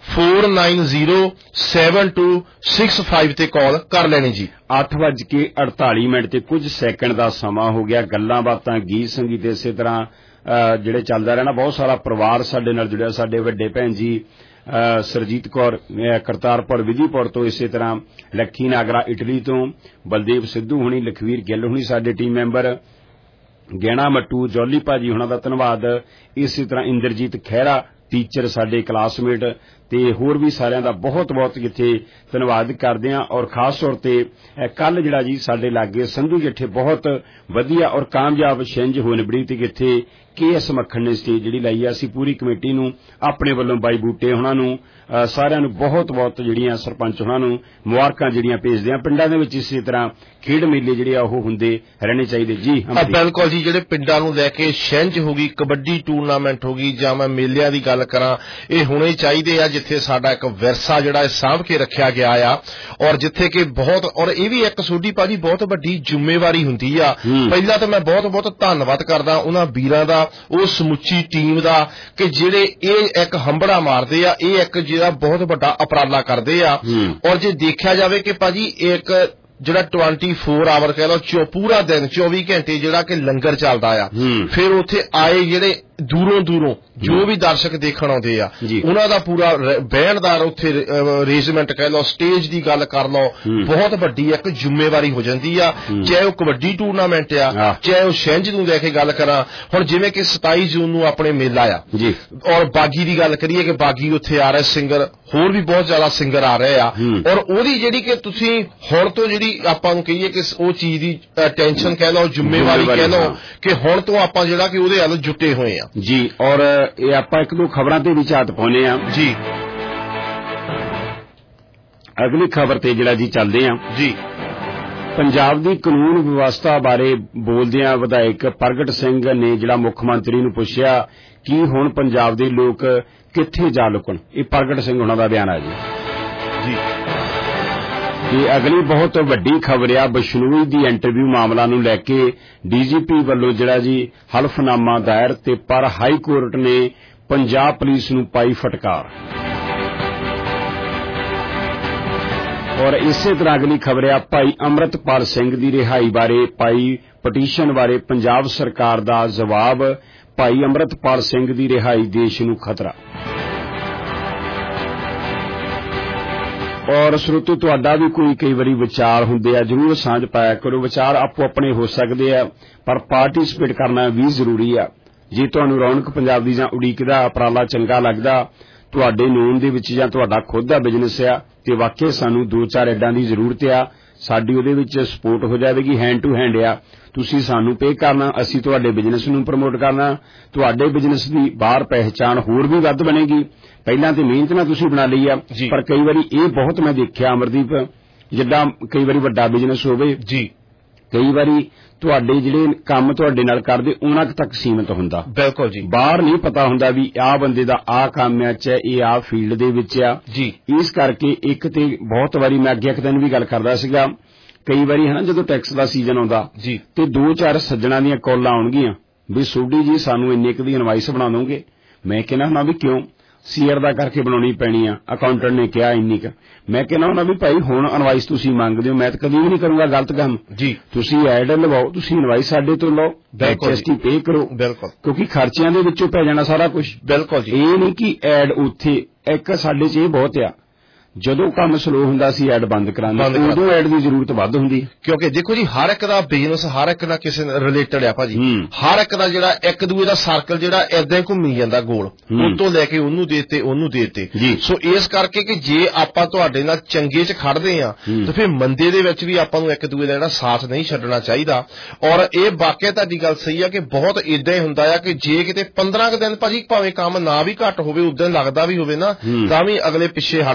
four nine zero seven two six five ते कॉल कर लेनी जी।
ਅੱਠ ਵੱਜ ਕੇ अड़ताली ਮਿੰਟ ਤੇ ਕੁਝ ਸੈਕਿੰਡ ਦਾ ਸਮਾਂ ਹੋ ਗਿਆ। ਗੱਲਾਂ ਬਾਤਾਂ ਗੀਤ ਸੰਗੀਤ ਇਸੇ ਤਰ੍ਹਾਂ ਜਿਹੜੇ ਚੱਲਦਾ ਰਹਿਣਾ। ਬਹੁਤ ਸਾਰਾ ਪਰਿਵਾਰ ਸਾਡੇ ਨਾਲ ਜੁੜਿਆ। ਸਾਡੇ ਵੱਡੇ ਭੈਣ ਜੀ ਸਰਜੀਤ ਕੌਰ ਕਰਤਾਰਪੁਰ ਵਿਧੀਪੁਰ ਤੋਂ, ਇਸੇ ਤਰ੍ਹਾਂ ਲੱਖੀ ਨਾਗਰਾ ਇਟਲੀ ਤੋਂ, ਬਲਦੇਵ ਸਿੱਧੂ ਹੁਣੀ, ਲਖਵੀਰ ਗਿੱਲ ਹੁਣੀ ਸਾਡੇ ਟੀਮ ਮੈਂਬਰ, ਗਹਿਣਾ ਮੱਟੂ, ਜੌਲੀ ਭਾਜੀ ਹੁਣਾਂ ਦਾ ਧੰਨਵਾਦ। ਇਸੇ ਤਰ੍ਹਾਂ ਇੰਦਰਜੀਤ ਖਹਿਰਾ ਟੀਚਰ ਸਾਡੇ ਕਲਾਸਮੇਟ ਤੇ ਹੋਰ ਵੀ ਸਾਰਿਆਂ ਦਾ ਬਹੁਤ ਬਹੁਤ ਕਿੱਥੇ ਧੰਨਵਾਦ ਕਰਦੇ ਹਾਂ। ਔਰ ਖਾਸ ਤੌਰ ਤੇ ਕੱਲ ਜਿਹੜਾ ਜੀ ਸਾਡੇ ਲਾਗੇ ਸੰਧੂ ਜਿੱਥੇ ਬਹੁਤ ਵਧੀਆ ਔਰ ਕਾਮਯਾਬ ਛਿੰਝ ਹੋ ਨਿਬੜੀ ਤੇ ਕਿੱਥੇ ਕੇ ਐਸ ਮੱਖਣ ਨੇ ਸਟੇਜ ਜਿਹੜੀ ਲਾਈ ਆ। ਅਸੀਂ ਪੂਰੀ ਕਮੇਟੀ ਨੂੰ ਆਪਣੇ ਵੱਲੋਂ ਬਾਈ ਬੂਟੇ ਹੁਣਾਂ ਨੂੰ ਸਾਰਿਆਂ ਨੂੰ ਬਹੁਤ ਬਹੁਤ ਜਿਹੜੀਆਂ ਸਰਪੰਚ ਹੁਣਾਂ ਨੂੰ ਮੁਬਾਰਕਾਂ ਜਿਹੜੀਆਂ ਭੇਜਦੇ ਆ। ਪਿੰਡਾਂ ਦੇ ਵਿੱਚ ਇਸੇ ਤਰ੍ਹਾਂ ਖੇਡ ਮੇਲੇ ਜਿਹੜੇ ਆ ਉਹ ਹੁੰਦੇ ਰਹਿਣੇ ਚਾਹੀਦੇ ਜੀ।
ਬਿਲਕੁਲ ਜੀ, ਜਿਹੜੇ ਪਿੰਡਾਂ ਨੂੰ ਲੈ ਕੇ ਛਿੰਝ ਹੋ ਗਈ, ਕਬੱਡੀ ਟੂਰਨਾਮੈਂਟ ਹੋ ਗਈ ਜਾਂ ਮੈਂ ਮੇਲਿਆਂ ਦੀ ਗੱਲ ਕਰਾਂ, ਇਹ ਹੋਣੇ ਚਾਹੀਦੇ ਆ ਜਿੱਥੇ ਸਾਡਾ ਇੱਕ ਵਿਰਸਾ ਜਿਹੜਾ ਸਾਂਭ ਕੇ ਰੱਖਿਆ ਗਿਆ ਆ। ਔਰ ਜਿੱਥੇ ਕਿ ਬਹੁਤ ਔਰ ਇਹ ਵੀ ਇੱਕ ਸੋਢੀ ਭਾਜੀ ਬਹੁਤ ਵੱਡੀ ਜ਼ਿੰਮੇਵਾਰੀ ਹੁੰਦੀ ਆ। ਪਹਿਲਾਂ ਤਾਂ ਮੈਂ ਬਹੁਤ ਬਹੁਤ ਧੰਨਵਾਦ ਕਰਦਾ ਉਹਨਾਂ ਵੀਰਾਂ ਦਾ, ਉਹ ਸਮੁੱਚੀ ਟੀਮ ਦਾ ਕਿ ਜਿਹੜੇ ਇਹ ਇੱਕ ਹੰਬੜਾ ਮਾਰਦੇ ਆ, ਇਹ ਇੱਕ ਜਿਹੜਾ ਬਹੁਤ ਵੱਡਾ ਉਪਰਾਲਾ ਕਰਦੇ ਆ। ਔਰ ਜੇ ਦੇਖਿਆ ਜਾਵੇ ਕਿ ਭਾਜੀ ਇੱਕ ਜਿਹੜਾ ਟਵੈਂਟੀ ਫੋਰ ਆਵਰ ਕਹਿ ਲਓ ਪੂਰਾ ਦਿਨ ਚੌਵੀ ਘੰਟੇ ਜਿਹੜਾ ਕਿ ਲੰਗਰ ਚੱਲਦਾ ਆ, ਫਿਰ ਉੱਥੇ ਆਏ ਜਿਹੜੇ ਦੂਰੋਂ ਦੂਰੋਂ ਜੋ ਵੀ ਦਰਸ਼ਕ ਦੇਖਣ ਆਉਂਦੇ ਆ ਉਹਨਾਂ ਦਾ ਪੂਰਾ ਬੈਂਡਦਾਰ ਉੱਥੇ ਅਰੇਂਜਮੈਂਟ ਕਹਿ ਲਓ, ਸਟੇਜ ਦੀ ਗੱਲ ਕਰ ਲਓ, ਬਹੁਤ ਵੱਡੀ ਇੱਕ ਜ਼ਿੰਮੇਵਾਰੀ ਹੋ ਜਾਂਦੀ ਆ। ਚਾਹੇ ਉਹ ਕਬੱਡੀ ਟੂਰਨਾਮੈਂਟ ਆ, ਚਾਹੇ ਉਹ ਛਿੰਝ ਨੂੰ ਲੈ ਕੇ ਗੱਲ ਕਰਾਂ। ਹੁਣ ਜਿਵੇਂ ਕਿ ਸਤਾਈ ਜੂਨ ਨੂੰ ਆਪਣੇ ਮੇਲਾ ਆ ਔਰ ਬਾਗੀ ਦੀ ਗੱਲ ਕਰੀਏ ਕਿ ਬਾਗੀ ਉੱਥੇ ਆ ਰਹੇ ਸਿੰਗਰ, ਹੋਰ ਵੀ ਬਹੁਤ ਜ਼ਿਆਦਾ ਸਿੰਗਰ ਆ ਰਹੇ ਆ। ਔਰ ਉਹਦੀ ਜਿਹੜੀ ਕਿ ਤੁਸੀਂ ਹੁਣ ਤੋਂ ਜਿਹੜੀ ਆਪਾਂ ਨੂੰ ਕਹੀਏ ਕਿ ਉਹ ਚੀਜ਼ ਦੀ ਟੈਨਸ਼ਨ ਕਹਿ ਲਓ, ਜ਼ਿੰਮੇਵਾਰੀ ਕਹਿ ਲਓ ਕਿ ਹੁਣ ਤੋਂ ਆਪਾਂ ਜਿਹੜਾ ਕਿ ਉਹਦੇ ਵੱਲ ਜੁਟੇ ਹੋਏ ਆ
ਜੀ। ਔਰ ਇਹ ਆਪਾਂ ਇੱਕ ਦੋ ਖਬਰਾਂ ਤੇ ਵੀ ਝਾਤ ਪਾਉਨੇ ਆ
ਜੀ।
ਅਗਲੀ ਖਬਰ ਤੇ ਜਿਹੜਾ ਜੀ ਚੱਲਦੇ ਆ
ਜੀ।
ਪੰਜਾਬ ਦੀ ਕਾਨੂੰਨ ਵਿਵਸਥਾ ਬਾਰੇ ਬੋਲਦਿਆਂ ਵਿਧਾਇਕ ਪ੍ਰਗਟ ਸਿੰਘ ਨੇ ਜਿਹੜਾ ਮੁੱਖ ਮੰਤਰੀ ਨੂੰ ਪੁੱਛਿਆ ਕਿ ਹੁਣ ਪੰਜਾਬ ਦੇ ਲੋਕ ਕਿੱਥੇ ਜਾ ਲੁਕਣ। ਇਹ ਪ੍ਰਗਟ ਸਿੰਘ ਉਹਨਾਂ ਦਾ ਬਿਆਨ ਆ ਜੀ
ਜੀ।
ਇਹ ਅਗਲੀ ਬਹੁਤ ਵੱਡੀ ਖਬਰ ਆ। ਬਸ਼ਨੋਈ ਦੀ ਇੰਟਰਵਿਊ ਮਾਮਲਾ ਨੂੰ ਲੈ ਕੇ ਡੀਜੀਪੀ ਵੱਲੋਂ ਜਿਹੜਾ ਜੀ ਹਲਫਨਾਮਾ ਦਾਇਰ ਤੇ ਪਰ ਹਾਈ ਕੋਰਟ ਨੇ ਪੰਜਾਬ ਪੁਲਿਸ ਨੂੰ ਪਾਈ ਫਟਕਾਰ। ਔਰ ਇਸੇ ਤਰ੍ਹਾਂ ਅਗਲੀ ਖਬਰ ਆ ਭਾਈ ਅੰਮ੍ਰਿਤਪਾਲ ਸਿੰਘ ਦੀ ਰਿਹਾਈ ਬਾਰੇ ਪਾਈ ਪਟੀਸ਼ਨ ਬਾਰੇ ਪੰਜਾਬ ਸਰਕਾਰ ਦਾ ਜਵਾਬ। ਭਾਈ ਅੰਮ੍ਰਿਤਪਾਲ ਸਿੰਘ ਦੀ ਰਿਹਾਈ ਦੇਸ਼ ਨੂੰ ਖਤਰਾ। ਔਰ ਸਰੋਤੋ ਤੁਹਾਡਾ ਵੀ ਕੋਈ ਕਈ ਵਾਰੀ ਵਿਚਾਰ ਹੁੰਦੇ ਆ, ਜ਼ਰੂਰ ਸਾਂਝ ਪਾਇਆ ਕਰੋ। ਵਿਚਾਰ ਆਪੋ ਆਪਣੇ ਹੋ ਸਕਦੇ ਆ ਪਰ ਪਾਰਟਿਸਿਪੇਟ ਕਰਨਾ ਵੀ ਜ਼ਰੂਰੀ ਆ। ਜੇ ਤੁਹਾਨੂੰ ਰੌਣਕ ਪੰਜਾਬ ਦੀ ਜਾਂ ਉਡੀਕ ਦਾ ਉਪਰਾਲਾ ਚੰਗਾ ਲੱਗਦਾ ਤੁਹਾਡੇ ਨੋਨ ਦੇ ਵਿੱਚ ਜਾਂ ਤੁਹਾਡਾ ਖੁਦ ਦਾ ਬਿਜ਼ਨਸ ਆ ਤੇ ਵਾਕਿਆ ਸਾਨੂੰ ਦੋ ਚਾਰ ਐਡਾਂ ਦੀ ਜ਼ਰੂਰਤ ਆ, ਸਾਡੀ ਉਹਦੇ ਵਿੱਚ ਸਪੋਰਟ ਹੋ ਜਾਵੇਗੀ। ਹੈਂਡ ਟੂ ਹੈਂਡ ਆ, ਤੁਸੀਂ ਸਾਨੂੰ ਪੇ ਕਰਨਾ, ਅਸੀਂ ਤੁਹਾਡੇ ਬਿਜ਼ਨਸ ਨੂੰ ਪ੍ਰਮੋਟ ਕਰਨਾ, ਤੁਹਾਡੇ ਬਿਜ਼ਨਸ ਦੀ ਬਾਹਰ ਪਹਿਚਾਣ ਹੋਰ ਵੀ ਵੱਧ ਬਣੇਗੀ। ਪਹਿਲਾਂ ਤੇ ਮਿਹਨਤ ਨਾਲ ਤੁਸੀਂ ਬਣਾ ਲਈ ਆ, ਪਰ ਕਈ ਵਾਰੀ ਇਹ ਬਹੁਤ ਮੈਂ ਦੇਖਿਆ ਅਮਰਦੀਪ, ਜਿੱਦਾਂ ਕਈ ਵਾਰੀ ਵੱਡਾ ਬਿਜ਼ਨਸ ਹੋਵੇ ਜੀ, ਕਈ ਵਾਰੀ ਤੁਹਾਡੇ ਜਿਹੜੇ ਕੰਮ ਤੁਹਾਡੇ ਨਾਲ ਕਰਦੇ ਉਹਨਾਂ ਤੱਕ ਸੀਮਿਤ ਹੁੰਦਾ।
ਬਿਲਕੁਲ ਜੀ। ਬਾਹਰ
ਨਹੀਂ ਪਤਾ ਹੁੰਦਾ ਵੀ ਆਹ ਬੰਦੇ ਦਾ ਆਹ ਕੰਮ ਆ, ਚਾਹੇ ਇਹ ਆਹ ਫੀਲਡ ਦੇ ਵਿੱਚ ਆ ਜੀ। ਇਸ ਕਰਕੇ ਇੱਕ ਤੇ ਬਹੁਤ ਵਾਰੀ ਮੈਂ ਅੱਗੇ ਇੱਕ ਦਿਨ ਵੀ ਗੱਲ ਕਰਦਾ ਸੀਗਾ, ਕਈ ਵਾਰੀ ਹੈ ਨਾ ਜਦੋਂ ਟੈਕਸ ਦਾ ਸੀਜ਼ਨ ਆਉਂਦਾ ਜੀ ਤੇ ਦੋ ਚਾਰ ਸੱਜਣਾਂ ਦੀਆਂ ਕਾਲਾਂ ਆਉਣਗੀਆਂ ਵੀ ਸੋਢੀ ਜੀ ਸਾਨੂੰ ਇੰਨੇ ਕੁ ਦੀ ਇਨਵਾਇਸ ਬਣਾ ਦੋਗੇ। ਮੈਂ ਕਹਿੰਦਾ ਹੁੰਦਾ ਵੀ ਕਿਉਂ, ਸੀਆਰ ਦਾ ਕਰਕੇ ਬਣਾਉਣੀ ਪੈਣੀ ਆ, ਅਕਾਊਂਟੈਂਟ ਨੇ ਕਿਹਾ ਇੰਨੀ ਕੁ। ਮੈਂ ਕਹਿੰਦਾ ਹੁੰਦਾ ਵੀ ਭਾਈ ਹੁਣ ਇਨਵਾਇਸ ਤੁਸੀਂ ਮੰਗਦੇ ਹੋ, ਮੈਂ ਤਾਂ ਕਦੀ ਵੀ ਨਹੀਂ ਕਰੂੰਗਾ ਗਲਤ ਕੰਮ ਜੀ। ਤੁਸੀਂ ਐਡ ਲਵਾਓ, ਤੁਸੀਂ ਇਨਵਾਇਸ ਸਾਡੇ ਤੋਂ ਲਓ, ਐਚਐਸਟੀ ਪੇ ਕਰੋ।
ਬਿਲਕੁਲ।
ਕਿਉਂਕਿ ਖਰਚਿਆਂ ਦੇ ਵਿੱਚੋਂ ਪੈ ਜਾਣਾ ਸਾਰਾ ਕੁਝ।
ਬਿਲਕੁਲ ਜੀ।
ਇਹ ਨਹੀਂ ਕਿ ਐਡ ਉੱਥੇ ਇੱਕ ਸਾਡੇ 'ਚ ਇਹ ਬਹੁਤ ਆ, ਜਦੋਂ ਕੰਮ ਸਲੋ ਹੁੰਦਾ ਸੀ ਐਡ ਬੰਦ ਕਰਾਉਂਦੇ, ਉਦੋਂ ਐਡ ਦੀ ਜ਼ਰੂਰਤ ਵੱਧ ਹੁੰਦੀ।
ਕਿਉਂਕਿ ਦੇਖੋ ਜੀ ਹਰ ਇੱਕ ਦਾ ਬਿਜ਼ਨਸ ਹਰ ਇੱਕ ਨਾਲ ਕਿਸੇ ਨਾਲ ਰਿਲੇਟਡ ਆ ਭਾਜੀ। ਹਰ ਇੱਕ ਦਾ ਜਿਹੜਾ ਇੱਕ ਦੂਏ ਦਾ ਸਰਕਲ ਜਿਹੜਾ ਏਦਾਂ ਹੀ ਘੁੰਮੀ ਜਾਂਦਾ ਗੋਲ, ਉਹ ਤੋਂ ਲੈ ਕੇ ਉਹਨੂੰ ਦੇਤੇ ਉਹਨੂੰ ਦੇਤੇ। ਸੋ ਇਸ ਕਰਕੇ ਕਿ ਜੇ ਆਪਾਂ ਤੁਹਾਡੇ ਨਾਲ ਚੰਗੇ 'ਚ ਖੜਦੇ ਆ ਤਾਂ ਫਿਰ ਮੰਦੇ ਦੇ ਵਿੱਚ ਵੀ ਆਪਾਂ ਨੂੰ ਇੱਕ ਦੂਏ ਦਾ ਜਿਹੜਾ ਸਾਥ ਨਹੀਂ ਛੱਡਣਾ ਚਾਹੀਦਾ। ਔਰ ਇਹ ਵਾਕਿਆ ਤੁਹਾਡੀ ਗੱਲ ਸਹੀ ਆ ਕਿ ਬਹੁਤ ਏਦਾਂ ਹੀ ਹੁੰਦਾ ਆ ਕਿ ਜੇ ਕਿਤੇ ਪੰਦਰਾਂ ਕੁ ਦਿਨ ਭਾਜੀ ਭਾਵੇਂ ਕੰਮ ਨਾ ਵੀ ਘੱਟ ਹੋਵੇ, ਉਦੋਂ ਲੱਗਦਾ ਵੀ ਹੋਵੇ ਨਾ, ਤਾਂ ਵੀ ਅਗਲੇ ਪਿੱਛੇ ਹਟ ਜਾਂਦੇ ਆ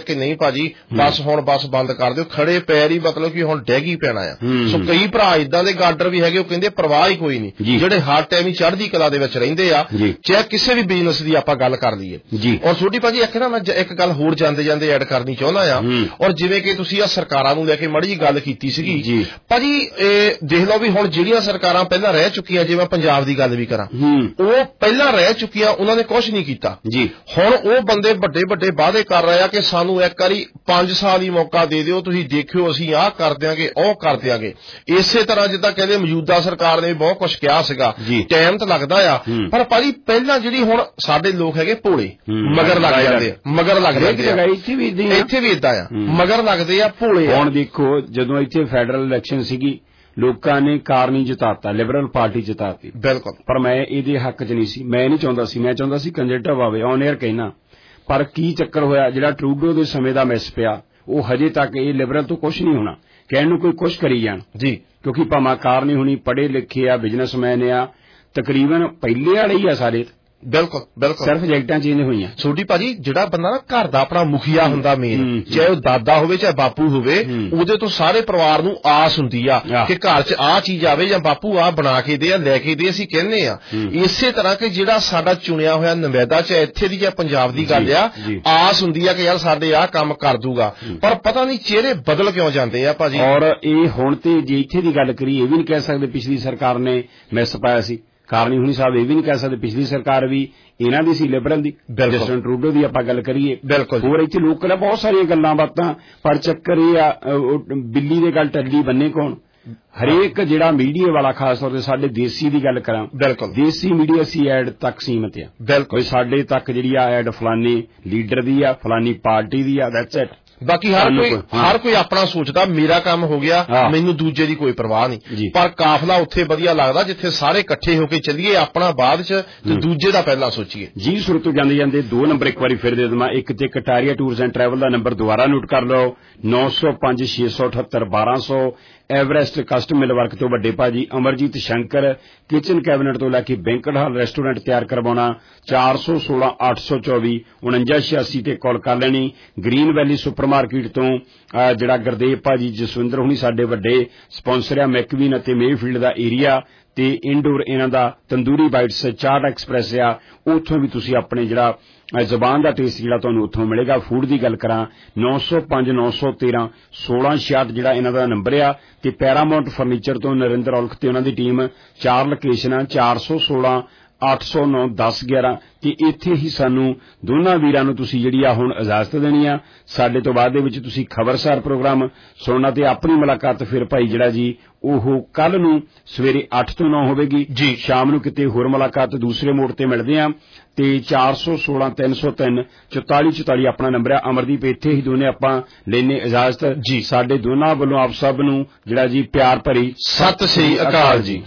कि नहीं भाजी बस हुण बस बंद कर दिओ खड़े पैर ही मतलब कि हुण डैग ही पैना आ सो कई भरा इदां दे गार्डर भी हैगे कहंदे परवाह ही कोई नहीं ਜਿਹੜੇ ਹਰ ਟਾਈਮ ਹੀ ਚੜ੍ਹਦੀ ਕਲਾ ਦੇ ਵਿੱਚ ਰਹਿੰਦੇ ਆ ਚਾਹੇ ਕਿਸੇ ਵੀ ਬਿਜ਼ਨਸ ਦੀ ਆਪਾਂ ਗੱਲ ਕਰ ਲਈਏ ਔਰ ਛੋਟੀ ਭਾਜੀ ਇੱਕ ਨਾ ਮੈਂ ਇੱਕ ਗੱਲ ਹੋਰ ਜਾਂਦੇ ਜਾਂਦੇ ਐਡ ਕਰਨੀ ਚਾਹੁੰਦਾ ਆ ਔਰ ਜਿਵੇਂ ਕਿ ਤੁਸੀਂ ਆ ਸਰਕਾਰਾਂ ਨੂੰ ਲੈ ਕੇ ਮਾੜੀ ਜਿਹੀ ਗੱਲ ਕੀਤੀ ਸੀਗੀ ਭਾਜੀ ਇਹ ਦੇਖ ਲਓ ਵੀ ਹੁਣ ਜਿਹੜੀਆਂ ਸਰਕਾਰਾਂ ਪਹਿਲਾਂ ਰਹਿ ਚੁੱਕੀਆਂ ਜੇ ਮੈਂ ਪੰਜਾਬ ਦੀ ਗੱਲ ਵੀ ਕਰਾਂ ਉਹ ਪਹਿਲਾਂ ਰਹਿ ਚੁੱਕੀਆਂ ਉਹਨਾਂ ਨੇ ਕੁਝ ਨਹੀਂ ਕੀਤਾ ਹੁਣ ਉਹ ਬੰਦੇ ਵੱਡੇ ਵੱਡੇ ਵਾਅਦੇ ਕਰ ਰਹੇ ਆ ਕਿ ਸਾਨੂੰ ਇੱਕ ਵਾਰੀ ਪੰਜ ਸਾਲ ਹੀ ਮੌਕਾ ਦੇ ਦਿਓ ਤੁਸੀਂ ਦੇਖਿਓ ਅਸੀਂ ਆਹ ਕਰ ਦਿਆਂਗੇ ਉਹ ਕਰ ਦਿਆਂਗੇ ਇਸੇ ਤਰ੍ਹਾਂ ਜਿੱਦਾਂ ਕਹਿੰਦੇ ਮੌਜੂਦਾ ਸਰਕਾਰ ਨੇ ਬਹੁਤ ਕੁਝ ਕਿਹਾ ਸੀਗਾ ਟਾਈਮ ਤਾਂ ਲੱਗਦਾ ਆ ਪਰ ਭਾਜੀ ਪਹਿਲਾਂ ਜਿਹੜੀ ਹੁਣ ਸਾਡੇ ਲੋਕ ਹੈਗੇ ਭੋਲੇ ਮਗਰ ਲੱਗ ਜਾਂਦੇ ਆ ਮਗਰ ਲੱਗ ਜਾਂਦੇ ਆ ਇੱਥੇ ਵੀ ਇੱਥੇ ਵੀ ਇਦਾਂ ਆ ਮਗਰ ਲੱਗਦੇ ਆ ਭੋਲੇ
ਹੁਣ ਦੇਖੋ ਜਦੋਂ ਇੱਥੇ ਫੈਡਰਲ ਇਲੈਕਸ਼ਨ ਸੀਗੀ ਲੋਕਾਂ ਨੇ ਕਾਰਨੀ ਜਿਤਾਤਾ ਲਿਬਰਲ ਪਾਰਟੀ ਜਿਤਾਤੀ
ਬਿਲਕੁਲ
ਪਰ ਮੈਂ ਇਹਦੇ ਹੱਕ 'ਚ ਨਹੀਂ ਸੀ ਮੈਂ ਨਹੀਂ ਚਾਹੁੰਦਾ ਸੀ ਮੈਂ ਚਾਹੁੰਦਾ ਸੀ ਕੰਜ਼ਰਵੇਟਿਵ ਆਵੇ ਔਨ 에ਅਰ ਕਹਿਣਾ ਪਰ ਕੀ ਚੱਕਰ ਹੋਇਆ ਜਿਹੜਾ ਟਰੂਡੋ ਦੇ ਸਮੇਂ ਦਾ ਮਿਸ ਪਿਆ ਉਹ ਹਜੇ ਤੱਕ ਇਹ ਲਿਬਰਲ ਤੋਂ ਕੁਝ ਨਹੀਂ ਹੋਣਾ ਕਹਿਣ ਨੂੰ ਕੋਈ ਕੁਝ ਕਰੀ ਜਾਣ
ਜੀ
ਕਿਉਂਕਿ ਭਾਵੇਂ ਕਾਰਨੀ ਹੁਣੀ ਪੜ੍ਹੇ ਲਿਖੇ ਆ ਬਿਜ਼ਨਸਮੈਨ ਆ ਤਕਰੀਬਨ ਪਹਿਲੇ ਵਾਲੇ ਹੀ ਆ ਸਾਰੇ
ਬਿਲਕੁਲ ਬਿਲਕੁਲ
ਸਿਰਫ ਜੈਕਟਾਂ ਚੇਂਜ ਹੋਈਆਂ
ਛੋਟੀ ਭਾਜੀ ਜਿਹੜਾ ਬੰਦਾ ਨਾ ਘਰ ਦਾ ਆਪਣਾ ਮੁਖੀਆ ਹੁੰਦਾ ਮੇਨ ਚਾਹੇ ਉਹ ਦਾਦਾ ਹੋਵੇ ਚਾਹੇ ਬਾਪੂ ਹੋਵੇ ਉਹਦੇ ਤੋਂ ਸਾਰੇ ਪਰਿਵਾਰ ਨੂੰ ਆਸ ਹੁੰਦੀ ਆ ਕਿ ਘਰ 'ਚ ਆਹ ਚੀਜ਼ ਆਵੇ ਜਾਂ ਬਾਪੂ ਆਹ ਬਣਾ ਕੇ ਦੇ ਆ ਲੈ ਕੇ ਦੇ ਅਸੀਂ ਕਹਿੰਦੇ ਆ ਇਸੇ ਤਰ੍ਹਾਂ ਕਿ ਜਿਹੜਾ ਸਾਡਾ ਚੁਣਿਆ ਹੋਇਆ ਨੁਮਾਇੰਦਾ ਚਾਹੇ ਇੱਥੇ ਦੀ ਜਾਂ ਪੰਜਾਬ ਦੀ ਗੱਲ ਆ ਆਸ ਹੁੰਦੀ ਆ ਕਿ ਯਾਰ ਸਾਡੇ ਆਹ ਕੰਮ ਕਰ ਦੂਗਾ ਪਰ ਪਤਾ ਨਹੀਂ ਚਿਹਰੇ ਬਦਲ ਕਿਉਂ ਜਾਂਦੇ ਆ ਭਾਜੀ
ਔਰ ਇਹ ਹੁਣ ਤੇ ਜੇ ਇੱਥੇ ਦੀ ਗੱਲ ਕਰੀਏ ਇਹ ਵੀ ਨਹੀਂ ਕਹਿ ਸਕਦੇ ਪਿਛਲੀ ਸਰਕਾਰ ਨੇ ਮਿਸ ਪਾਇਆ ਸੀ ਕਾਰਨੀ ਹੁਣੀ ਸਾਹਿਬ ਇਹ ਵੀ ਨਹੀਂ ਕਹਿ ਸਕਦੇ ਪਿਛਲੀ ਸਰਕਾਰ ਵੀ ਇਹਨਾਂ ਦੀ ਸੀ ਲਿਬਰਲ ਦੀ ਜਸਟਨ ਟਰੂਡੋ ਦੀ ਆਪਾਂ ਗੱਲ ਕਰੀਏ
ਬਿਲਕੁਲ
ਹੋਰ ਇੱਥੇ ਲੋਕਾਂ ਬਹੁਤ ਸਾਰੀਆਂ ਗੱਲਾਂ ਬਾਤਾਂ ਪਰ ਚੱਕਰ ਇਹ ਆ ਬਿੱਲੀ ਦੇ ਗੱਲ ਟੱਲੀ ਬੰਨੇ ਕੌਣ ਹਰੇਕ ਜਿਹੜਾ ਮੀਡੀਆ ਵਾਲਾ ਖਾਸ ਤੌਰ ਤੇ ਸਾਡੇ ਦੇਸੀ ਦੀ ਗੱਲ ਕਰਾਂ
ਬਿਲਕੁਲ
ਦੇਸੀ ਮੀਡੀਆ ਸੀ ਐਡ ਤੱਕ ਸੀਮਤ ਆ
ਬਿਲਕੁਲ
ਸਾਡੇ ਤੱਕ ਜਿਹੜੀ ਆ ਐਡ ਫਲਾਨੀ ਲੀਡਰ ਦੀ ਆ ਫਲਾਨੀ ਪਾਰਟੀ ਦੀ ਆ ਦੈਟਸ ਇਟ
ਬਾਕੀ ਹਰ ਕੋਈ ਹਰ ਕੋਈ ਆਪਣਾ ਸੋਚਦਾ ਮੇਰਾ ਕੰਮ ਹੋ ਗਿਆ ਮੈਨੂੰ ਦੂਜੇ ਦੀ ਕੋਈ ਪਰਵਾਹ ਨਹੀਂ ਪਰ ਕਾਫਲਾ ਉੱਥੇ ਵਧੀਆ ਲੱਗਦਾ ਜਿੱਥੇ ਸਾਰੇ ਇਕੱਠੇ ਹੋ ਕੇ ਚੱਲੀਏ ਆਪਣਾ ਬਾਅਦ ਚ ਤੇ ਦੂਜੇ ਦਾ ਪਹਿਲਾਂ ਸੋਚੀਏ
ਜੀ ਸੁਰਤੋਂ ਜਾਂਦੇ ਜਾਂਦੇ ਦੋ ਨੰਬਰ ਇੱਕ ਵਾਰੀ ਫਿਰ ਦੇ ਦੇਵਾਂ ਇੱਕ ਤੇ ਕਟਾਰੀਆ ਟੂਰਸ ਐਂਡ ਟਰੈਵਲ ਦਾ ਨੰਬਰ ਦੁਬਾਰਾ ਨੋਟ ਕਰ ਲਓ ਨੌ ਸੌ ਪੰਜ ਛੇ ਸੌ ਅਠੱਤਰ ਬਾਰਾਂ ਸੌ ਐਵਰੈਸਟ ਕਸਟਮ ਮਿਲ ਵਰਕ ਤੋਂ ਵੱਡੇ ਭਾਜੀ ਅਮਰਜੀਤ ਸ਼ੰਕਰ ਕਿਚਨ ਕੈਬਨਿਟ ਤੋਂ ਲੈ ਕੇ ਬੈਂਕਟ ਹਾਲ ਰੈਸਟੋਰੈਂਟ ਤਿਆਰ ਕਰਵਾਉਣਾ ਚਾਰ ਸੌ ਸੋਲਾਂ ਅੱਠ ਸੌ ਚੌਵੀ ਉਨੰਜਾ ਛਿਆਸੀ ਤੇ ਕਾਲ ਕਰ ਲੈਣੀ ਗ੍ਰੀਨ ਵੈਲੀ ਸੁਪਰ ਮਾਰਕੀਟ ਤੋਂ ਜਿਹੜਾ ਗੁਰਦੇਵ ਭਾਜੀ ਜਸਵਿੰਦਰ ਹੁਣੀ ਸਾਡੇ ਵੱਡੇ ਸਪਾਂਸਰ ਆ ਮੈਕਵੀਨ ਅਤੇ ਮੇਫੀਲਡ ਦਾ ਏਰੀਆ ਤੇ ਇੰਡੋਰ ਇਹਨਾਂ ਦਾ ਤੰਦੂਰੀ ਬਾਈਟਸ ਚਾਟ ਐਕਸਪ੍ਰੈਸ ਆ ਉੱਥੋਂ ਵੀ ਤੁਸੀਂ ਆਪਣੇ ਜਿਹੜਾ ਜ਼ਬਾਨ ਦਾ ਟੇਸਟ ਜਿਹੜਾ ਤੁਹਾਨੂੰ ਉੱਥੋਂ ਮਿਲੇਗਾ ਫੂਡ ਦੀ ਗੱਲ ਕਰਾਂ ਨੌ ਸੌ ਪੰਜ ਨੌ ਸੌ ਤੇਰਾਂ ਸੋਲਾਂ ਛਿਆਹਠ ਜਿਹੜਾ ਇਹਨਾਂ ਦਾ ਨੰਬਰ ਆ ਤੇ ਪੈਰਾਮਾਉਂਟ ਫਰਨੀਚਰ ਤੋਂ ਨਰਿੰਦਰ ਔਲਖ ਤੇ ਉਹਨਾਂ ਦੀ ਟੀਮ ਚਾਰ ਲੋਕੇਸ਼ਨਾਂ ਚਾਰ ਸੌ ਸੋਲਾਂ ਅੱਠ ਸੌ ਨੌ ਦਸ ਗਿਆਰਾਂ ਤੇ ਇੱਥੇ ਹੀ ਸਾਨੂੰ ਦੋਨਾਂ ਵੀਰਾਂ ਨੂੰ ਤੁਸੀਂ ਜਿਹੜੀ ਆ ਹੁਣ ਇਜਾਜ਼ਤ ਦੇਣੀ ਆ ਸਾਡੇ ਤੋਂ ਬਾਅਦ ਦੇ ਵਿੱਚ ਤੁਸੀਂ ਖਬਰਸਾਰ ਪ੍ਰੋਗਰਾਮ ਸੁਣਨਾ ਤੇ ਆਪਣੀ ਮੁਲਾਕਾਤ ਫਿਰ ਭਾਈ ਜਿਹੜਾ ਜੀ ਉਹ ਕੱਲ ਨੂੰ ਸਵੇਰੇ ਅੱਠ ਤੋਂ ਨੌ ਹੋਵੇਗੀ ਜੀ ਸ਼ਾਮ ਨੂੰ ਕਿਤੇ ਹੋਰ ਮੁਲਾਕਾਤ ਦੂਸਰੇ ਮੋੜ ਤੇ ਮਿਲਦੇ ਆ ਤੇ ਚਾਰ ਸੌ ਸੋਲਾਂ ਤਿੰਨ ਸੌ ਤਿੰਨ ਚੁਤਾਲੀ ਚੁਤਾਲੀ ਆਪਣਾ ਨੰਬਰ ਆ ਅਮਰਦੀਪ ਇੱਥੇ ਹੀ ਦੋਨੇ ਆਪਾਂ ਲੈਨੇ ਇਜਾਜ਼ਤ ਜੀ ਸਾਡੇ ਦੋਨਾਂ ਵੱਲੋਂ ਆਪ ਸਭ ਨੂੰ ਜਿਹੜਾ ਜੀ ਪਿਆਰ ਭਰੀ
ਸਤਿ ਸ੍ਰੀ ਅਕਾਲ ਜੀ।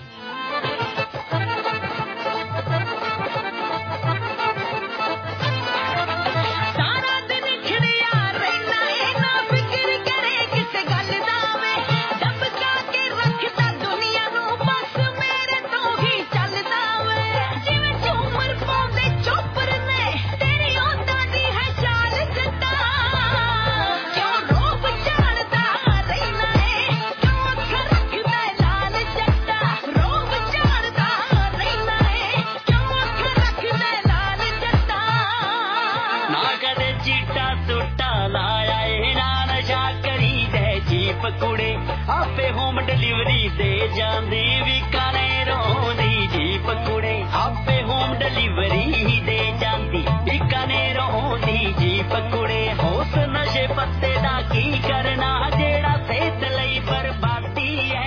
ਆਪੇ ਹੋਮ ਡਿਲੀਵਰੀ ਦੇ ਜਾਂਦੀ ਬੀਕਾਨੇਰੋਂ ਦੀ ਜੀ ਪਕੂੜੇ ਆਪੇ ਹੋਮ ਡਿਲੀਵਰੀ ਦੇ ਜਾਂਦੀ ਬੀਕਾਨੇਰੋਂ ਦੀ ਜੀ ਪਕੂੜੇ ਹੋਸ ਨਸ਼ੇ ਪੱਤੇ ਦਾ ਕੀ ਕਰਨਾ ਜਿਹੜਾ ਸਿਹਤ ਲਈ ਬਰਬਾਦੀ ਹੈ।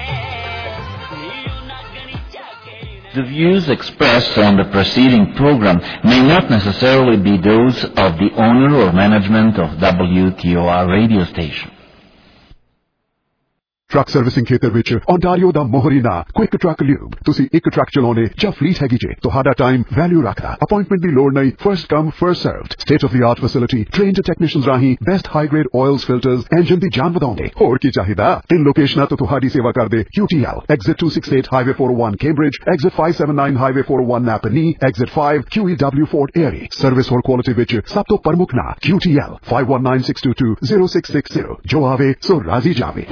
The views expressed on the preceding program may not necessarily be those of the owner or management of W T O R radio station.
Truck servicing ਖੇਤਰ ਵਿੱਚ ਓਨਟਾਰੀਓ ਦਾ ਮੋਹਰੀ ਨਾਂ ਕੁਇਕ ਟਰੱਕ ਲਿਊਬ। ਤੁਸੀਂ ਇੱਕ ਟਰੱਕ ਚਲਾਉਣੇ ਜਾਂ fleet ਹੈਗੀ ਜੇ, ਤੁਹਾਡਾ ਟਾਈਮ ਵੈਲਿਊ ਰੱਖਦਾ। ਅਪਾਇੰਟਮੈਂਟ ਦੀ ਲੋੜ ਨਹੀਂ, first come first served. State of the art facility, trained technicians ਰਾਹੀਂ best high grade oils filters, engine ਦੀ ਜਾਨ ਵਧਾਉਂਦੇ। ਹੋਰ ਕੀ ਚਾਹੀਦਾ? ਤਿੰਨ ਲੋਕੇਸ਼ਨਾਂ ਤੋਂ ਤੁਹਾਡੀ ਸੇਵਾ ਕਰਦੇ Q T L, Exit two sixty-eight Highway four oh one Cambridge, Exit five seventy-nine Highway four oh one Napanee, Exit five Q E W Fort Erie। Service ਹੋਰ ਕੁਆਲਿਟੀ ਵਿੱਚ ਸਭ ਤੋਂ ਪ੍ਰਮੁੱਖ ਨਾਂ Q T L five one nine six two two zero six six zero। जो आवे सो राजी जावे।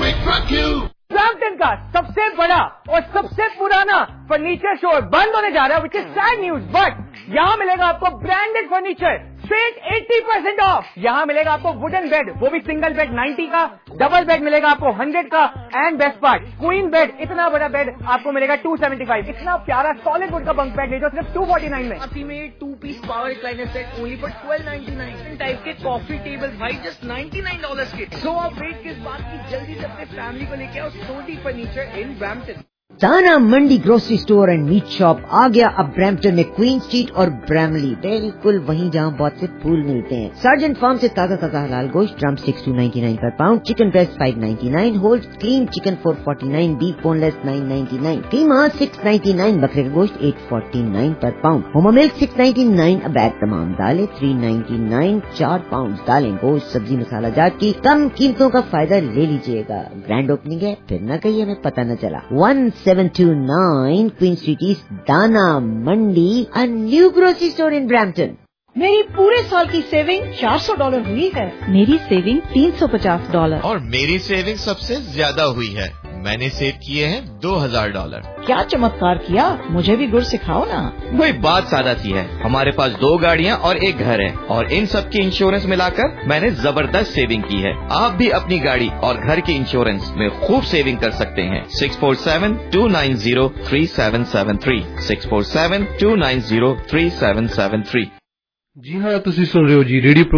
ब्रैम्पटन का सबसे बड़ा और सबसे पुराना फर्नीचर स्टोर बंद होने जा रहा है, which is sad news, but यहाँ मिलेगा आपको ब्रांडेड फर्नीचर स्ट्रेट अस्सी परसेंट ऑफ। यहाँ मिलेगा आपको वुडन बेड, वो भी सिंगल बेड नब्बे का, डबल बेड मिलेगा आपको सौ का, and best part queen bed, इतना बड़ा बेड आपको मिलेगा दो सौ पचहत्तर। इतना प्यारा सॉलिड वुड का बंक बेड ले जाओ सिर्फ दो सौ उनचास में। Ultimate two piece power recliner set only for बारह सौ निन्यानवे। टाइप के कॉफी टेबल भाई जस्ट निन्यानवे डॉलर्स के। सो आप वेट किस बात की, जल्दी से अपने फैमिली को लेके आओ सोडी furniture in Brampton.
Dana Mandi grocery store and meat shop आ गया अब ब्रैम्पटन में, क्वीन स्ट्रीट और ब्रैमली, बिल्कुल वहीं जहां बहुत से फूल मिलते हैं। सर्जेंट फार्म से ताजा ताजा हलाल गोश्त, drum sticks two ninety nine per pound, chicken breast five ninety nine, whole clean chicken four forty nine, beef boneless nine ninety nine, keema six ninety nine, बकरे का गोश्त eight forty nine per pound, homo milk six ninety nine a bag, तमाम दालें three ninety nine, चार pound दालें, गोश्त, सब्जी, मसाला जात की कम कीमतों का फायदा ले लीजिएगा। ग्रैंड ओपनिंग है, फिर न कहिए हमें पता न चला। One seven two nine Queen Street East, Dana Mandi, a new grocery store in Brampton.
मेरी पूरे साल की सेविंग चार सौ डॉलर हुई है। मेरी सेविंग तीन सौ पचास डॉलर।
और मेरी सेविंग सबसे ज्यादा हुई है, मैंने सेव किए हैं दो हजार डॉलर।
क्या चमत्कार किया, मुझे भी गुर सिखाओ ना।
वही बात सादा सी है, हमारे पास दो गाड़ियाँ और एक घर है, और इन सब की इंश्योरेंस मिलाकर मैंने जबरदस्त सेविंग की है। आप भी अपनी गाड़ी और घर की इंश्योरेंस में खूब सेविंग कर सकते हैं। Six four seven two nine zero three seven seven three six four seven two nine zero three seven seven three.
जी हाँ, तुसी सुन रहे हो जी रेडियो